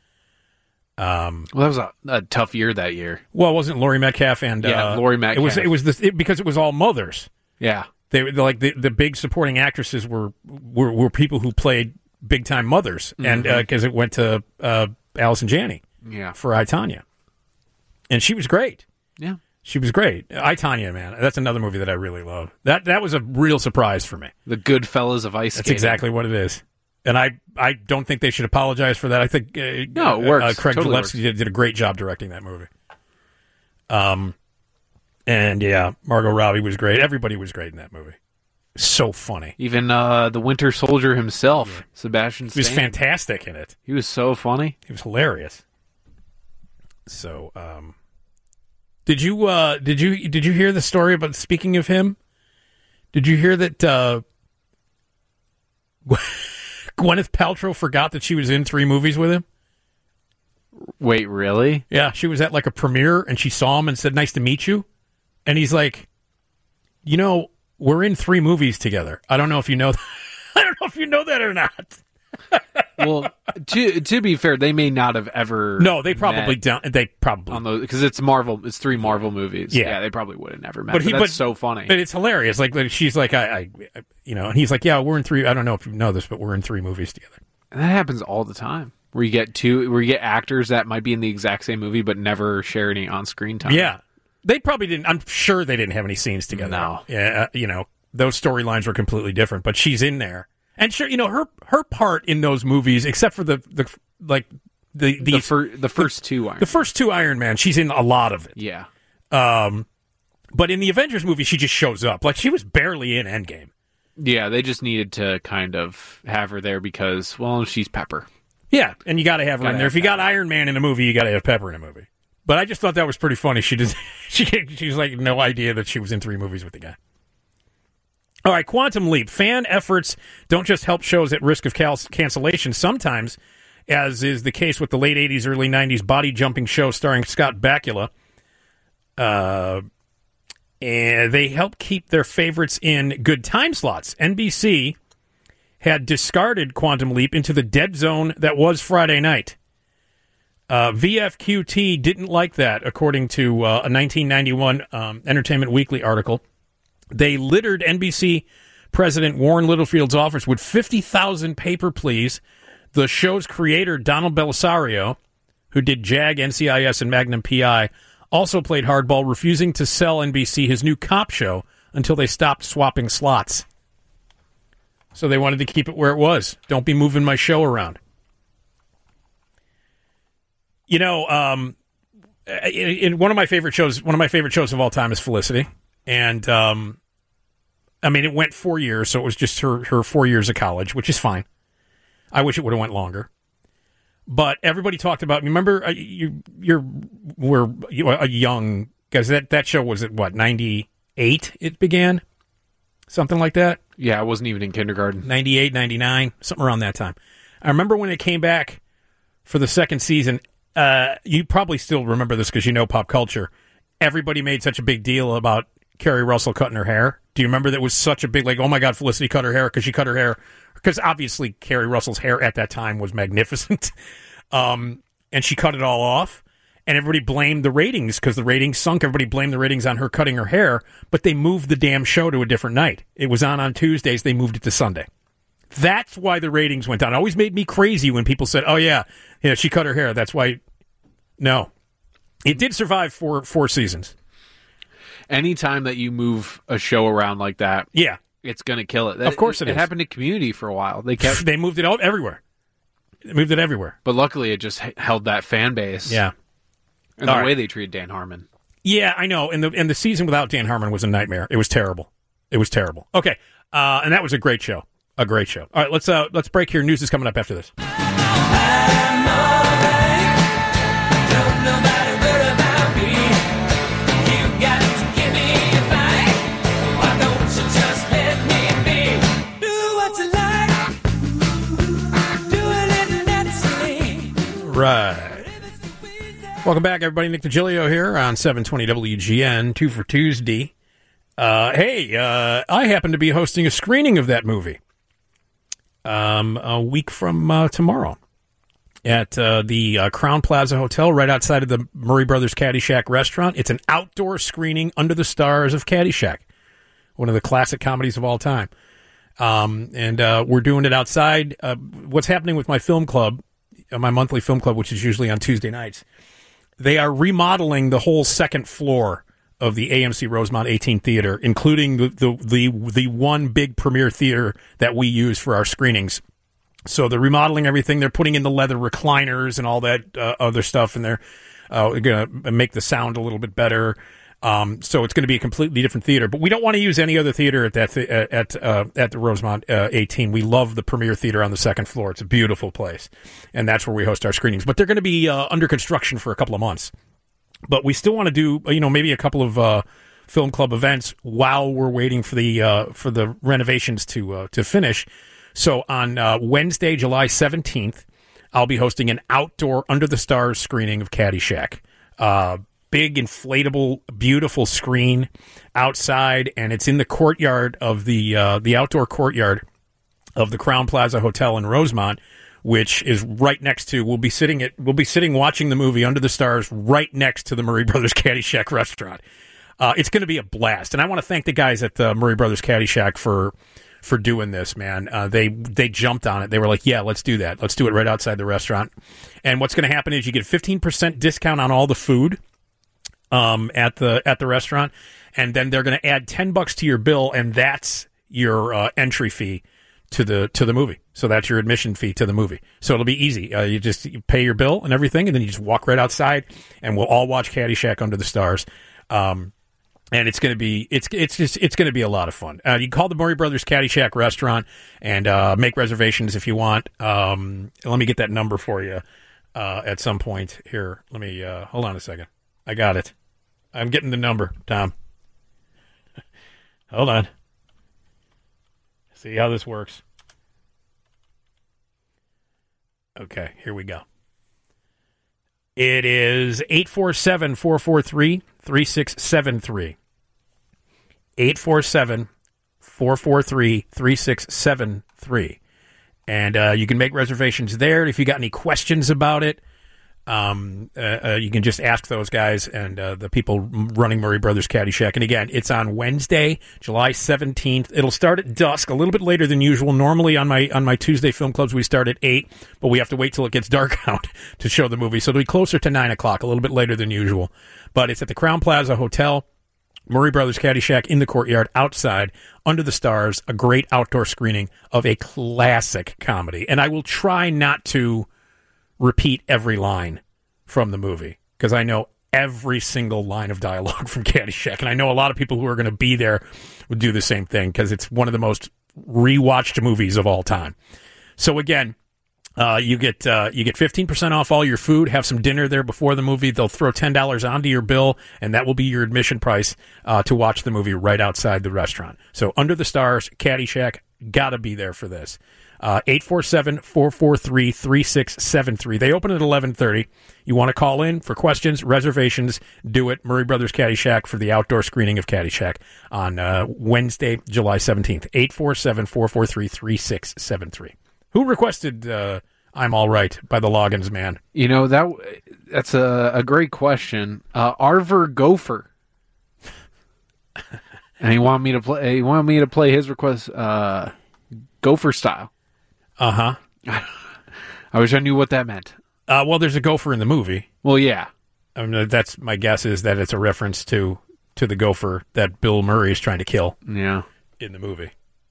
Um, well, that was a, a tough year that year. Well, wasn't Laurie Metcalf and yeah, uh, Laurie Metcalf? It was it was the, it, because it was all mothers. Yeah, they were like the, the big supporting actresses were, were were people who played big time mothers, mm-hmm. and because uh, it went to uh, Allison Janney, yeah, for I, Tonya, and she was great. Yeah, she was great. I, Tonya, man, that's another movie that I really love. That that was a real surprise for me. The Goodfellas of ice That's skating. exactly what it is. And I, I don't think they should apologize for that. I think uh, no, it works. Uh, Craig totally Gillespie did, did a great job directing that movie. Um, and yeah, Margot Robbie was great. Everybody was great in that movie. So funny. Even uh, the Winter Soldier himself, yeah. Sebastian Stan. He was fantastic in it. He was so funny. He was hilarious. So, um, did you uh, did you did you hear the story about? Speaking of him, did you hear that? Uh, Gwyneth Paltrow forgot that she was in three movies with him. Wait, really? Yeah, she was at like a premiere and she saw him and said, "Nice to meet you." And he's like, "You know, we're in three movies together. I don't know if you know. That. I don't know if you know that or not." Well, to to be fair, they may not have ever. No, they probably don't. They probably on those because it's Marvel. It's three Marvel movies. Yeah, yeah they probably would have never met. But, he, but that's but, so funny. But it's hilarious. Like, like she's like, I, I, you know, and he's like, yeah, we're in three. I don't know if you know this, but we're in three movies together. And that happens all the time. Where you get two, where you get actors that might be in the exact same movie but never share any on-screen time. Yeah, they probably didn't. I'm sure they didn't have any scenes together. No. Yeah, uh, you know, those storylines were completely different. But she's in there. And sure, you know, her her part in those movies, except for the, the like the the, the, fir- the first the, two Iron the first two Iron Man, she's in a lot of it. Yeah. Um, but in the Avengers movie, she just shows up. Like she was barely in Endgame. Yeah, they just needed to kind of have her there because, well, she's Pepper. Yeah, and you got to have her gotta in there. have If you got Pepper. Iron Man in a movie, you got to have Pepper in a movie. But I just thought that was pretty funny. She did. She she was like no idea that she was in three movies with the guy. All right, Quantum Leap. Fan efforts don't just help shows at risk of cal- cancellation. Sometimes, as is the case with the late eighties, early nineties body jumping show starring Scott Bakula, uh, and they help keep their favorites in good time slots. N B C had discarded Quantum Leap into the dead zone that was Friday night. Uh, V F Q T didn't like that, according to uh, a nineteen ninety-one um, Entertainment Weekly article. They littered N B C President Warren Littlefield's office with fifty thousand paper pleas. The show's creator, Donald Belisario, who did JAG, N C I S, and Magnum P I, also played hardball, refusing to sell N B C his new cop show until they stopped swapping slots. So they wanted to keep it where it was. Don't be moving my show around. You know, um, in, in one of my favorite shows, one of my favorite shows of all time is Felicity. And, um, I mean, it went four years, so it was just her, her four years of college, which is fine. I wish it would have went longer. But everybody talked about, remember, uh, you, you're, were you, a young, because that, that show was at, what, ninety-eight it began? Something like that? Yeah, I wasn't even in kindergarten. ninety-eight, ninety-nine, something around that time. I remember when it came back for the second season, uh, you probably still remember this because you know pop culture. Everybody made such a big deal about Kerry Russell cutting her hair. Do you remember that was such a big, like, oh my God, Felicity cut her hair because she cut her hair. Because obviously Kerry Russell's hair at that time was magnificent. um, and she cut it all off. And everybody blamed the ratings because the ratings sunk. Everybody blamed the ratings on her cutting her hair. But they moved the damn show to a different night. It was on on Tuesdays. They moved it to Sunday. That's why the ratings went down. It always made me crazy when people said, oh, yeah, you know, she cut her hair. That's why. No. It did survive for four seasons. Anytime that you move a show around like that, yeah, it's going to kill it. Of course it, it is. It happened to Community for a while. They kept they moved it out everywhere. They moved it everywhere. But luckily, it just held that fan base. Yeah, and All the right. way they treated Dan Harmon. Yeah, I know. And the and the season without Dan Harmon was a nightmare. It was terrible. It was terrible. Okay, uh, and that was a great show. A great show. All right, let's uh, let's break here. News is coming up after this. Right. Welcome back, everybody. Nick DiGilio here on seven twenty W G N, two for Tuesday. Uh, hey, uh, I happen to be hosting a screening of that movie um, a week from uh, tomorrow at uh, the uh, Crown Plaza Hotel right outside of the Murray Brothers Caddyshack restaurant. It's an outdoor screening under the stars of Caddyshack, one of the classic comedies of all time. Um, and uh, we're doing it outside. Uh, what's happening with my film club, my monthly film club, which is usually on Tuesday nights, they are remodeling the whole second floor of the A M C Rosemont eighteen Theater, including the, the, the, the one big premiere theater that we use for our screenings. So they're remodeling everything. They're putting in the leather recliners and all that uh, other stuff, and they're uh, going to make the sound a little bit better. Um, so it's going to be a completely different theater, but we don't want to use any other theater at that th- at uh, at the Rosemont uh, eighteen. We love the Premiere Theater on the second floor. It's a beautiful place, and that's where we host our screenings. But they're going to be uh, under construction for a couple of months. But we still want to do, you know, maybe a couple of uh, film club events while we're waiting for the uh, for the renovations to uh, to finish. So on uh, Wednesday, July seventeenth, I'll be hosting an outdoor under the stars screening of Caddyshack. Uh, Big, inflatable, beautiful screen outside, and it's in the courtyard of the uh, the outdoor courtyard of the Crown Plaza Hotel in Rosemont, which is right next to. We'll be sitting at. We'll be sitting watching the movie under the stars, right next to the Murray Brothers Caddyshack restaurant. Uh, it's going to be a blast, and I want to thank the guys at the Murray Brothers Caddyshack for for doing this. Man, uh, they they jumped on it. They were like, "Yeah, let's do that. Let's do it right outside the restaurant." And what's going to happen is you get a fifteen percent discount on all the food. Um, at the at the restaurant, and then they're going to add ten bucks to your bill, and that's your uh, entry fee to the to the movie. So that's your admission fee to the movie. So it'll be easy. Uh, you just you pay your bill and everything, and then you just walk right outside, and we'll all watch Caddyshack under the stars. Um, and it's going to be it's it's just it's going to be a lot of fun. Uh, you can call the Murray Brothers Caddyshack restaurant and uh, make reservations if you want. Um, let me get that number for you uh, at some point here. Let me uh, hold on a second. I got it. I'm getting the number, Tom. Hold on. See how this works. Okay, here we go. It is eight four seven, four four three, three six seven three. eight four seven, four four three, three six seven three. And uh, you can make reservations there. If you got any questions about it, um, uh, uh, you can just ask those guys and uh, the people running Murray Brothers Caddyshack. And again, it's on Wednesday, July seventeenth. It'll start at dusk, a little bit later than usual. Normally on my on my Tuesday film clubs, we start at eight, but we have to wait till it gets dark out to show the movie. So it'll be closer to nine o'clock, a little bit later than usual. But it's at the Crown Plaza Hotel. Murray Brothers Caddyshack in the courtyard outside under the stars, a great outdoor screening of a classic comedy. And I will try not to repeat every line from the movie because I know every single line of dialogue from Caddyshack. And I know a lot of people who are going to be there would do the same thing because it's one of the most rewatched movies of all time. So again, Uh, you get uh, you get fifteen percent off all your food. Have some dinner there before the movie. They'll throw ten dollars onto your bill, and that will be your admission price uh, to watch the movie right outside the restaurant. So Under the Stars, Caddyshack, gotta be there for this. Uh, eight four seven, four four three, three six seven three. They open at eleven thirty. You want to call in for questions, reservations, do it. Murray Brothers Caddyshack for the outdoor screening of Caddyshack on uh, Wednesday, July seventeenth. eight four seven, four four three, three six seven three. Who requested uh, I'm All Right by the Loggins Man? You know, that that's a, a great question. Uh, Arver Gopher. And he wanted me to play he wanted me to play his request uh, Gopher style. Uh-huh. I wish I knew what that meant. Uh, well, there's a gopher in the movie. Well, yeah. I mean, that's my guess is that it's a reference to to the gopher that Bill Murray is trying to kill. Yeah. In the movie.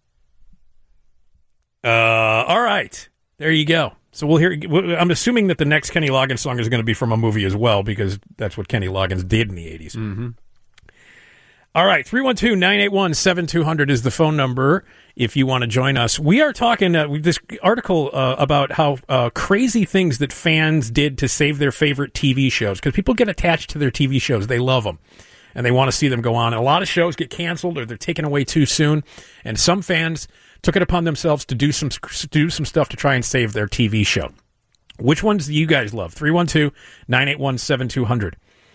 Uh, all right, there you go. So we'll hear. I'm assuming that the next Kenny Loggins song is going to be from a movie as well, because that's what Kenny Loggins did in the eighties. Mm-hmm. All right, three one two, nine eight one, seven two zero zero is the phone number if you want to join us. We are talking uh, this article uh, about how uh, crazy things that fans did to save their favorite T V shows, because people get attached to their T V shows. They love them, and they want to see them go on. And a lot of shows get canceled or they're taken away too soon, and some fans took it upon themselves to do some to do some stuff to try and save their T V show. Which ones do you guys love? three one two, nine eight one, seven two zero zero.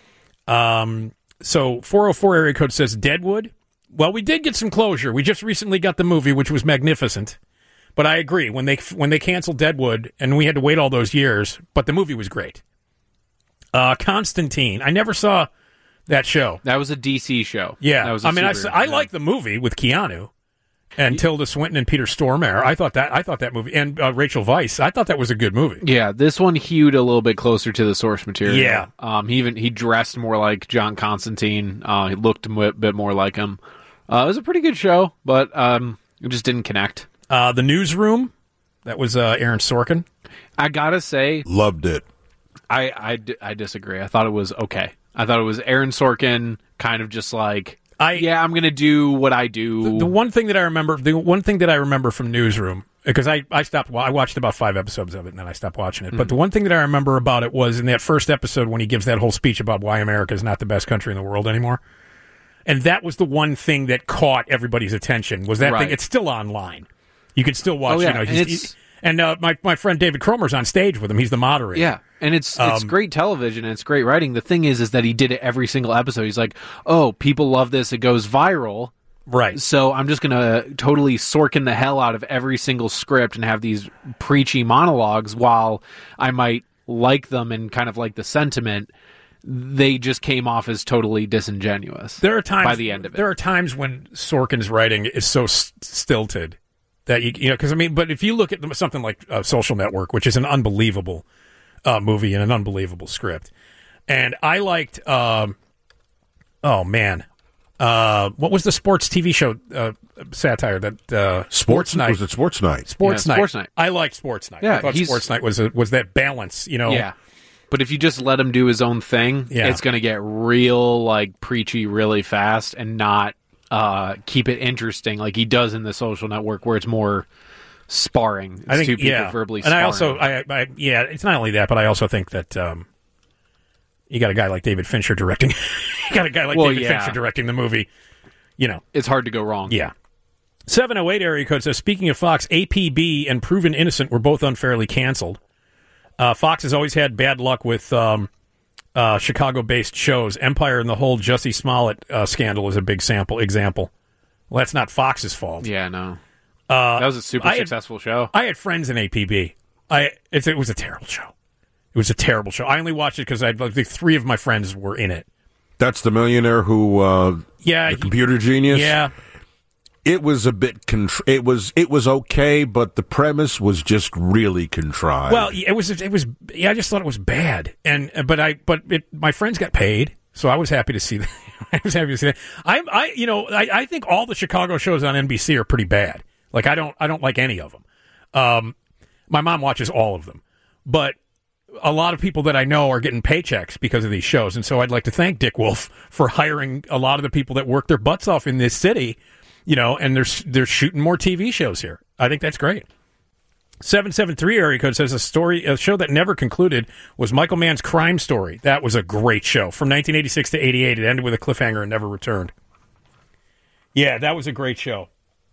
Um, so four oh four area code says Deadwood. Well, we did get some closure. We just recently got the movie, which was magnificent. But I agree, when they when they canceled Deadwood, and we had to wait all those years, but the movie was great. Uh, Constantine. I never saw that show. That was a D C show. Yeah. That was a I mean, I, super, I yeah. like the movie with Keanu. And Tilda Swinton and Peter Stormare. I thought that I thought that movie, and uh, Rachel Weisz. I thought that was a good movie. Yeah, this one hewed a little bit closer to the source material. Yeah, um, he even he dressed more like John Constantine. Uh, he looked a bit more like him. Uh, it was a pretty good show, but um, it just didn't connect. Uh, the Newsroom, that was uh, Aaron Sorkin. I gotta say, loved it. I, I, I disagree. I thought it was okay. I thought it was Aaron Sorkin, kind of just like. I, yeah, I'm going to do what I do. The, the one thing that I remember, the one thing that I remember from Newsroom, because I, I stopped, I watched about five episodes of it and then I stopped watching it. Mm-hmm. But the one thing that I remember about it was in that first episode when he gives that whole speech about why America is not the best country in the world anymore. And that was the one thing that caught everybody's attention, was that right. thing. It's still online. You can still watch, oh, yeah. you know, and, he's, he, and uh, my, my friend David Cromer's on stage with him. He's the moderator. Yeah. And it's um, it's great television and it's great writing. The thing is, is that he did it every single episode. He's like, oh, people love this. It goes viral. Right. So I'm just going to totally Sorkin the hell out of every single script and have these preachy monologues while I might like them and kind of like the sentiment. They just came off as totally disingenuous. There are times by the end of it. There are times when Sorkin's writing is so st- stilted that you you know because I mean, but if you look at something like uh, Social Network, which is an unbelievable uh, movie and an unbelievable script, and I liked, um, oh man, uh, what was the sports T V show uh, satire that uh, Sports, Sports Night? Was it Sports Night? Sports yeah, Night. Sports Night. I liked Sports Night. Yeah, I thought he's- Sports Night was a, was that balance, you know? Yeah. But if you just let him do his own thing, Yeah. it's going to get real, like, preachy really fast and not uh, keep it interesting like he does in The Social Network, where it's more sparring. It's I think, two people yeah. verbally and sparring. I also, I, I, yeah, it's not only that, but I also think that, um, You got a guy like David Fincher directing. You got a guy like Well, David yeah. Fincher directing the movie. You know, It's hard to go wrong. yeah. seven oh eight area code says, speaking of Fox, A P B and Proven Innocent were both unfairly canceled. Uh, Fox has always had bad luck with um, uh, Chicago-based shows. Empire and the whole Jussie Smollett uh, scandal is a big sample example. Well, that's not Fox's fault. Yeah, no. Uh, That was a super I had- successful show. I had friends in A P B. I it's, it was a terrible show. It was a terrible show. I only watched it because I like the three of my friends were in it. That's the millionaire who, uh, Yeah, the he- computer genius. Yeah, It was a bit. Contr- it was. It was okay, but the premise was just really contrived. well, it was. It was. Yeah, I just thought it was bad. And but I but it, my friends got paid, so I was happy to see that. I was happy to see that. I I you know I, I think all the Chicago shows on N B C are pretty bad. Like I don't I don't like any of them. Um, my mom watches all of them, but a lot of people that I know are getting paychecks because of these shows, and so I'd like to thank Dick Wolf for hiring a lot of the people that work their butts off in this city. You know, and they're they're shooting more T V shows here. I think that's great. seven seven three area code says a story, a show that never concluded was Michael Mann's Crime Story. That was a great show from nineteen eighty-six to eighty-eight. It ended with a cliffhanger and never returned. Yeah, that was a great show.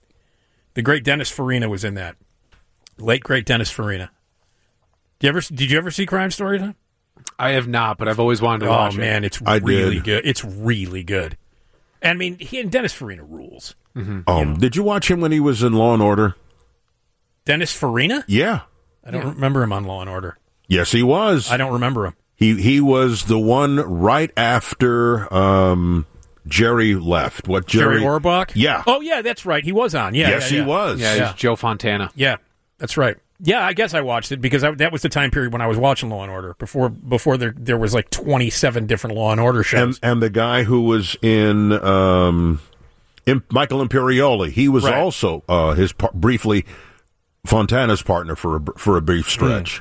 The great Dennis Farina was in that. Late great Dennis Farina. Did you ever did you ever see Crime Story? Tom? I have not, but I've always wanted to Oh watch man, it. it's I really did. good. It's really good. I mean, he and Dennis Farina rules. um, did you watch him when he was in Law and Order? Dennis Farina? Yeah. I don't remember him on Law and Order. Yes, he was. I don't remember him. He he was the one right after um, Jerry left. What Jerry, Jerry? Orbach? Yeah. Oh, yeah, that's right. He was on. Yeah. yes, yeah, he yeah. was. Yeah, Yeah. it's Joe Fontana. Yeah, that's right. Yeah, I guess I watched it because I, that was the time period when I was watching Law and Order before before there there was like twenty-seven different Law and Order And shows. and the guy who was in um, Im- Michael Imperioli, he was Right. also uh, his par- briefly Fontana's partner for a, br- for a brief stretch.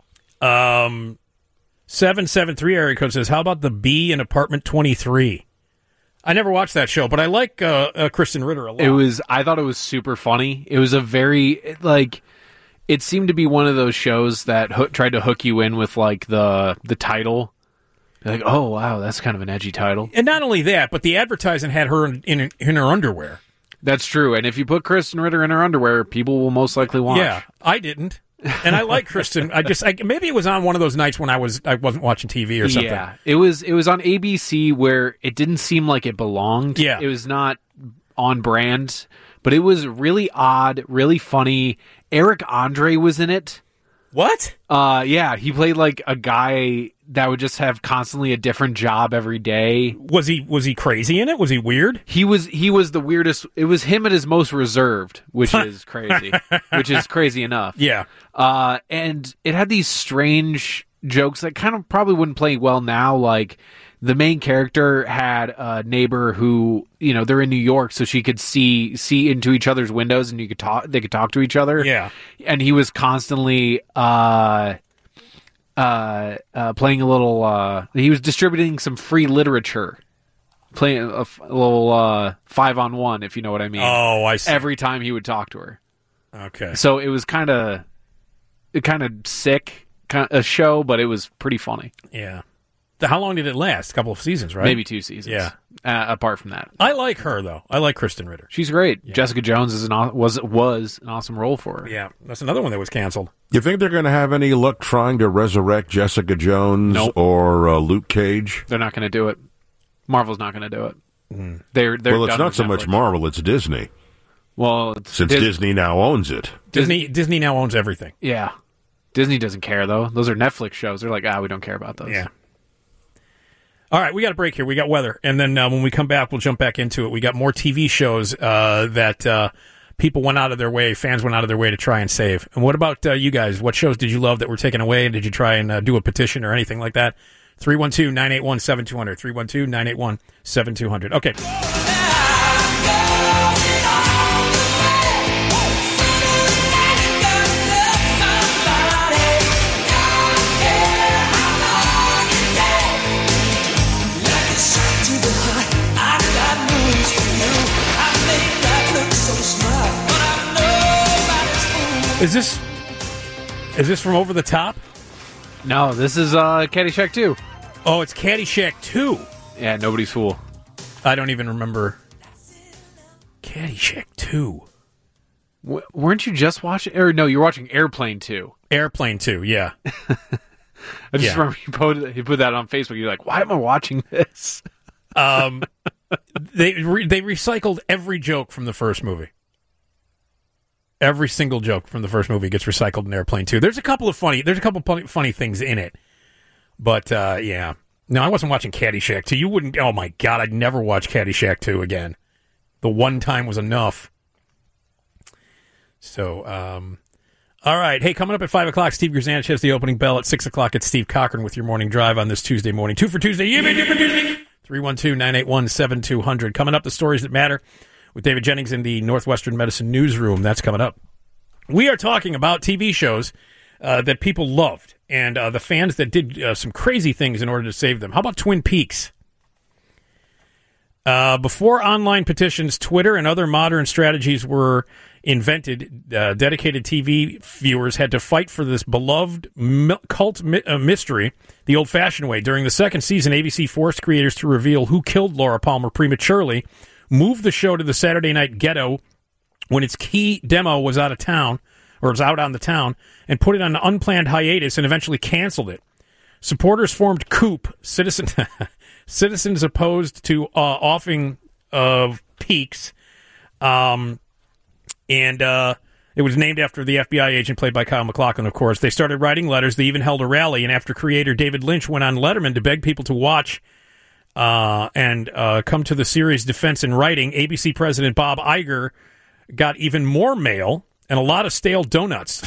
Um, seven seven three area code says, how about the Bee in Apartment twenty-three? I never watched that show, but I like uh, uh, Kristen Ritter a lot. It was. I thought it was super funny. It was a very it, like. It seemed to be one of those shows that ho- tried to hook you in with like the the title. You're like, oh wow, that's kind of an edgy title. And not only that, but the advertising had her in, in, in her underwear. That's true. And if you put Kristen Ritter in her underwear, people will most likely watch. Yeah, I didn't. And I like Kristen. I just I, maybe it was on one of those nights when I was I wasn't watching T V or something. Yeah, it was. It was on A B C where it didn't seem like it belonged. Yeah. It was not on brand, but it was really odd, really funny. Eric Andre was in it. What? Uh, yeah, he played like a guy that would just have constantly a different job every day. Was he was he crazy in it? Was he weird? He was he was the weirdest. It was him at his most reserved, which is crazy. Which is crazy enough. Yeah. Uh, and it had these strange jokes that kind of probably wouldn't play well now. Like the main character had a neighbor who, you know, they're in New York, so she could see see into each other's windows, and you could talk. They could talk to each other. Yeah. And he was constantly uh, uh, uh, playing a little. Uh, he was distributing some free literature, playing a, f- a little uh, five on one, if you know what I mean. Oh, I see. Every time he would talk to her. Okay. So it was kind of, kind of sick, kind of a show, but it was pretty funny. Yeah. The- How long did it last? A couple of seasons, right? Maybe two seasons. Yeah. Uh, apart from that, I like her though. I like Kristen Ritter. she's great. Jessica Jones is an aw- was was an awesome role for her. Yeah, that's another one that was canceled. You think they're going to have any luck trying to resurrect Jessica Jones Nope. or uh, Luke Cage? They're not going to do it. Marvel's not going to do it. They're they're Well, it's done not with so much Netflix. Marvel; it's Disney. Well, it's Since Dis- Disney now owns it. Disney Disney now owns everything. yeah, Disney doesn't care though. Those are Netflix shows. They're like, ah, we don't care about those. Yeah. All right, we got a break here. We got weather, and then uh, when we come back, we'll jump back into it. We got more T V shows uh, that uh, people went out of their way, fans went out of their way to try and save. And what about uh, you guys? What shows did you love that were taken away? Did you try and uh, do a petition or anything like that? three one two, nine eight one, seven two zero zero. three one two, nine eight one, seven two zero zero. Okay. Is this is this from Over the Top? No, this is uh, Caddyshack two. Oh, it's Caddyshack two. Yeah, Nobody's Fool. I don't even remember. Caddyshack two. W- weren't you just watching? Or no, you're watching Airplane two. Airplane two, yeah. I just Yeah. remember you put, you put that on Facebook. You're like, why am I watching this? Um, they re- they recycled every joke from the first movie. Every single joke from the first movie gets recycled in Airplane two. There's a couple of funny. There's a couple of funny, funny things in it, but uh, yeah. No, I wasn't watching Caddyshack two. You wouldn't. Oh my God, I'd never watch Caddyshack two again. The one time was enough. So, um, all right. Hey, coming up at five o'clock, Steve Grzanich has the opening bell. At six o'clock, it's Steve Cochran with your morning drive on this Tuesday morning. Two for Tuesday. You two for Tuesday. three one two, nine eight one, seven two zero zero. Coming up, the stories that matter with David Jennings in the Northwestern Medicine Newsroom. That's coming up. We are talking about T V shows uh, that people loved and uh, the fans that did uh, some crazy things in order to save them. How about Twin Peaks? Uh, before online petitions, Twitter and other modern strategies were invented, uh, dedicated T V viewers had to fight for this beloved mi- cult mi- uh, mystery the old-fashioned way. During the second season, A B C forced creators to reveal who killed Laura Palmer prematurely, moved the show to the Saturday night ghetto when its key demo was out of town, or was out on the town, and put it on an unplanned hiatus and eventually canceled it. Supporters formed Coop, citizen, citizens opposed to uh, offing of Peaks, um, and uh, it was named after the F B I agent played by Kyle MacLachlan, of course. They started writing letters. They even held a rally, and after creator David Lynch went on Letterman to beg people to watch uh, and uh, come to the series' defense in writing, A B C president Bob Iger got even more mail and a lot of stale donuts.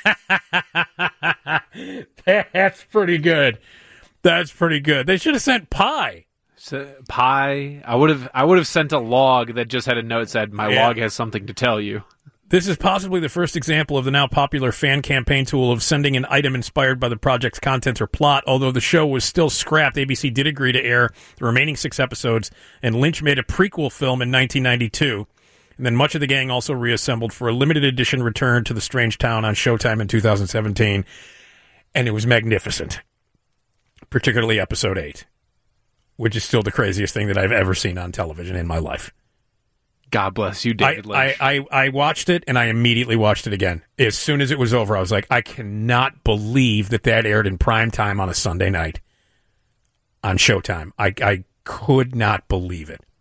That's pretty good. That's pretty good. They should have sent pie. So, pie. I would have. I would have sent a log that just had a note that said, "My Yeah. log has something to tell you." This is possibly the first example of the now popular fan campaign tool of sending an item inspired by the project's content or plot. Although the show was still scrapped, A B C did agree to air the remaining six episodes, and Lynch made a prequel film in nineteen ninety-two. And then much of the gang also reassembled for a limited edition return to the strange town on Showtime in two thousand seventeen. And it was magnificent, particularly episode eight, which is still the craziest thing that I've ever seen on television in my life. God bless you, David I, Lynch. I, I, I watched it, and I immediately watched it again. As soon as it was over, I was like, I cannot believe that that aired in prime time on a Sunday night on Showtime. I, I could not believe it.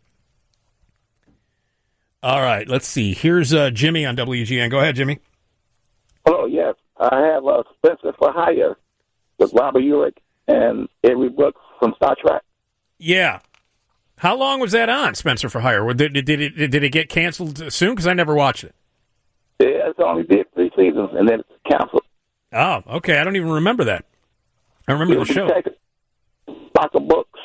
All right, let's see. Here's uh, Jimmy on W G N. Go ahead, Jimmy. Hello, yes. I have uh, Spencer for Hire with Robert Urich and every book from Star Trek. Yeah. How long was that on, Spencer for Hire? Did, did, did, it, did it get canceled soon? Because I never watched it. Yeah, it's only did three seasons, and then it's canceled. Oh, okay. I don't even remember that. I remember It the was show. Lots of books.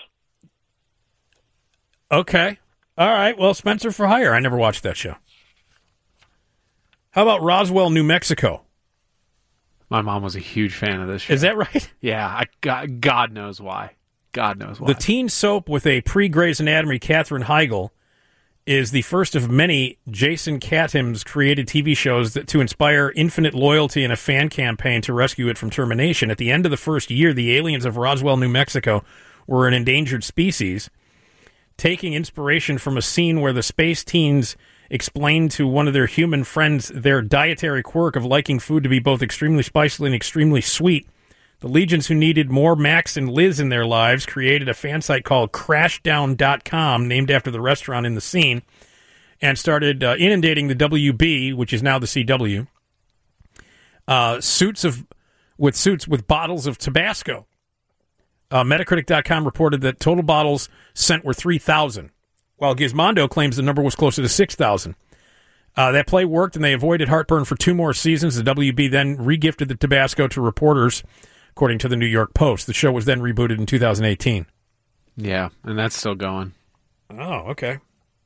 Okay. All right. Well, Spencer for Hire. I never watched that show. How about Roswell, New Mexico? My mom was a huge fan of this show. Is that right? Yeah. I, God, God knows why. God knows why. The teen soap with a pre-Grey's Anatomy Katherine Heigl is the first of many Jason Katims created T V shows that to inspire infinite loyalty and a fan campaign to rescue it from termination. At the end of the first year, the aliens of Roswell, New Mexico were an endangered species. Taking inspiration from a scene where the space teens explained to one of their human friends their dietary quirk of liking food to be both extremely spicy and extremely sweet, the legions who needed more Max and Liz in their lives created a fan site called crashdown dot com, named after the restaurant in the scene, and started uh, inundating the W B, which is now the C W, uh, suits of with suits with bottles of Tabasco. Uh, Metacritic dot com reported that total bottles sent were three thousand, while Gizmondo claims the number was closer to six thousand. Uh, that play worked, and they avoided heartburn for two more seasons. The W B then regifted the Tabasco to reporters, according to the New York Post. The show was then rebooted in two thousand eighteen. Yeah, and that's still going. Oh, okay.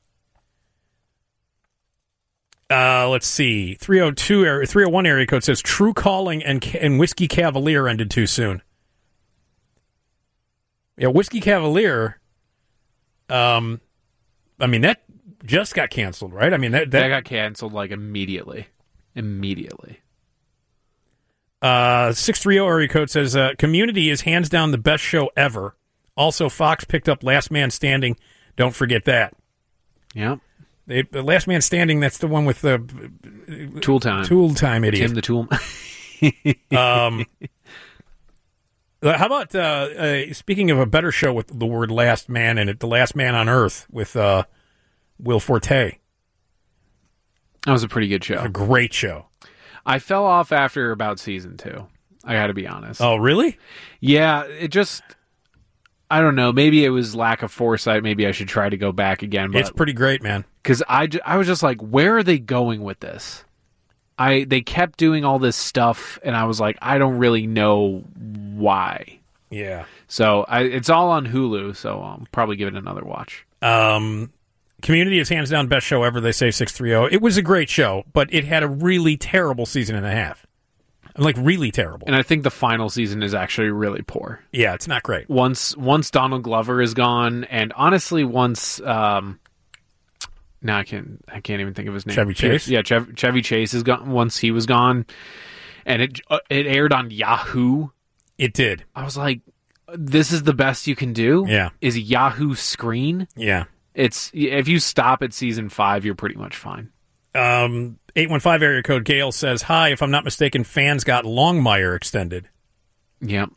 Uh, let's see. three oh two area, three oh one area code says True Calling and and Whiskey Cavalier ended too soon. Yeah, Whiskey Cavalier. Um, I mean that just got canceled, right? I mean that that, That got canceled like immediately. Immediately. Uh, six three zero area code says uh, Community is hands down the best show ever. Also, Fox picked up Last Man Standing. Don't forget that. Yep. They, the Last Man Standing, that's the one with the... Tool Time. Tool Time idiot. Tim the Tool. um, how about, uh, uh, speaking of a better show with the word Last Man in it, The Last Man on Earth with uh, Will Forte. That was a pretty good show. A great show. I fell off after about season two. I got to be honest. Oh, really? Yeah, it just... I don't know. Maybe it was lack of foresight. Maybe I should try to go back again. But, it's pretty great, man. Because I, ju- I was just like, where are they going with this? I They kept doing all this stuff, and I was like, I don't really know why. Yeah. So I, it's all on Hulu, so I'll probably give it another watch. Um, Community is hands down best show ever, they say six three zero. It was a great show, but it had a really terrible season and a half. Like, really terrible. And I think the final season is actually really poor. Yeah, it's not great. Once once Donald Glover is gone, and honestly, once um, now I can't I can't even think of his name. Chevy Chase. Yeah, Chev- Chevy Chase is gone. Once he was gone, and it uh, it aired on Yahoo. It did. I was like, this is the best you can do. Yeah, is Yahoo Screen. Yeah, it's if you stop at season five, you're pretty much fine. Um. eight one five area code Gail says, hi, if I'm not mistaken, fans got Longmire extended. Yep.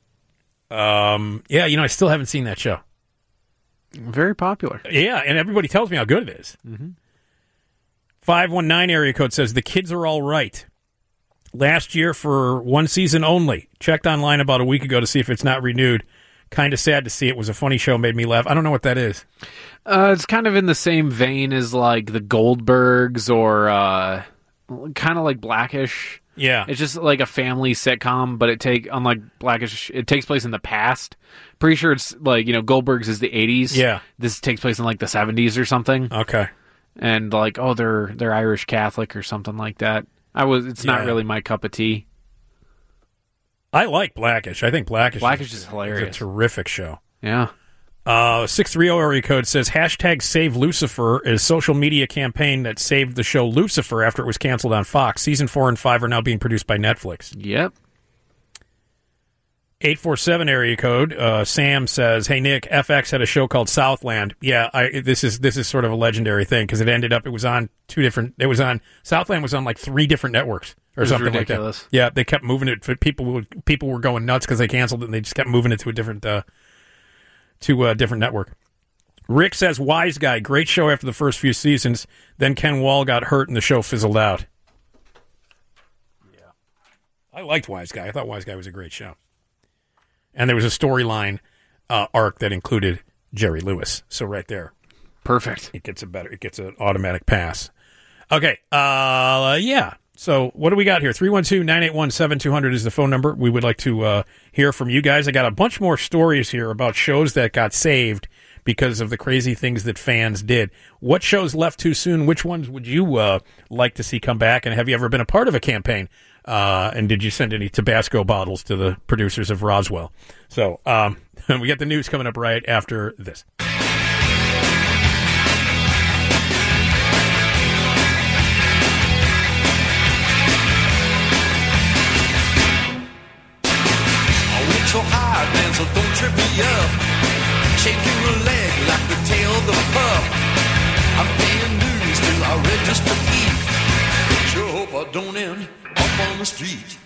Um, yeah, you know, I still haven't seen that show. Very popular. Yeah, and everybody tells me how good it is. Mm-hmm. five one nine area code says, the kids are all right. Last year for one season only. Checked online about a week ago to see if it's not renewed. Kind of sad to see. It was a funny show, made me laugh. I don't know what that is. Uh, it's kind of in the same vein as like the Goldbergs or uh, kind of like Blackish. Yeah, it's just like a family sitcom, but it take unlike Blackish, it takes place in the past. Pretty sure it's like, you know, Goldbergs is the eighties. Yeah, this takes place in like the seventies or something. Okay, and like oh they're they're Irish Catholic or something like that. I was it's not Yeah. really my cup of tea. I like Blackish. I think Blackish, Blackish is, is hilarious. is a terrific show. Yeah. Uh, six three zero area code says, hashtag Save Lucifer is a social media campaign that saved the show Lucifer after it was canceled on Fox. Season four and five are now being produced by Netflix. Yep. eight four seven area code, uh, Sam says, hey, Nick, F X had a show called Southland. Yeah, I, this is this is sort of a legendary thing because it ended up, it was on two different, it was on, Southland was on like three different networks. Or It was something ridiculous. like that. Yeah, they kept moving it. People would, people were going nuts because they canceled it, and they just kept moving it to a different uh, to a different network. Rick says, Wise Guy, great show after the first few seasons. Then Ken Wall got hurt, and the show fizzled out. Yeah, I liked Wise Guy. I thought Wise Guy was a great show, and there was a storyline uh, arc that included Jerry Lewis. So right there, perfect. It gets a better. It gets an automatic pass. Okay. Uh, yeah. So what do we got here? three one two, nine eight one, seven two zero zero is the phone number. We would like to uh, hear from you guys. I got a bunch more stories here about shows that got saved because of the crazy things that fans did. What shows left too soon? Which ones would you uh, like to see come back? And have you ever been a part of a campaign? Uh, and did you send any Tabasco bottles to the producers of Roswell? So um, we got the news coming up right after this. So hard, man, so don't trip me up. Shake your leg like the tail of the pup. I'm paying dues till I register eat. Sure hope I don't end up on the street.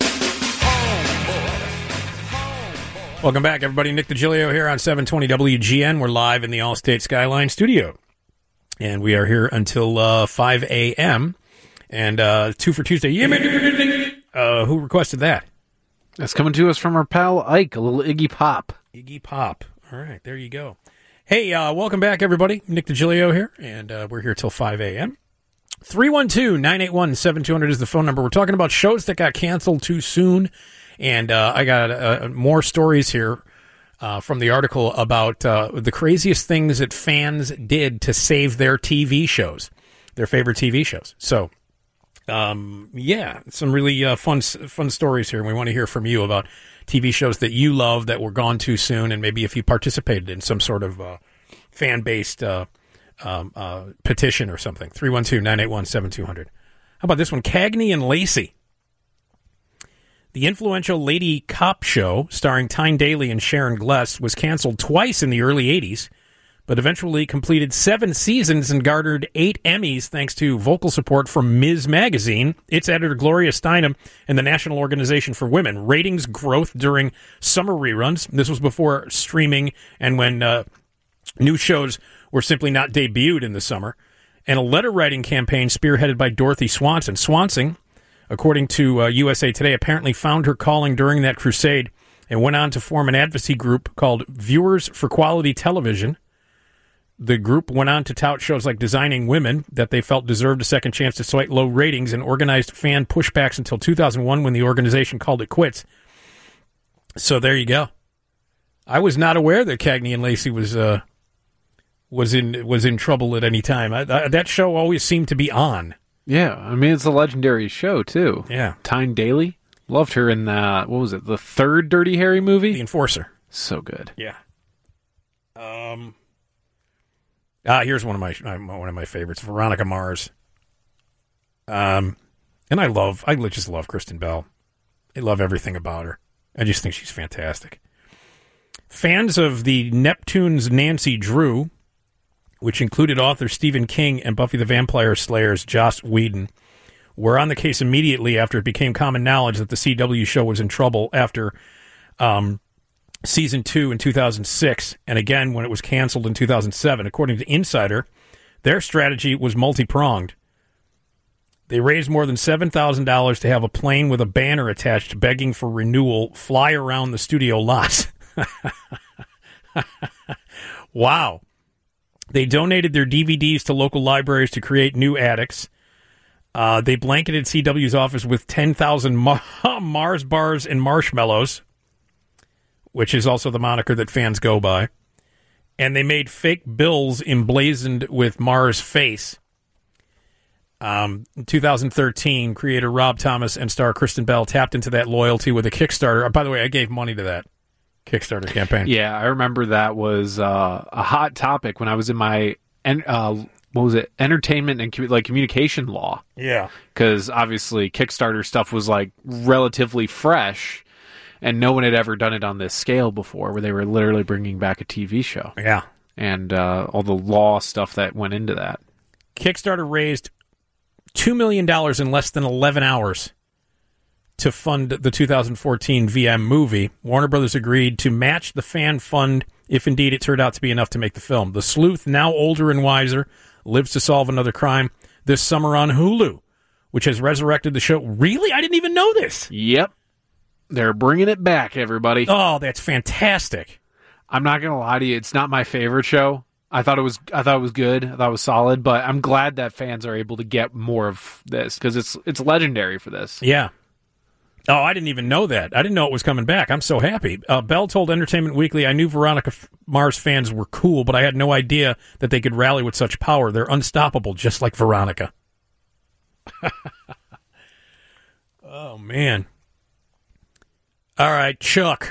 Welcome back, everybody. Nick DiGilio here on seven twenty W G N. We're live in the Allstate Skyline studio. And we are here until uh, five a.m. And uh, two for Tuesday. Yeah, uh, who requested that? That's coming to us from our pal Ike, a little Iggy Pop. Iggy Pop. All right, there you go. Hey, uh, welcome back, everybody. Nick DiGilio here, and uh, we're here till five a.m. three one two, nine eight one, seven two zero zero is the phone number. We're talking about shows that got canceled too soon, and uh, I got uh, more stories here uh, from the article about uh, the craziest things that fans did to save their T V shows, their favorite T V shows. So, um, yeah, some really uh, fun fun stories here, and we want to hear from you about T V shows that you love that were gone too soon, and maybe if you participated in some sort of uh, fan-based uh, um, uh, petition or something. three one two, nine eight one, seven two zero zero. How about this one? Cagney and Lacey. The influential Lady Cop show, starring Tyne Daly and Sharon Gless, was canceled twice in the early eighties, but eventually completed seven seasons and garnered eight Emmys thanks to vocal support from Ms. Magazine, its editor Gloria Steinem, and the National Organization for Women. Ratings growth during summer reruns. This was before streaming and when uh, new shows were simply not debuted in the summer. And a letter-writing campaign spearheaded by Dorothy Swanson. Swanson, according to uh, U S A Today, apparently found her calling during that crusade and went on to form an advocacy group called Viewers for Quality Television. The group went on to tout shows like Designing Women that they felt deserved a second chance despite low ratings, and organized fan pushbacks until two thousand one when the organization called it quits. So there you go. I was not aware that Cagney and Lacey was uh, was in was in trouble at any time. I, I, that show always seemed to be on. Yeah, I mean, it's a legendary show, too. Yeah. Tyne Daly. Loved her in, the, what was it, the third Dirty Harry movie? The Enforcer. So good. Yeah. Um... Ah, here's one of my one of my favorites, Veronica Mars. Um, and I love, I just love Kristen Bell. I love everything about her. I just think she's fantastic. Fans of the Neptunes' Nancy Drew, which included author Stephen King and Buffy the Vampire Slayer's Joss Whedon, were on the case immediately after it became common knowledge that the C W show was in trouble after um. Season two in two thousand six, and again when it was canceled in two thousand seven. According to Insider, their strategy was multi-pronged. They raised more than seven thousand dollars to have a plane with a banner attached begging for renewal fly around the studio lot. Wow. They donated their D V Ds to local libraries to create new addicts. Uh, they blanketed C W's office with ten thousand Mar- Mars bars and marshmallows, which is also the moniker that fans go by. And they made fake bills emblazoned with Mars' face. Um, in two thousand thirteen, creator Rob Thomas and star Kristen Bell tapped into that loyalty with a Kickstarter. Oh, by the way, I gave money to that Kickstarter campaign. Yeah, I remember that was uh, a hot topic when I was in my, en- uh, what was it, entertainment and commu- like communication law. Yeah. Because obviously Kickstarter stuff was like relatively fresh, and no one had ever done it on this scale before, where they were literally bringing back a T V show. Yeah. And uh, all the law stuff that went into that. Kickstarter raised two million dollars in less than eleven hours to fund the two thousand fourteen V M movie. Warner Brothers agreed to match the fan fund if indeed it turned out to be enough to make the film. The sleuth, now older and wiser, lives to solve another crime this summer on Hulu, which has resurrected the show. Really? I didn't even know this. Yep. They're bringing it back, everybody. Oh, that's fantastic. I'm not going to lie to you. It's not my favorite show. I thought it was I thought it was good. I thought it was solid, but I'm glad that fans are able to get more of this because it's it's legendary for this. Yeah. Oh, I didn't even know that. I didn't know it was coming back. I'm so happy. Uh, Bell told Entertainment Weekly, I knew Veronica Mars fans were cool, but I had no idea that they could rally with such power. They're unstoppable, just like Veronica. Oh, man. All right, Chuck.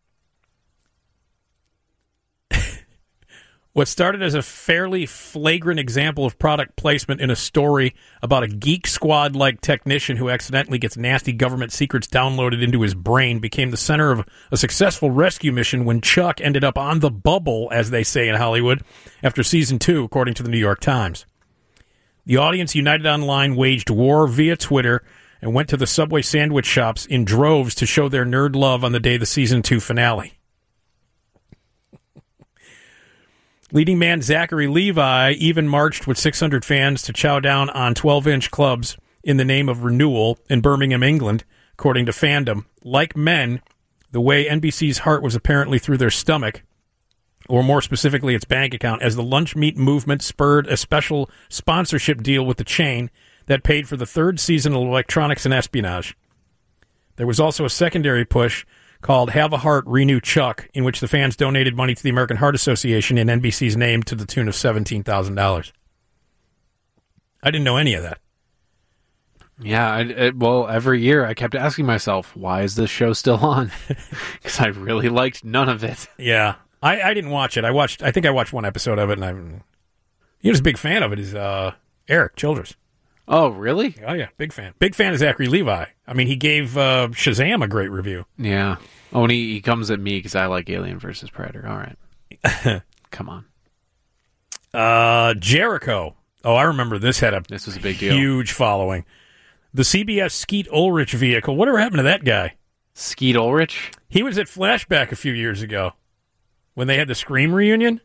What started as a fairly flagrant example of product placement in a story about a Geek Squad-like technician who accidentally gets nasty government secrets downloaded into his brain became the center of a successful rescue mission when Chuck ended up on the bubble, as they say in Hollywood, after season two, according to the New York Times. The audience united online, waged war via Twitter, and went to the Subway sandwich shops in droves to show their nerd love on the day of the season two finale. Leading man Zachary Levi even marched with six hundred fans to chow down on twelve-inch clubs in the name of renewal in Birmingham, England, according to Fandom. Like men, the way N B C's heart was apparently through their stomach, or more specifically its bank account, as the lunch meat movement spurred a special sponsorship deal with the chain that paid for the third season of Electronics and Espionage. There was also a secondary push called Have a Heart, Renew Chuck, in which the fans donated money to the American Heart Association in N B C's name to the tune of seventeen thousand dollars. I didn't know any of that. Yeah, I, it, well, every year I kept asking myself, why is this show still on? Because I really liked none of it. Yeah, I, I didn't watch it. I watched. I think I watched one episode of it, and I'm. He was a big fan of it. Is uh, Eric Childress. Oh, really? Oh, yeah. Big fan. Big fan of Zachary Levi. I mean, he gave uh, Shazam a great review. Yeah. Oh, and he, he comes at me because I like Alien versus Predator. All right. Come on. Uh, Jericho. Oh, I remember this had a this was a big deal. Huge following. The C B S Skeet Ulrich vehicle. Whatever happened to that guy? Skeet Ulrich? He was at Flashback a few years ago when they had the Scream reunion.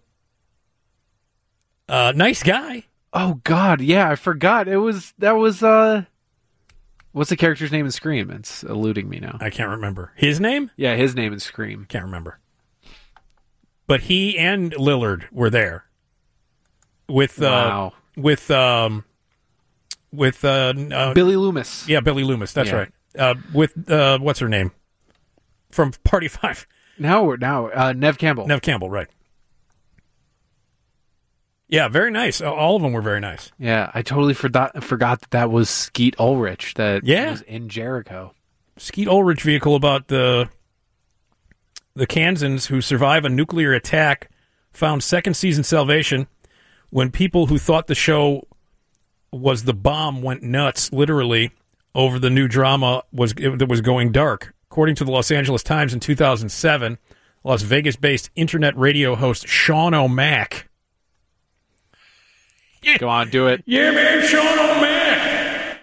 Uh, nice guy. Oh, God. Yeah, I forgot. It was, that was, uh, what's the character's name in Scream? It's eluding me now. I can't remember. His name? Yeah, his name in Scream. Can't remember. But he and Lillard were there. With, uh, wow. with, um, with, uh, uh, Billy Loomis. Yeah, Billy Loomis. That's Yeah. right. Uh, with, uh, what's her name? From Party Five. Now, we're now, uh, Nev Campbell. Nev Campbell, right. Yeah, very nice. All of them were very nice. Yeah, I totally forgot forgot that that was Skeet Ulrich that Yeah. was in Jericho. Skeet Ulrich vehicle about the the Kansans who survive a nuclear attack found second season salvation when people who thought the show was the bomb went nuts, literally, over the new drama was that was going dark. According to the Los Angeles Times in two thousand seven, Las Vegas-based internet radio host Sean O'Mac. Yeah. Go on, do it. Yeah, man, Sean O'Mac.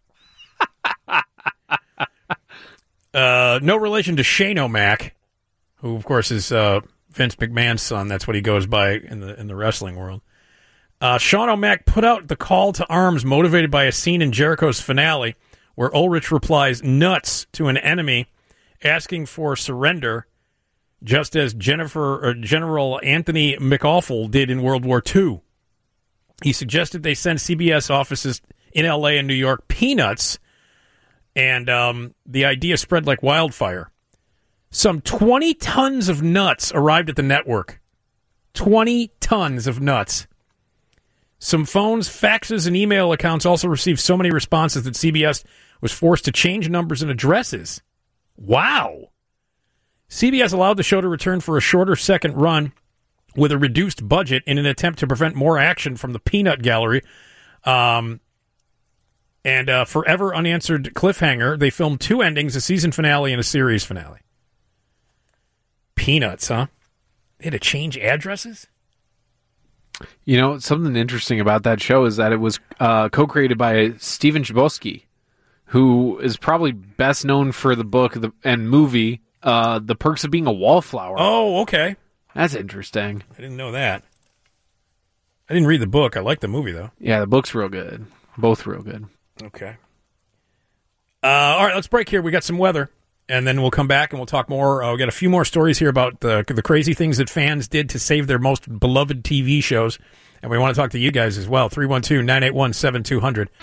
uh, no relation to Shane O'Mac, who, of course, is uh, Vince McMahon's son. That's what he goes by in the in the wrestling world. Uh, Sean O'Mac put out the call to arms motivated by a scene in Jericho's finale where Ulrich replies nuts to an enemy asking for surrender, just as Jennifer or General Anthony McAwful did in World War Two. He suggested they send C B S offices in L A and New York peanuts, and um, the idea spread like wildfire. Some twenty tons of nuts arrived at the network. twenty tons of nuts. Some phones, faxes, and email accounts also received so many responses that C B S was forced to change numbers and addresses. Wow. C B S allowed the show to return for a shorter second run with a reduced budget in an attempt to prevent more action from the peanut gallery. Um, and uh, forever unanswered cliffhanger, they filmed two endings, a season finale and a series finale. Peanuts, huh? They had to change addresses? You know, something interesting about that show is that it was uh, co-created by Steven Chbosky, who is probably best known for the book the, and movie, uh, The Perks of Being a Wallflower. Oh, okay. That's interesting. I didn't know that. I didn't read the book. I like the movie, though. Yeah, the book's real good. Both real good. Okay. Uh, all right, let's break here. We got some weather, and then we'll come back and we'll talk more. Uh, we got a few more stories here about the, the crazy things that fans did to save their most beloved T V shows, and we want to talk to you guys as well. three one two, nine eight one, seven two zero zero.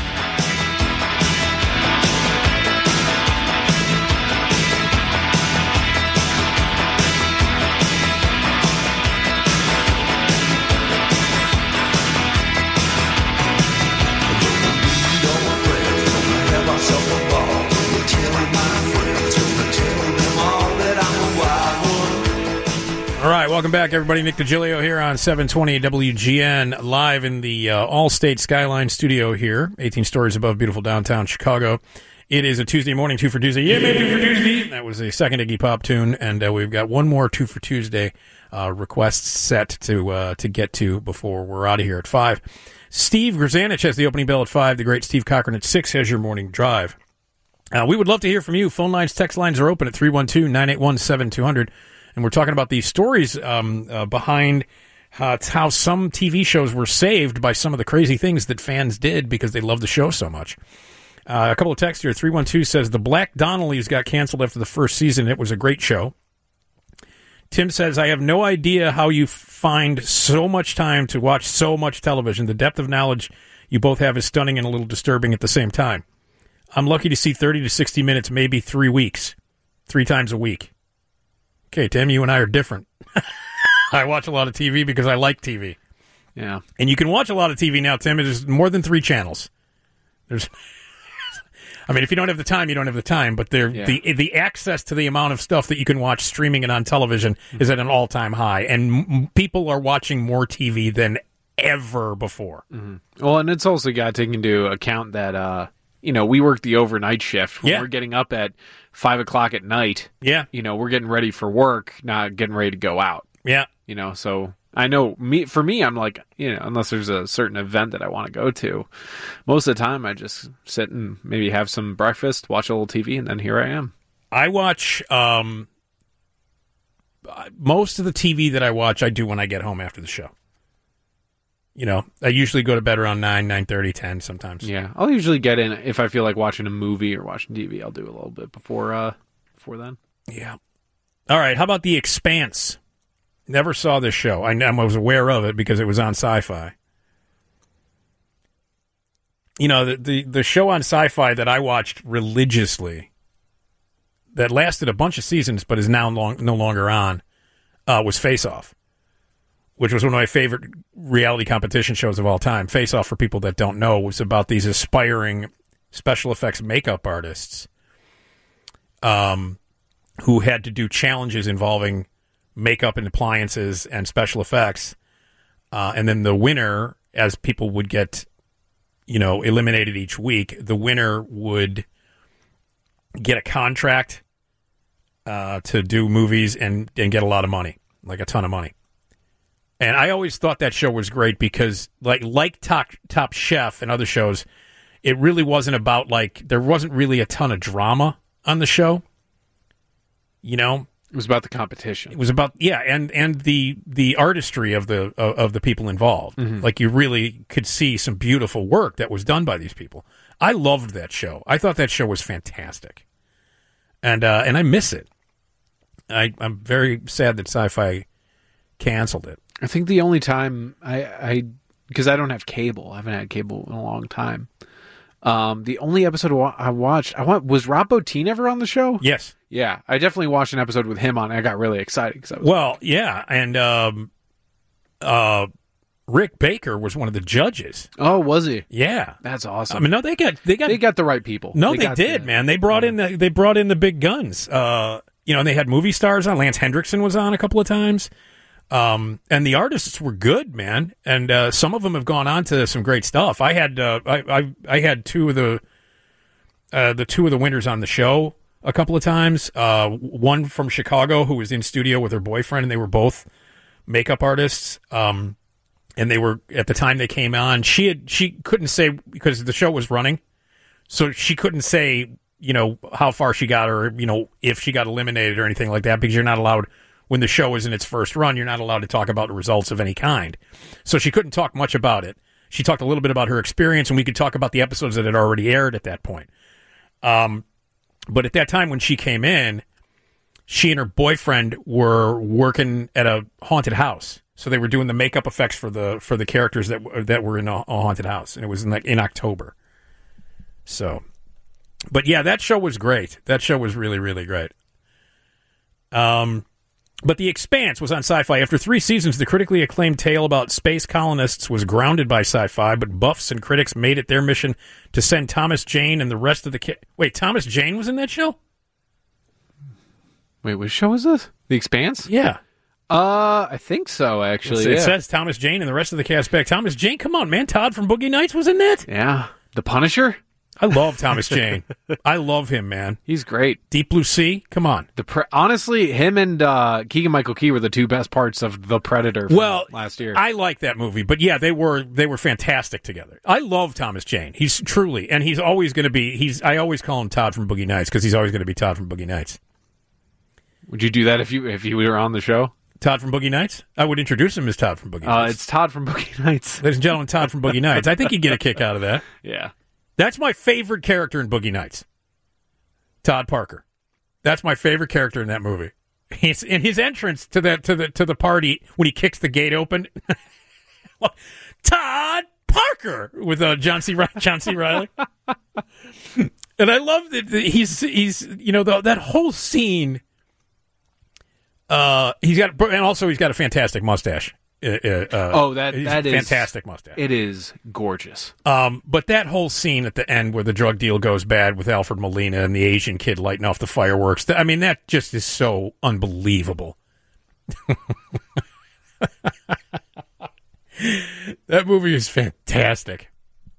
All right, welcome back, everybody. Nick DiGilio here on seven twenty W G N, live in the uh, All-State Skyline studio here, eighteen stories above beautiful downtown Chicago. It is a Tuesday morning, Two for Tuesday. Yeah, man, Two for Tuesday. That was a second Iggy Pop tune, and uh, we've got one more Two for Tuesday uh, request set to uh, to get to before we're out of here at five. Steve Grzanich has the opening bell at five. The great Steve Cochran at six has your morning drive. Uh, we would love to hear from you. Phone lines, text lines are open at three one two, nine eight one, seven two zero zero. And we're talking about the stories um, uh, behind uh, how some T V shows were saved by some of the crazy things that fans did because they loved the show so much. Uh, a couple of texts here. three one two says, The Black Donnellys got canceled after the first season. It was a great show. Tim says, I have no idea how you find so much time to watch so much television. The depth of knowledge you both have is stunning and a little disturbing at the same time. I'm lucky to see thirty to sixty minutes, maybe three weeks, three times a week. Okay, Tim, you and I are different. I watch a lot of T V because I like T V. Yeah. And you can watch a lot of T V now, Tim. There's more than three channels. There's, I mean, if you don't have the time, you don't have the time. But there, Yeah. the the access to the amount of stuff that you can watch streaming and on television is at an all-time high. And m- people are watching more T V than ever before. Mm-hmm. Well, and it's also got to take into account that, uh, you know, we work the overnight shift. When Yeah. we're getting up at five o'clock at night. Yeah. You know, we're getting ready for work, not getting ready to go out. Yeah. You know, so I know me for me, I'm like, you know, unless there's a certain event that I want to go to, most of the time I just sit and maybe have some breakfast, watch a little T V, and then here I am. I watch um, most of the T V that I watch, I do when I get home after the show. You know, I usually go to bed around nine, nine thirty, ten sometimes. Yeah, I'll usually get in if I feel like watching a movie or watching T V. I'll do a little bit before uh, before then. Yeah. All right, how about The Expanse? Never saw this show. I, I was aware of it because it was on Sci-Fi. You know, the, the, the show on Sci-Fi that I watched religiously, that lasted a bunch of seasons but is now long, no longer on, uh, was Face Off, which was one of my favorite reality competition shows of all time. Face Off, for people that don't know, was about these aspiring special effects makeup artists um, who had to do challenges involving makeup and appliances and special effects. Uh, and then the winner, as people would get, you know, eliminated each week, the winner would get a contract uh, to do movies and, and get a lot of money, like a ton of money. And I always thought that show was great because, like, like Top, Top Chef and other shows, it really wasn't about, like, there wasn't really a ton of drama on the show. You know? It was about the competition. It was about, yeah, and, and the the artistry of the of, of the people involved. Mhm. Like, you really could see some beautiful work that was done by these people. I loved that show. I thought that show was fantastic. And uh, and I miss it. I, I'm very sad that Sci-Fi canceled it. I think the only time I, I because I don't have cable, I haven't had cable in a long time. Um, the only episode I watched, I want was Rob Bottin ever on the show? Yes. Yeah, I definitely watched an episode with him on. I got really excited because I was Well, yeah, and um, uh, Rick Baker was one of the judges. Oh, was he? Yeah, that's awesome. I mean, no, they got they got they got the right people. No, they, got did, the- man. They brought in the they brought in the big guns. Uh, you know, they had movie stars on. Lance Hendrickson was on a couple of times. Um, and the artists were good, man. And uh, some of them have gone on to some great stuff. I had uh, I, I I had two of the uh, the two of the winners on the show a couple of times. Uh, one from Chicago who was in studio with her boyfriend, and they were both makeup artists. Um, and they were at the time they came on. She had she couldn't say because the show was running, so she couldn't say you know how far she got or you know if she got eliminated or anything like that because you're not allowed. When the show is in its first run, you're not allowed to talk about the results of any kind. So she couldn't talk much about it. She talked a little bit about her experience, and we could talk about the episodes that had already aired at that point. Um, but at that time when she came in, she and her boyfriend were working at a haunted house. So they were doing the makeup effects for the for the characters that that were in a, a haunted house, and it was in, like in October. So, but yeah, that show was great. That show was really, really great. Um. But The Expanse was on Sci-Fi. After three seasons, the critically acclaimed tale about space colonists was grounded by Sci-Fi, but buffs and critics made it their mission to send Thomas Jane and the rest of the... Ki- Wait, Thomas Jane was in that show? Wait, what show is this? The Expanse? Yeah. Uh, I think so, actually. It yeah. says Thomas Jane and the rest of the cast back. Thomas Jane, come on, man. Todd from Boogie Nights was in that? Yeah. The Punisher? I love Thomas Jane. I love him, man. He's great. Deep Blue Sea, come on. The pre- honestly, him and uh, Keegan-Michael Key were the two best parts of The Predator from Well, last year. I like that movie, but yeah, they were they were fantastic together. I love Thomas Jane. He's truly, and he's always going to be. He's. I always call him Todd from Boogie Nights because he's always going to be Todd from Boogie Nights. Would you do that if you if you were on the show? Todd from Boogie Nights? I would introduce him as Todd from Boogie Uh, Nights. it's Todd from Boogie Nights. Ladies and gentlemen, Todd from Boogie Nights. I think you'd get a kick out of that. Yeah. That's my favorite character in Boogie Nights. Todd Parker. That's my favorite character in that movie. He's in his entrance to the to the to the party when he kicks the gate open. Todd Parker with uh, John C. Riley, John C. Riley. And I love that he's he's you know the, that whole scene. Uh, he's got and also he's got a fantastic mustache. Uh, uh, oh, that he's that a is fantastic mustache. It is gorgeous. Um, but that whole scene at the end where the drug deal goes bad with Alfred Molina and the Asian kid lighting off the fireworks, I mean, that just is so unbelievable. That movie is fantastic.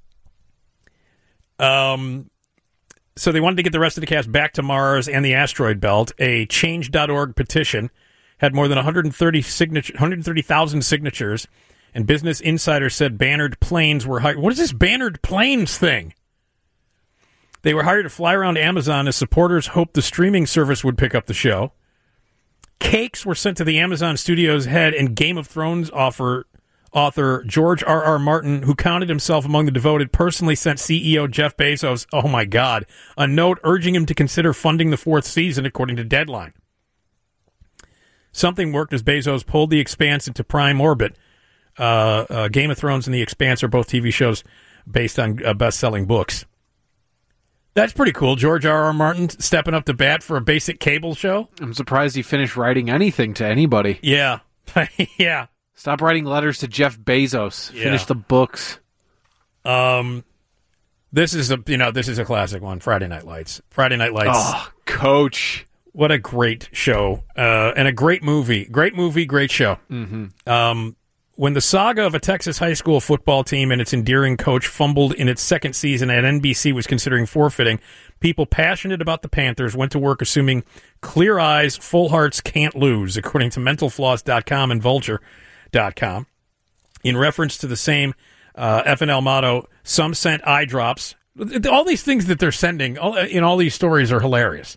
Um, so they wanted to get the rest of the cast back to Mars and the asteroid belt. A change dot org petition had more than one hundred thirty signature, one hundred thirty thousand signatures, and Business Insider said bannered planes were hired. What is this bannered planes thing? They were hired to fly around Amazon as supporters hoped the streaming service would pick up the show. Cakes were sent to the Amazon Studios head and Game of Thrones author, author George R. R. Martin, who counted himself among the devoted, personally sent C E O Jeff Bezos, oh my God, a note urging him to consider funding the fourth season, according to Deadline. Something worked as Bezos pulled The Expanse into prime orbit. Uh, uh, Game of Thrones and The Expanse are both T V shows based on uh, best-selling books. That's pretty cool. George R. R. Martin stepping up to bat for a basic cable show. I'm surprised he finished writing anything to anybody. Yeah. yeah. Stop writing letters to Jeff Bezos. Yeah. Finish the books. Um, this is a you know this is a classic one. Friday Night Lights. Friday Night Lights. Oh, Coach. What a great show uh, and a great movie. Great movie, great show. Mm-hmm. Um, when the saga of a Texas high school football team and its endearing coach fumbled in its second season and N B C was considering forfeiting, people passionate about the Panthers went to work assuming clear eyes, full hearts can't lose, according to mental floss dot com and vulture dot com. In reference to the same uh, F N L motto, some sent eye drops. All these things that they're sending all, in all these stories are hilarious.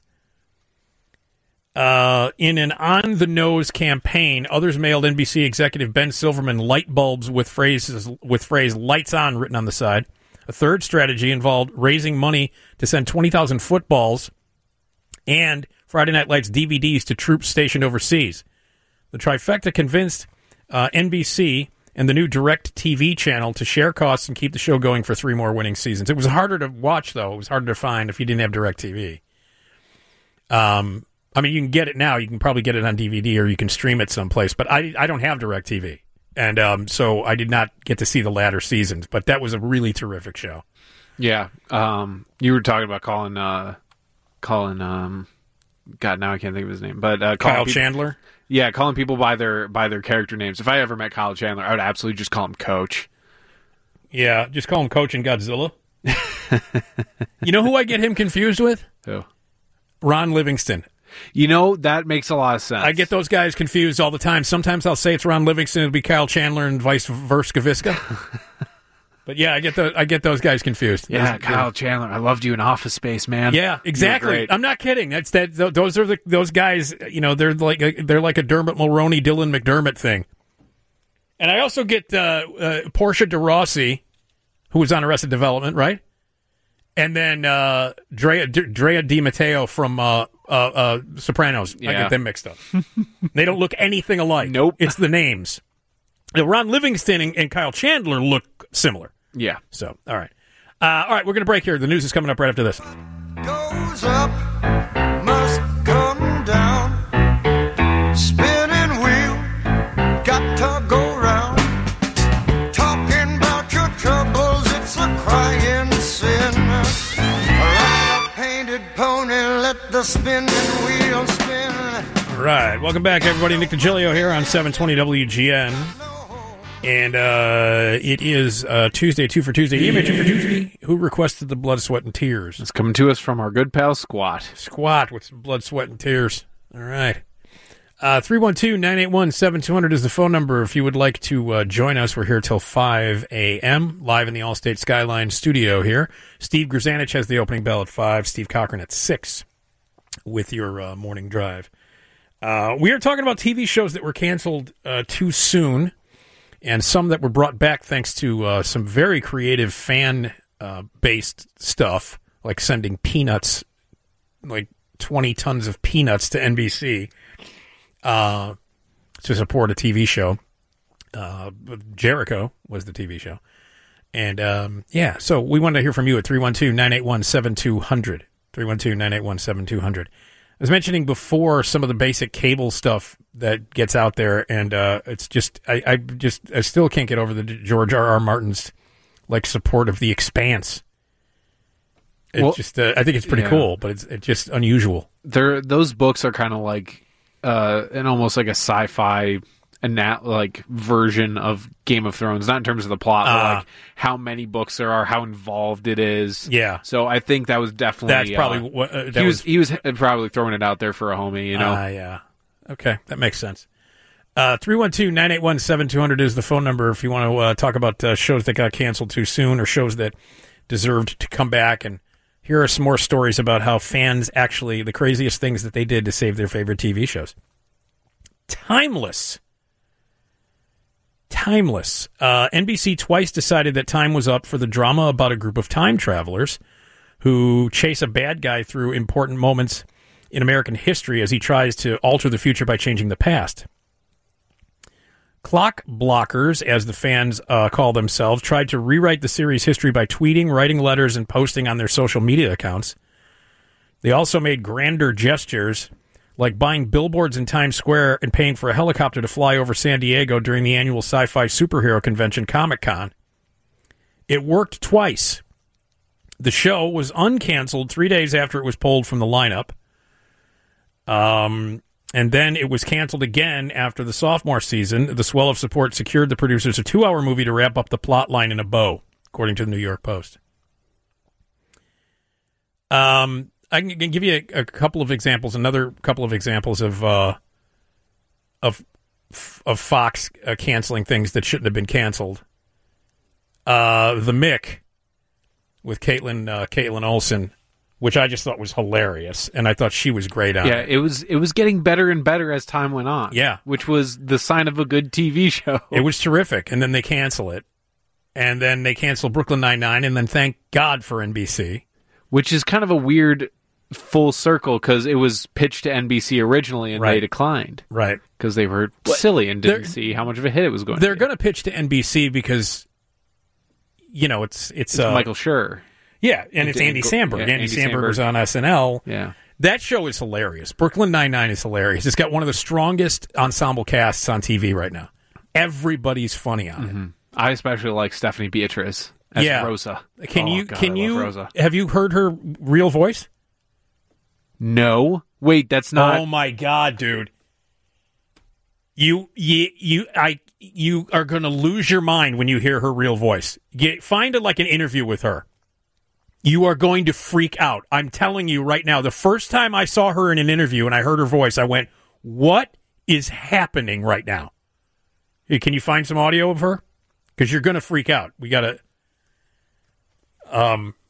Uh, in an on-the-nose campaign, others mailed N B C executive Ben Silverman light bulbs with phrases with phrase "lights on" written on the side. A third strategy involved raising money to send twenty thousand footballs and Friday Night Lights D V Ds to troops stationed overseas. The trifecta convinced uh, N B C and the new Direct T V channel to share costs and keep the show going for three more winning seasons. It was harder to watch, though. It was harder to find if you didn't have Direct T V. Um... I mean, you can get it now. You can probably get it on D V D or you can stream it someplace. But I, I don't have DirecTV. And um, so I did not get to see the latter seasons. But that was a really terrific show. Yeah. Um, you were talking about calling, uh, calling, um, God, now I can't think of his name. But uh, Kyle people, Chandler? Yeah, calling people by their by their character names. If I ever met Kyle Chandler, I would absolutely just call him Coach. Yeah, just call him Coach and Godzilla. You know who I get him confused with? Who? Ron Livingston. You know, that makes a lot of sense. I get those guys confused all the time. Sometimes I'll say it's Ron Livingston, it'll be Kyle Chandler and vice versa. Visca. But yeah, I get those, I get those guys confused. Yeah, those, Kyle yeah. Chandler. I loved you in Office Space, man. Yeah, exactly. I'm not kidding. That's that. Those are the those guys. You know, they're like a, they're like a Dermot Mulroney, Dylan McDermott thing. And I also get uh, uh, Portia de Rossi, who was on Arrested Development, right? And then uh, Drea, D- Drea Di Matteo from uh, uh, uh, Sopranos. Yeah. I get them mixed up. They don't look anything alike. Nope. It's the names. Now, Ron Livingston and, and Kyle Chandler look similar. Yeah. So, all right. Uh, all right, we're going to break here. The news is coming up right after this. Goes up, must come down. Spinning wheel, got to go round. Talking about your troubles, it's a crying sin. Ride a painted pony, let the spinning wheel spin. All right, welcome back, everybody. Nick DiGilio here on seven twenty W G N. And uh, it is uh, Tuesday, two for Tuesday. Email two for Tuesday. Who requested the blood, sweat, and tears? It's coming to us from our good pal Squat. Squat with some blood, sweat, and tears. All right. Uh, three one two, nine eight one, seven two zero zero is the phone number if you would like to uh, join us. We're here till five a.m. live in the Allstate Skyline studio here. Steve Grzanich has the opening bell at five. Steve Cochran at six with your uh, morning drive. Uh, we are talking about T V shows that were canceled uh, too soon and some that were brought back thanks to uh, some very creative fan-based uh, stuff, like sending peanuts, like twenty tons of peanuts to N B C. Uh, to support a T V show. Uh, Jericho was the T V show. And, um, yeah, so we wanted to hear from you at three one two, nine eight one, seven two zero zero. three one two, nine eight one, seven two zero zero. I was mentioning before some of the basic cable stuff that gets out there, and uh, it's just, I, I just, I still can't get over the George R. R. Martin's, like, support of The Expanse. It Well, just, uh, I think it's pretty yeah. cool, but it's, it's just unusual. They're, those books are kind of like uh, an almost like a sci-fi ana- like version of Game of Thrones, not in terms of the plot, but Uh, like how many books there are, how involved it is. Yeah. So I think that was definitely That's probably uh, what uh, that he was, was. he was probably throwing it out there for a homie, you know. Ah, yeah. Okay, that makes sense. Uh, three one two, nine eight one, seven two zero zero is the phone number if you want to uh, talk about uh, shows that got canceled too soon or shows that deserved to come back. And here are some more stories about how fans actually, the craziest things that they did to save their favorite T V shows. Timeless. Timeless. Uh, N B C twice decided that time was up for the drama about a group of time travelers who chase a bad guy through important moments in American history as he tries to alter the future by changing the past. Clock blockers, as the fans uh, call themselves, tried to rewrite the series' history by tweeting, writing letters, and posting on their social media accounts. They also made grander gestures, like buying billboards in Times Square and paying for a helicopter to fly over San Diego during the annual sci-fi superhero convention Comic-Con. It worked twice. The show was uncanceled three days after it was pulled from the lineup. Um, and then it was canceled again after the sophomore season. The swell of support secured the producers a two-hour movie to wrap up the plot line in a bow, according to the New York Post. Um, I can give you a, a couple of examples, another couple of examples of uh, of of Fox uh, canceling things that shouldn't have been canceled. Uh, the Mick with Caitlin uh, Caitlin Olsen, which I just thought was hilarious, and I thought she was great on Yeah, it. it was it was getting better and better as time went on. Yeah. Which was the sign of a good T V show. It was terrific, and then they cancel it, and then they cancel Brooklyn Nine-Nine, and then thank God for N B C. Which is kind of a weird full circle because it was pitched to N B C originally and Right. they declined. Right. Because they were silly and didn't They're- see how much of a hit it was going They're to be. going to pitch to N B C because, you know, it's it's, It's uh, Michael Schur. Yeah, and it's And Andy Go- Samberg. yeah, Andy, Andy Samberg Samberg. was on S N L. Yeah. That show is hilarious. Brooklyn Nine-Nine is hilarious. It's got one of the strongest ensemble casts on T V right now. Everybody's funny on Mm-hmm. I especially like Stephanie Beatrice as Yeah. Rosa. it. Can Oh, you God, can I love you Rosa. have you heard her real voice? No. Wait, that's not. Oh my God, dude! You you you I you are going to lose your mind when you hear her real voice. Get, find a, like an interview with her. You are going to freak out. I'm telling you right now. The first time I saw her in an interview and I heard her voice, I went, "What is happening right now?" Hey, can you find some audio of her? Because you're going to freak out. We got to. Um.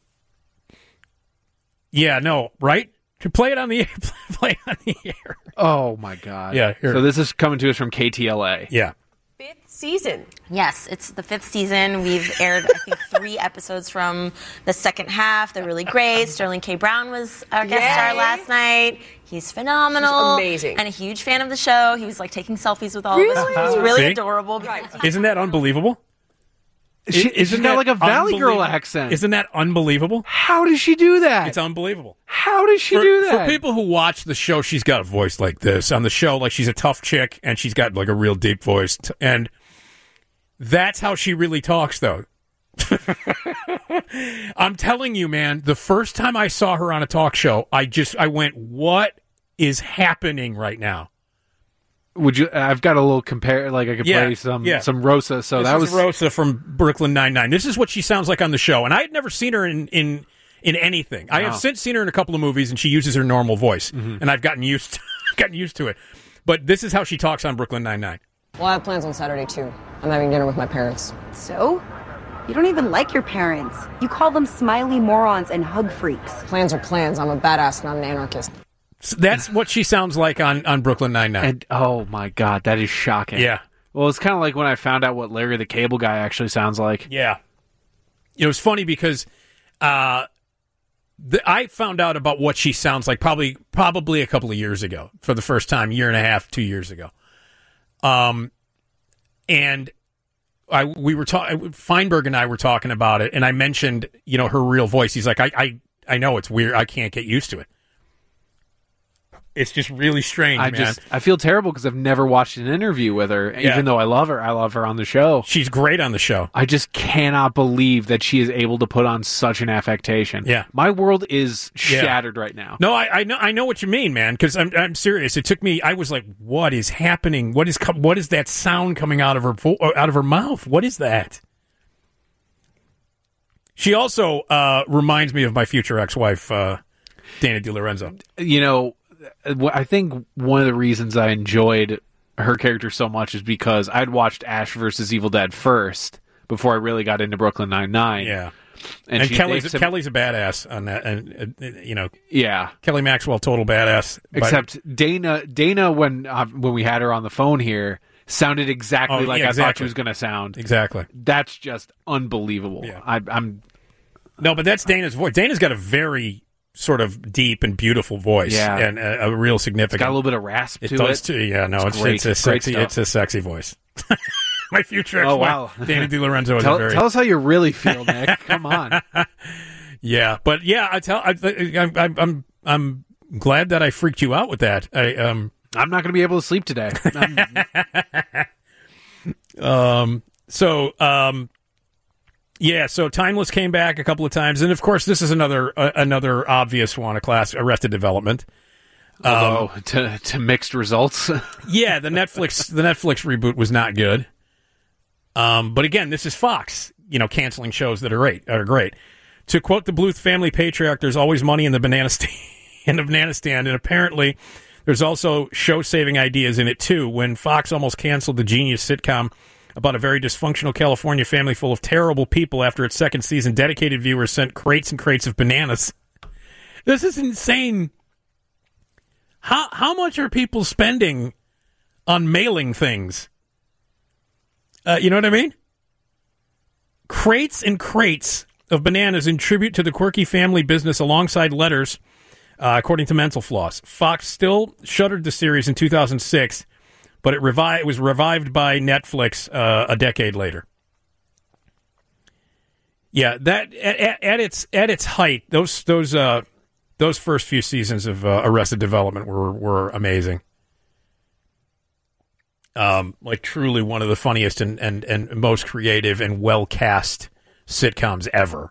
Yeah. No. Right. To play it on the air. Play it on the air. Oh, my God. Yeah, here. So this is coming to us from K T L A. Yeah. Season. Yes, it's the fifth season. We've aired, I think, three episodes from the second half. They're really great. Sterling K. Brown was our guest Yay. star last night. He's phenomenal. He's amazing. And a huge fan of the show. He was like taking selfies with all of us, which was really See? adorable. Isn't that unbelievable? She, Isn't she's got that like a Valley Girl unbelievable? accent. Isn't that unbelievable? How does she do that? It's unbelievable. How does she for, do that? For people who watch the show, she's got a voice like this. On the show, like she's a tough chick, and she's got like a real deep voice. T- and that's how she really talks, though. I'm telling you, man, the first time I saw her on a talk show, I just, I went, what is happening right now? Would you? I've got a little compare. Like I could Yeah, play some yeah. some Rosa. So this that is was Rosa from Brooklyn Nine-Nine. This is what she sounds like on the show, and I had never seen her in in, in anything. I have Wow. since seen her in a couple of movies, and she uses her normal voice, and I've gotten used to, gotten used to it. But this is how she talks on Brooklyn Nine-Nine. Well, I have plans on Saturday, too. I'm having dinner with my parents. So? You don't even like your parents. You call them smiley morons and hug freaks. Plans are plans. I'm a badass, not an anarchist. So that's what she sounds like on, on Brooklyn Nine-Nine. And oh my God, that is shocking. Yeah. Well, it's kind of like when I found out what Larry the Cable Guy actually sounds like. Yeah. It was funny because uh, the, I found out about what she sounds like probably probably a couple of years ago for the first time, year and a half, two years ago. Um, and I we were talking. Feinberg and I were talking about it, and I mentioned, you know, her real voice. He's like, I, I, I know it's weird. I can't get used to it. It's just really strange, I man. just I feel terrible because I've never watched an interview with her, Yeah. even though I love her. I love her on the show. She's great on the show. I just cannot believe that she is able to put on such an affectation. Yeah. My world is Yeah. shattered right now. No, I, I know I know what you mean, man, because I'm I'm serious. It took me, I was like, what is happening? What is co- what is that sound coming out of her vo- out of her mouth? What is that? She also uh, reminds me of my future ex-wife, uh, Dana DiLorenzo. You know, I think one of the reasons I enjoyed her character so much is because I'd watched Ash versus Evil Dead first before I really got into Brooklyn Nine-Nine. Yeah. And, And, she Kelly's makes him- Kelly's a badass on that, and uh, you know, yeah, Kelly Maxwell, total badass. But- Except Dana, Dana when uh, when we had her on the phone here, sounded exactly Oh, like yeah, I thought exactly. she was going to sound. Exactly. That's just unbelievable. Yeah. I, I'm No, but that's Dana's voice. Dana's got a very sort of deep and beautiful voice, Yeah. and a, a real significant. got a little bit of rasp It to does it. too. Yeah, no, It's it's great. it's a Great sexy, stuff. it's a sexy voice. My future Oh, ex-wife, wow. Dana DiLorenzo, is tell, a very tell us how you really feel, Nick. Come on. yeah, but yeah, I tell, I, I, I'm, I'm, I'm glad that I freaked you out with that. I, um, I'm not going to be able to sleep today. um, so, um, yeah, so Timeless came back a couple of times, and of course, this is another uh, another obvious one, a class, Arrested Development. Although Um, to to mixed results. yeah, the Netflix the Netflix reboot was not good. Um, but again, this is Fox, you know, canceling shows that are great. Are great. To quote the Bluth family patriarch, "There's always money in the banana stand." In the banana stand, and apparently there's also show-saving ideas in it too. When Fox almost canceled the Genius sitcom about a very dysfunctional California family full of terrible people after its second season, dedicated viewers sent crates and crates of bananas. This is insane. How how much are people spending on mailing things? Uh, you know what I mean? Crates and crates of bananas in tribute to the quirky family business alongside letters, uh, according to Mental Floss. Fox still shuttered the series in two thousand six, but it, revi- it was revived by Netflix uh, a decade later. Yeah, that at, at its at its height, those those uh, those first few seasons of uh, Arrested Development were were amazing. Um, like truly one of the funniest and, and, and most creative and well cast sitcoms ever.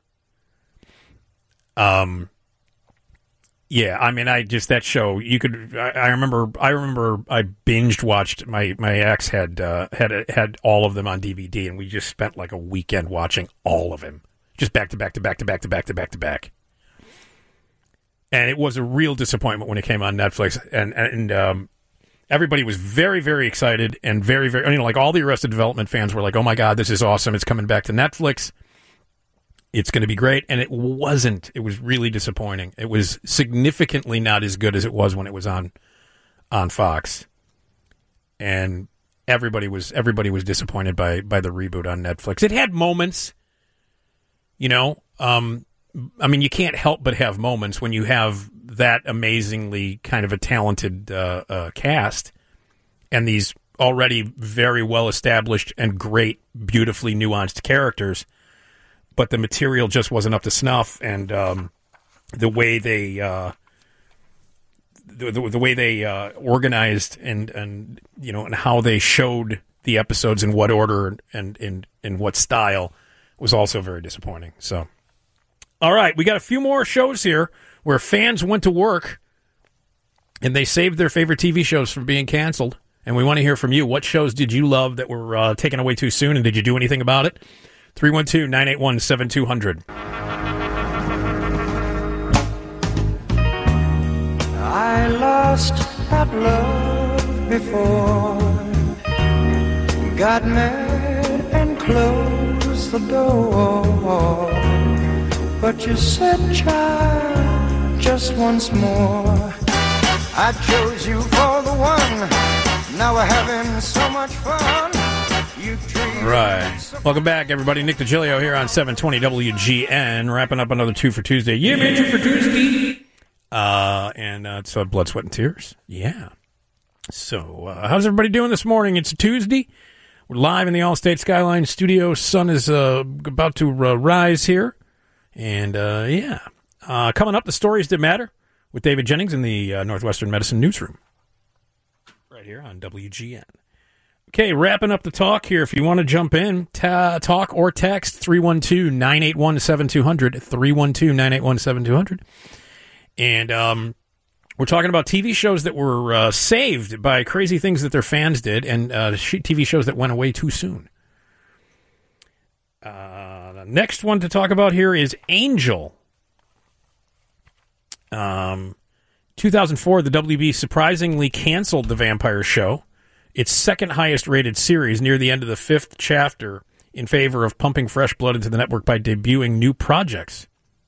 Um, yeah, I mean, I just that show you could. I, I remember. I remember. I binged watched. My my ex had uh, had had all of them on D V D, and we just spent like a weekend watching all of them, just back to back to back to back to back to back to back. And it was a real disappointment when it came on Netflix, and and um, everybody was very, very excited and very, very, you know, like all the Arrested Development fans were like, "Oh my God, this is awesome! It's coming back to Netflix. It's going to be great." And it wasn't. It was really disappointing. It was significantly not as good as it was when it was on on Fox, and everybody was everybody was disappointed by by the reboot on Netflix. It had moments, you know. Um, I mean, you can't help but have moments when you have that amazingly kind of a talented uh, uh, cast and these already very well established and great, beautifully nuanced characters, but the material just wasn't up to snuff, and um, the way they uh, the, the, the way they uh, organized and and you know and how they showed the episodes in what order and in in what style was also very disappointing. So. All right, we got a few more shows here where fans went to work and they saved their favorite T V shows from being canceled. And we want to hear from you. What shows did you love that were uh, taken away too soon, and did you do anything about it? three one two, nine eight one, seven two zero zero. I lost that love before, got mad and closed the door. But you said, child, just once more. I chose you for the one. Now we're having so much fun. You treat Right. Welcome back, everybody. Nick DiGilio here on seven twenty W G N, wrapping up another Two for Tuesday. Yeah, man, Two for Tuesday. Uh, and uh, it's uh, Blood, Sweat, and Tears. Yeah. So, uh, how's everybody doing this morning? It's a Tuesday. We're live in the Allstate Skyline studio. Sun is uh, about to uh, rise here. And, uh, yeah, uh, coming up, the stories that matter with David Jennings in the uh, Northwestern Medicine Newsroom. Right here on W G N. Okay, wrapping up the talk here. If you want to jump in, ta- talk or text three one two, nine eight one, seven two zero zero, three one two, nine eight one, seven two zero zero. And um, we're talking about T V shows that were uh, saved by crazy things that their fans did and uh, T V shows that went away too soon. Uh, the next one to talk about here is Angel. Um, two thousand four, the W B surprisingly canceled the vampire show, its second highest rated series, near the end of the fifth chapter, in favor of pumping fresh blood into the network by debuting new projects.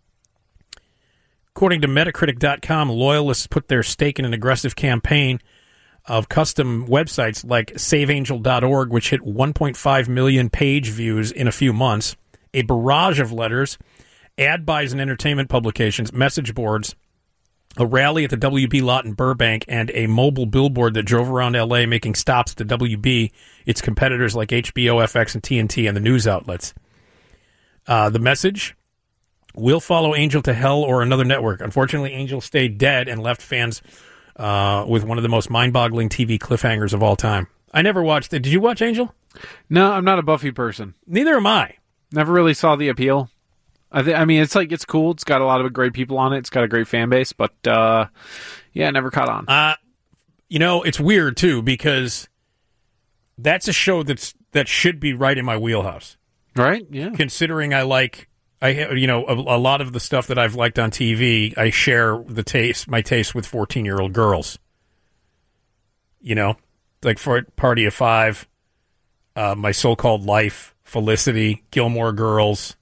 According to Metacritic dot com, loyalists put their stake in an aggressive campaign of custom websites like save angel dot org, which hit one point five million page views in a few months, a barrage of letters, ad buys and entertainment publications, message boards, a rally at the W B lot in Burbank, and a mobile billboard that drove around L A making stops at the W B, its competitors like H B O, F X, and T N T, and the news outlets. Uh, the message: we'll follow Angel to hell or another network. Unfortunately, Angel stayed dead and left fans uh, with one of the most mind-boggling T V cliffhangers of all time. I never watched it. Did you watch Angel? No, I'm not a Buffy person. Neither am I. Never really saw the appeal. I, th- I mean, it's like it's cool. It's got a lot of great people on it. It's got a great fan base, but uh, yeah, never caught on. Uh, you know, it's weird too because that's a show that's that should be right in my wheelhouse, right? Yeah. Considering I like, I you know, a, a lot of the stuff that I've liked on T V, I share the taste, my taste with fourteen-year-old girls. You know, like for Party of Five, uh, My So-Called Life, Felicity, Gilmore Girls.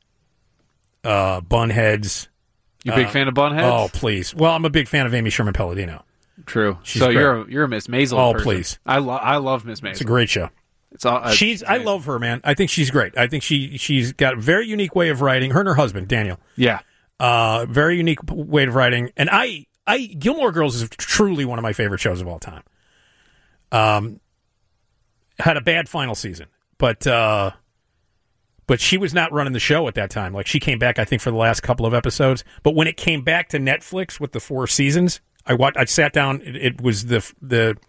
Uh, Bunheads. You a big uh, fan of Bunheads? Oh, please. Well, I'm a big fan of Amy Sherman Palladino. True. She's so great. you're a, you're a Miss Maisel. Oh, person. please. I love I love Miss Maisel. It's a great show. It's all. Uh, she's. I love her, man. I think she's great. I think she she's got a very unique way of writing. Her and her husband Daniel. Yeah. Uh, very unique way of writing. And I I Gilmore Girls is truly one of my favorite shows of all time. Um, had a bad final season, but. Uh, But she was not running the show at that time. Like, she came back, I think, for the last couple of episodes. But when it came back to Netflix with the four seasons, I watched, I sat down. It, it was the the it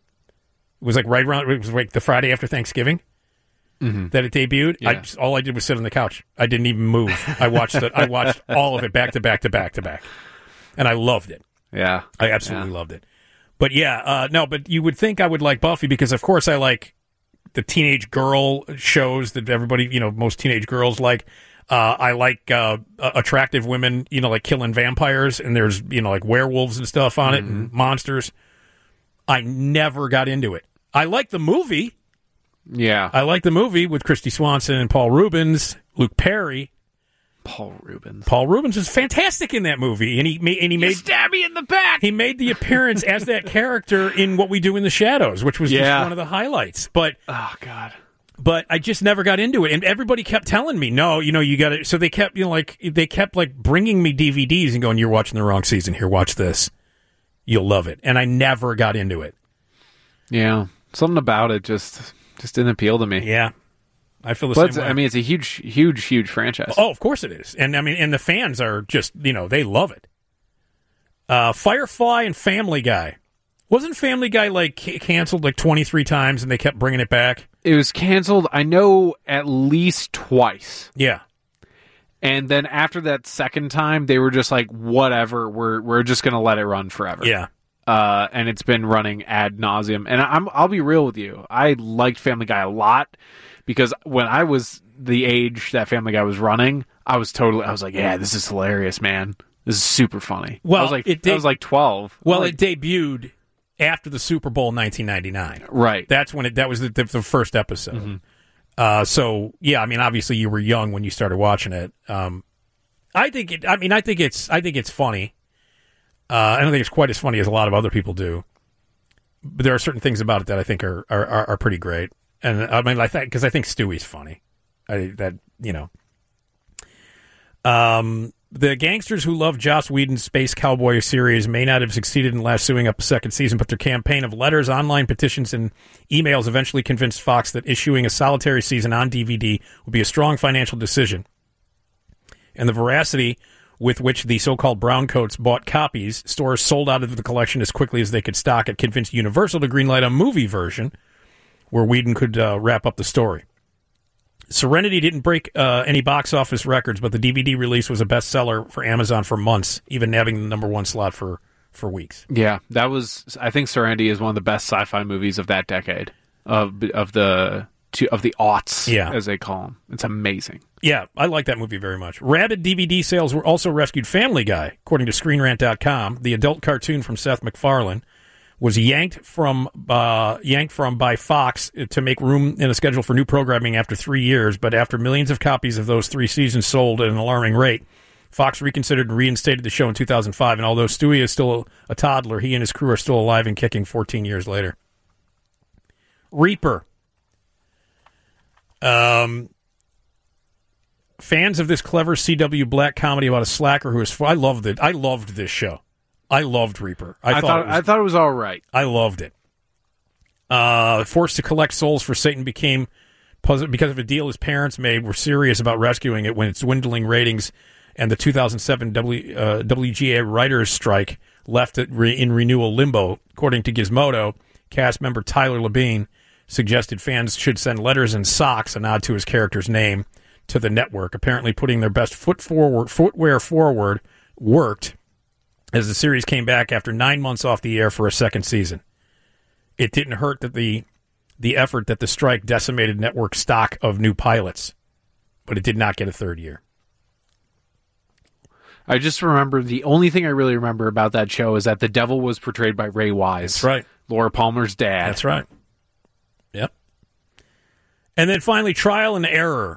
was like right around. It was like the Friday after Thanksgiving mm-hmm. that it debuted. Yeah. I just, all I did was sit on the couch. I didn't even move. I watched it. I watched all of it back to back to back to back, and I loved it. Yeah, I absolutely yeah. loved it. But yeah, uh, no. But you would think I would like Buffy because, of course, I like the teenage girl shows that everybody, you know, most teenage girls like. Uh, I like uh, attractive women, you know, like killing vampires, and there's, you know, like werewolves and stuff on it, Mm-hmm. and monsters. I never got into it. I like the movie. Yeah. I like the movie with Christy Swanson and Paul Rubens, Luke Perry. Paul Rubens. Paul Rubens was fantastic in that movie, and he made and he You made stab me in the back. He made the appearance as that character in What We Do in the Shadows, which was Yeah. just one of the highlights. But oh god, but I just never got into it, and everybody kept telling me, no, you know, you got to. So they kept, you know, like they kept like bringing me D V Ds and going, you're watching the wrong season. Here, watch this. You'll love it. And I never got into it. Yeah, something about it just just didn't appeal to me. Yeah. I feel the but same way. I mean, it's a huge, huge, huge franchise. Oh, of course it is. And I mean, and the fans are just, you know, they love it. Uh, Firefly and Family Guy. Wasn't Family Guy like c- canceled like twenty-three times and they kept bringing it back? It was canceled, I know, at least twice. Yeah. And then after that second time, they were just like, whatever, we're we're just going to let it run forever. Yeah. Uh, and it's been running ad nauseum. And I'm, I'll be real with you. I liked Family Guy a lot because when I was the age that Family Guy was running, I was totally, I was like, yeah, this is hilarious, man. This is super funny. Well, I was like, it I did- was like twelve. Well, like, it debuted after the Super Bowl nineteen ninety-nine. Right. That's when it, that was the, the, the first episode. Mm-hmm. Uh, so, yeah, I mean, obviously you were young when you started watching it. Um, I think it, I mean, I think it's, I think it's funny. Uh, I don't think it's quite as funny as a lot of other people do. But there are certain things about it that I think are, are, are, are pretty great. And I mean, I think, because I think Stewie's funny. I, that, you know. Um, the gangsters who love Joss Whedon's Space Cowboy series may not have succeeded in lassoing up a second season, but their campaign of letters, online petitions, and emails eventually convinced Fox that issuing a solitary season on D V D would be a strong financial decision. And the veracity with which the so-called browncoats bought copies. Stores sold out of the collection as quickly as they could stock it, convinced Universal to greenlight a movie version where Whedon could uh, wrap up the story. Serenity didn't break uh, any box office records, but the D V D release was a bestseller for Amazon for months, even nabbing the number one slot for, for weeks. Yeah, that was. I think Serenity is one of the best sci-fi movies of that decade, of of the of the aughts, yeah. as they call them. It's amazing. Yeah, I like that movie very much. Rabid D V D sales were also rescued Family Guy, according to Screen Rant dot com. The adult cartoon from Seth MacFarlane was yanked from uh, yanked from by Fox to make room in a schedule for new programming after three years, but after millions of copies of those three seasons sold at an alarming rate, Fox reconsidered and reinstated the show in two thousand five, and although Stewie is still a toddler, he and his crew are still alive and kicking fourteen years later. Reaper. Um, fans of this clever C W black comedy about a slacker who is... I loved it. I loved this show. I loved Reaper. I, I thought, thought it was, I thought it was all right. I loved it. Uh, forced to collect souls for Satan became puzzled because of a deal his parents made. Were serious about rescuing it when its dwindling ratings and the two thousand seven w, uh, W G A writers' strike left it re- in renewal limbo. According to Gizmodo, cast member Tyler Labine suggested fans should send letters and socks, a nod to his character's name, to the network. Apparently, putting their best foot forward, footwear forward worked, as the series came back after nine months off the air for a second season. It didn't hurt that the the effort that the strike decimated network stock of new pilots, but it did not get a third year. I just remember, the only thing I really remember about that show is that the devil was portrayed by Ray Wise. That's right. Laura Palmer's dad. That's right. Yep. And then finally, Trial and Error.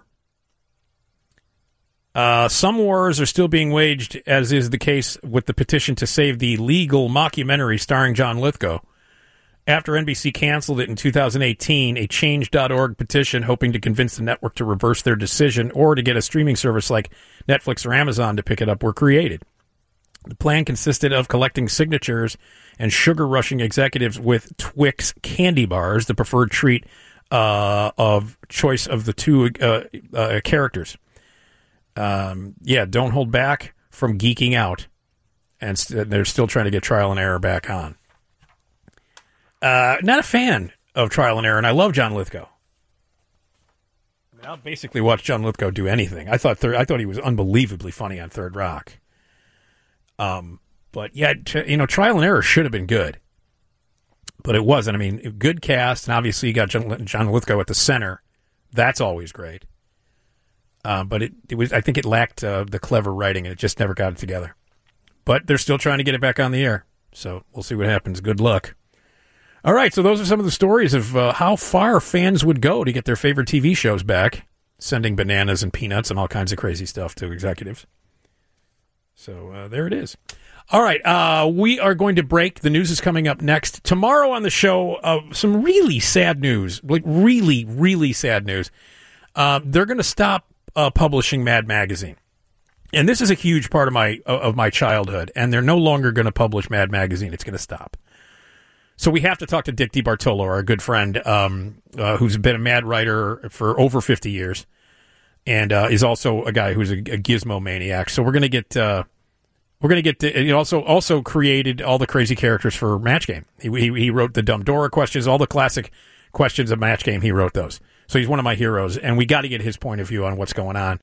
Uh, some wars are still being waged, as is the case with the petition to save the legal mockumentary starring John Lithgow. After N B C canceled it in two thousand eighteen, a change dot org petition hoping to convince the network to reverse their decision or to get a streaming service like Netflix or Amazon to pick it up were created. The plan consisted of collecting signatures and sugar-rushing executives with Twix candy bars, the preferred treat uh, of choice of the two uh, uh, characters. Um, yeah, don't hold back from geeking out. And st- they're still trying to get Trial and Error back on. Uh, not a fan of Trial and Error, and I love John Lithgow. I mean, I'll basically watch John Lithgow do anything. I thought third, I thought he was unbelievably funny on Third Rock. Um, but yeah, t- you know, Trial and Error should have been good, but it wasn't. I mean, good cast, and obviously you got John, John Lithgow at the center. That's always great. Uh, but it, it was, I think it lacked uh, the clever writing, and it just never got it together. But they're still trying to get it back on the air, so we'll see what happens. Good luck. All right, so those are some of the stories of uh, how far fans would go to get their favorite T V shows back, sending bananas and peanuts and all kinds of crazy stuff to executives. So uh, there it is. All right, uh, we are going to break. The news is coming up next. Tomorrow on the show, uh, some really sad news, like really, really sad news. Uh, they're going to stop uh, publishing Mad Magazine. And this is a huge part of my of my childhood, and they're no longer going to publish Mad Magazine. It's going to stop. So we have to talk to Dick DiBartolo, our good friend, um, uh, who's been a Mad writer for over fifty years, and uh, is also a guy who's a, a gizmo maniac. So we're going to get uh, we're going to get he also also created all the crazy characters for Match Game. He, he he wrote the Dumb Dora questions, all the classic questions of Match Game. He wrote those. So he's one of my heroes, and we got to get his point of view on what's going on.